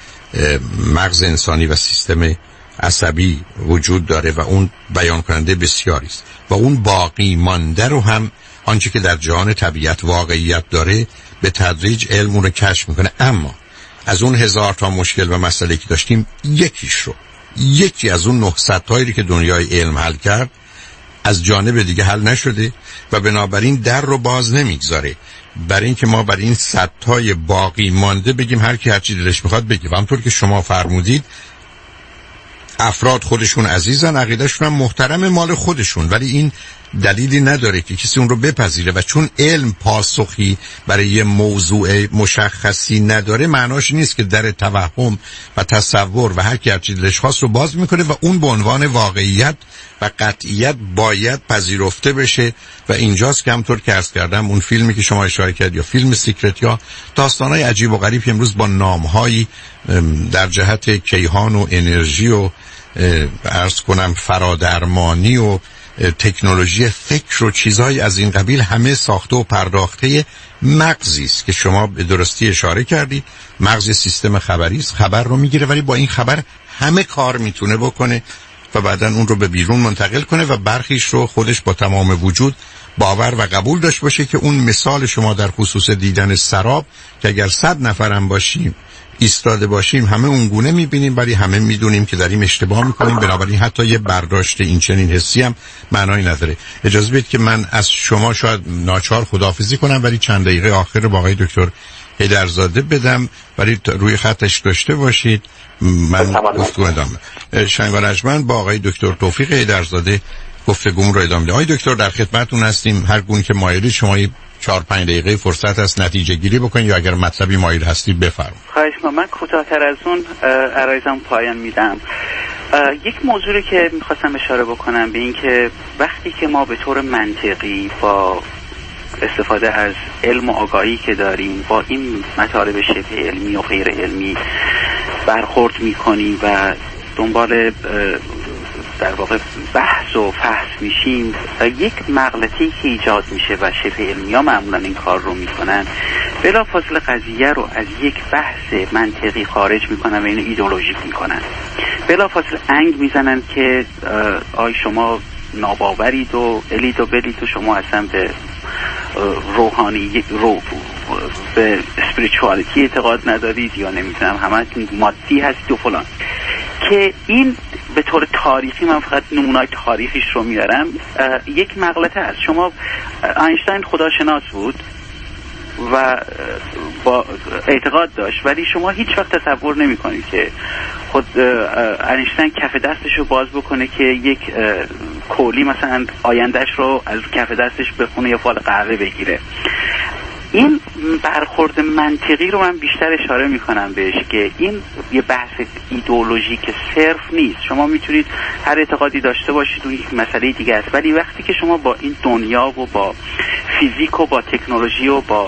مغز انسانی و سیستم عصبی وجود داره و اون بیان کننده بسیاری است و اون باقی مانده رو هم آنچه که در جهان طبیعت واقعیت داره به تدریج علم اون رو کشف میکنه. اما از اون هزار تا مشکل و مسئله که داشتیم یکیش رو، یکی از اون نهصد تایی که دنیای علم حل کرد از جانب دیگه حل نشده و بنابراین در رو باز نمیگذاره برای اینکه ما برای این صد تای باقی مانده بگیم هر کی هر چی دلش میخواد بگه. و همونطور که شما فرمودید افراد خودشون عزیزن، عقیدهشون هم محترم مال خودشون، ولی این دلیلی نداره که کسی اون رو بپذیره و چون علم پاسخی برای یه موضوع مشخصی نداره معناش نیست که در توهم و تصور و هر کی هر چی دلش خواست رو باز میکنه و اون به عنوان واقعیت و قطعیت باید پذیرفته بشه. و اینجاست که همطور که عرض کردم اون فیلمی که شما اشاره کرد یا فیلم سیکرت یا داستانهای عجیب و غریب امروز با نامهایی در جهت کیهان و انرژی و عرض کنم فرادرمانی و تکنولوژی فکر و چیزهای از این قبیل همه ساخته و پرداخته مغزی است که شما به درستی اشاره کردید. مغز سیستم خبری است، خبر رو میگیره ولی با این خبر همه کار میتونه بکنه و بعداً اون رو به بیرون منتقل کنه و برخیش رو خودش با تمام وجود باور و قبول داشته باشه که اون مثال شما در خصوص دیدن سراب که اگر صد نفرم باشیم ایستاده باشیم همه اونگونه میبینیم، ولی همه میدونیم که داریم اشتباه میکنیم. بنابراین حتی یه برداشت این چنین حسی هم معنایی نداره. اجازه بدید که من از شما شاید ناچار خداحافظی کنم، ولی چند دقیقه آخر رو با آقای دکتر حیدرزاده بدم، ولی روی خطش داشته باشید. من گفتگو ادامه شنگانجمن با آقای دکتر توفیق حیدرزاده گفتگوم رو ادامه میدم. آقای دکتر در خدمتتون هستیم. هر گونه که مایلید شما چهار پنج دقیقه فرصت هست نتیجه گیری بکنید، یا اگر مطلبی مایل هستید بفرمایید. خواهش می‌کنم. من کوتاه‌تر از اون عرایزم پایان میدم. یک موضوعی که میخواستم اشاره بکنم به این که وقتی که ما به طور منطقی با استفاده از علم و آگاهی که داریم با این مطالب شبه علمی و غیر علمی برخورد میکنیم و دنبال در واقع بحث و فحص میشیم، یک مغلطه‌ای که ایجاد میشه و شبه علمی ها معمولا این کار رو میکنن، بلافاصله قضیه رو از یک بحث منطقی خارج میکنن و اینو ایدئولوژیک میکنن. بلافاصله انگ میزنن که آی شما ناباورید و الید و بلید و شما اصلا به روحانی رو به اسپریچوالیتی اعتقاد ندارید یا نمیدونم همه مادی هستید و فلان، که این به طور تاریخی من فقط نمونه‌های تاریخیش رو میارم. یک مغلطه است. شما اینشتین خداشناس بود و با اعتقاد داشت، ولی شما هیچ وقت تصور نمی کنید که خود اینشتین کف دستش رو باز بکنه که یک کولی مثلا آیندهش رو از کف دستش بخونه یا فال قهوه بگیره. این برخورد منطقی رو من بیشتر اشاره میکنم بهش که این یه بحث ایدئولوژیک صرف نیست. شما میتونید هر اعتقادی داشته باشید، اون یک مسئله دیگه است، ولی وقتی که شما با این دنیا و با فیزیک و با تکنولوژی و با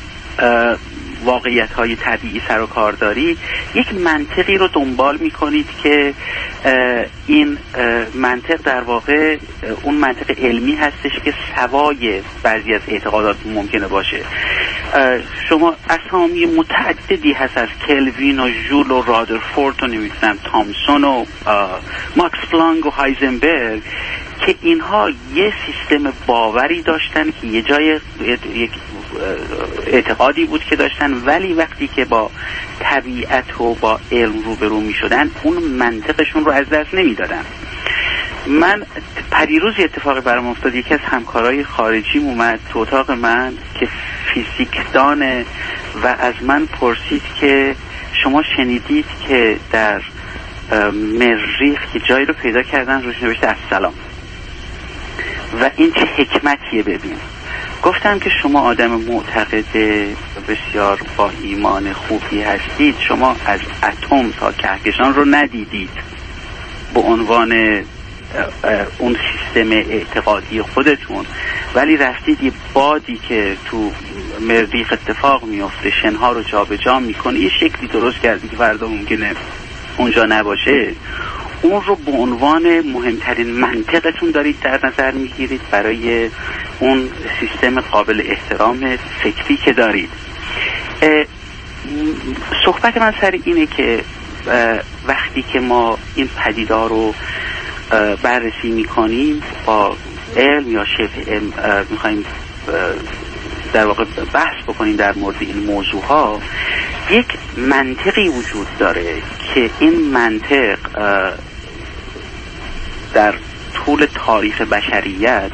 واقعیت های طبیعی سر و کار داری، یک منطقی رو دنبال میکنید که این منطق در واقع اون منطق علمی هستش که سوای بعضی از اعتقادات ممکنه باشه. شما اسامی متعددی هست از کلوین و ژول و رادرفورد و نمیدونم تامسون و ماکس پلانک و هایزنبرگ که اینها یه سیستم باوری داشتن که یه جای یک اعتقادی بود که داشتن، ولی وقتی که با طبیعت و با علم روبرو می شدن اون منطقشون رو از دست نمی دادن. من پریروز اتفاقی برام افتاد، یکی از همکارای خارجیم اومد تو اتاق من که فیزیکدانه و از من پرسید که شما شنیدید که در مریخ که جایی رو پیدا کردن روش نوشته السلام و این چه حکمتیه ببین. گفتم که شما آدم معتقد بسیار با ایمان خوبی هستید، شما از اتم تا کهکشان رو ندیدید به عنوان اون سیستم اعتقادی خودتون، ولی رفتید یه بادی که تو مریخ اتفاق میفته شنها رو جا به جا میکنه یه شکلی درست کردید که فردا ممکنه اونجا نباشه، اون رو به عنوان مهمترین منطقتون دارید در نظر میگیرید برای اون سیستم قابل احترام فکری که دارید. صحبت من سر اینه که وقتی که ما این پدیدار رو بررسی میکنیم با علم یا شبه علم میخواییم در واقع بحث بکنیم در مورد این موضوع ها، یک منطقی وجود داره که این منطق در طول تاریخ بشریت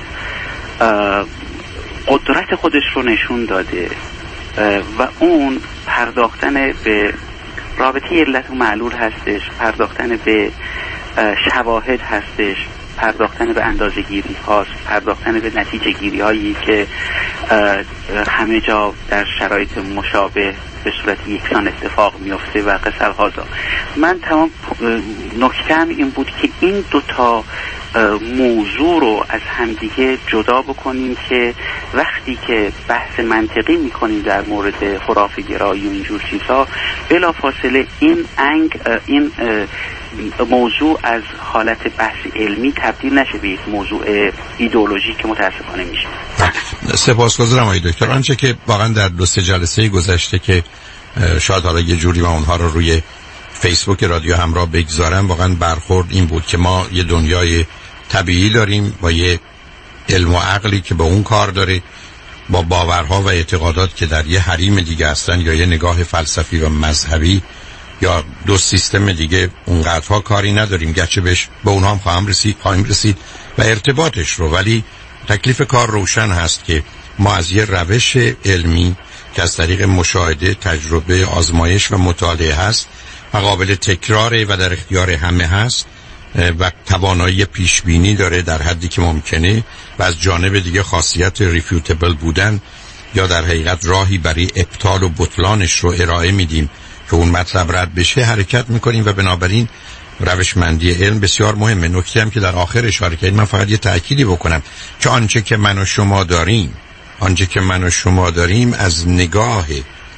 قدرت خودش رو نشون داده و اون پرداختن به رابطه علت و معلول هستش، پرداختن به شواهد هستش، پرداختن به اندازه گیری هاست، پرداختن به نتیجه گیری هایی که همه جا در شرایط مشابه به صورت یکسان اتفاق میفته و قصر هازا. من تمام نکتم این بود که این دوتا موضوع رو از همدیگه جدا بکنیم که وقتی که بحث منطقی میکنیم در مورد خرافه گرایی و اینجور چیزها، بلا فاصله این انگ این موضوع از حالت بحث علمی تبدیل نشه به یک موضوع ایدئولوژی که متاسفانه میشه. سپاسگزارم آقای دکتر. آنچه که واقعا در دو سه جلسه گذشته که شاید حالا یه جوری ما اونها رو روی فیسبوک رادیو همراه بگذارم، واقعا برخورد این بود که ما یه دنیای طبیعی داریم با یه علم و عقلی که با اون کار داره با باورها و اعتقادات که در یه حریم دیگه هستن یا یه نگاه فلسفی و مذهبی یا دو سیستم دیگه اونقدرها کاری نداریم، گرچه بهش به اونها هم خواهم رسید خواهیم رسید و ارتباطش رو، ولی تکلیف کار روشن هست که ما از یه روش علمی که از طریق مشاهده، تجربه، آزمایش و مطالعه هست و قابل تکراره و در اختیار همه هست و توانایی پیش بینی داره در حدی که ممکنه و از جانب دیگه خاصیت ریفیوتبل بودن یا در حقیقت راهی برای ابطال و بطلانش رو ارائه میدیم که اون مطلب رد بشه، حرکت میکنیم و بنابراین روشمندی علم بسیار مهمه. نکته هم که در آخر اشاره کردیم، من فقط یه تأکیدی بکنم که آنچه که من و شما داریم آنچه که من و شما داریم از نگاه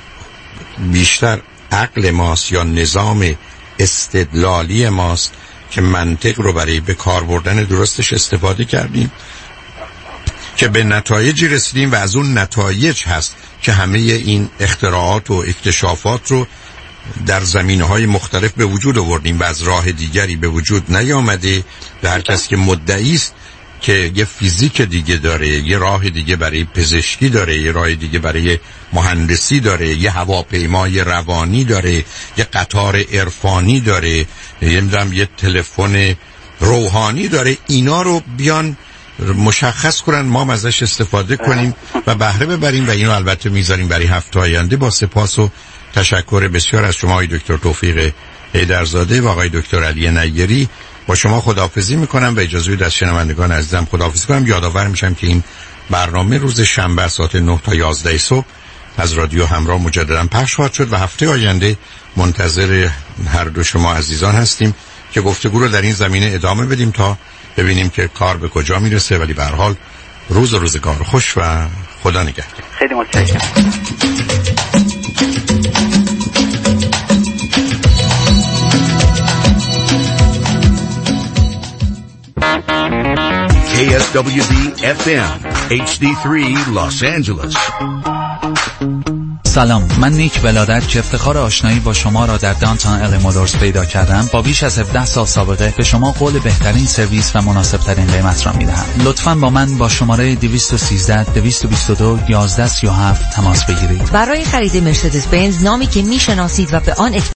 بیشتر عقل ماست یا نظام استدلالی ماست که منطق رو برای به کار بردن درستش استفاده کردیم که به نتایجی رسیدیم و از اون نتایج هست که همه این اختراعات و اکتشافات رو در زمینه‌های مختلف به وجود آوردیم و از راه دیگری به وجود نیامده. و هر کس که مدعی است که یه فیزیک دیگه داره، یه راه دیگه برای پزشکی داره، یه راه دیگه برای مهندسی داره، یه هواپیمای روانی داره، یه قطار عرفانی داره، نمیدونم یه تلفن روحانی داره، اینا رو بیان مشخص کنن، ما هم ازش استفاده کنیم و بهره ببریم و اینو البته میذاریم برای هفته آینده. با سپاس و تشکر بسیار از شما آقای دکتر توفیق حیدرزاده و آقای دکتر علی نیری. با شما خداحافظی میکنم و اجازه بدید از شنوندگان عزیزم خداحافظی کنم. یادآور میشم که این برنامه روز شنبه ساعت نه تا یازده صبح از رادیو همراه مجددا پخش خواهد شد و هفته آینده منتظر هر دو شما عزیزان هستیم که گفتگو رو در این زمینه ادامه بدیم تا ببینیم که کار به کجا میرسه. ولی به هر حال روز و روزگار خوش و خدا نگهدار. خیلی متشکرم. K S W D F M H D three Los Angeles. سلام، من نیک ولادت که افتخار آشنایی با شما را در دانتون ال مولورز پیدا کردم، با بیش از هفده سال سابقه به شما قول بهترین سرویس و مناسب ترین قیمت را میدهم. لطفاً با من با شماره دویست و سیزده دویست و بیست و دو یازده سی و هفت تماس بگیرید. برای خرید مرسدس بنز، نامی که میشناسید و به آن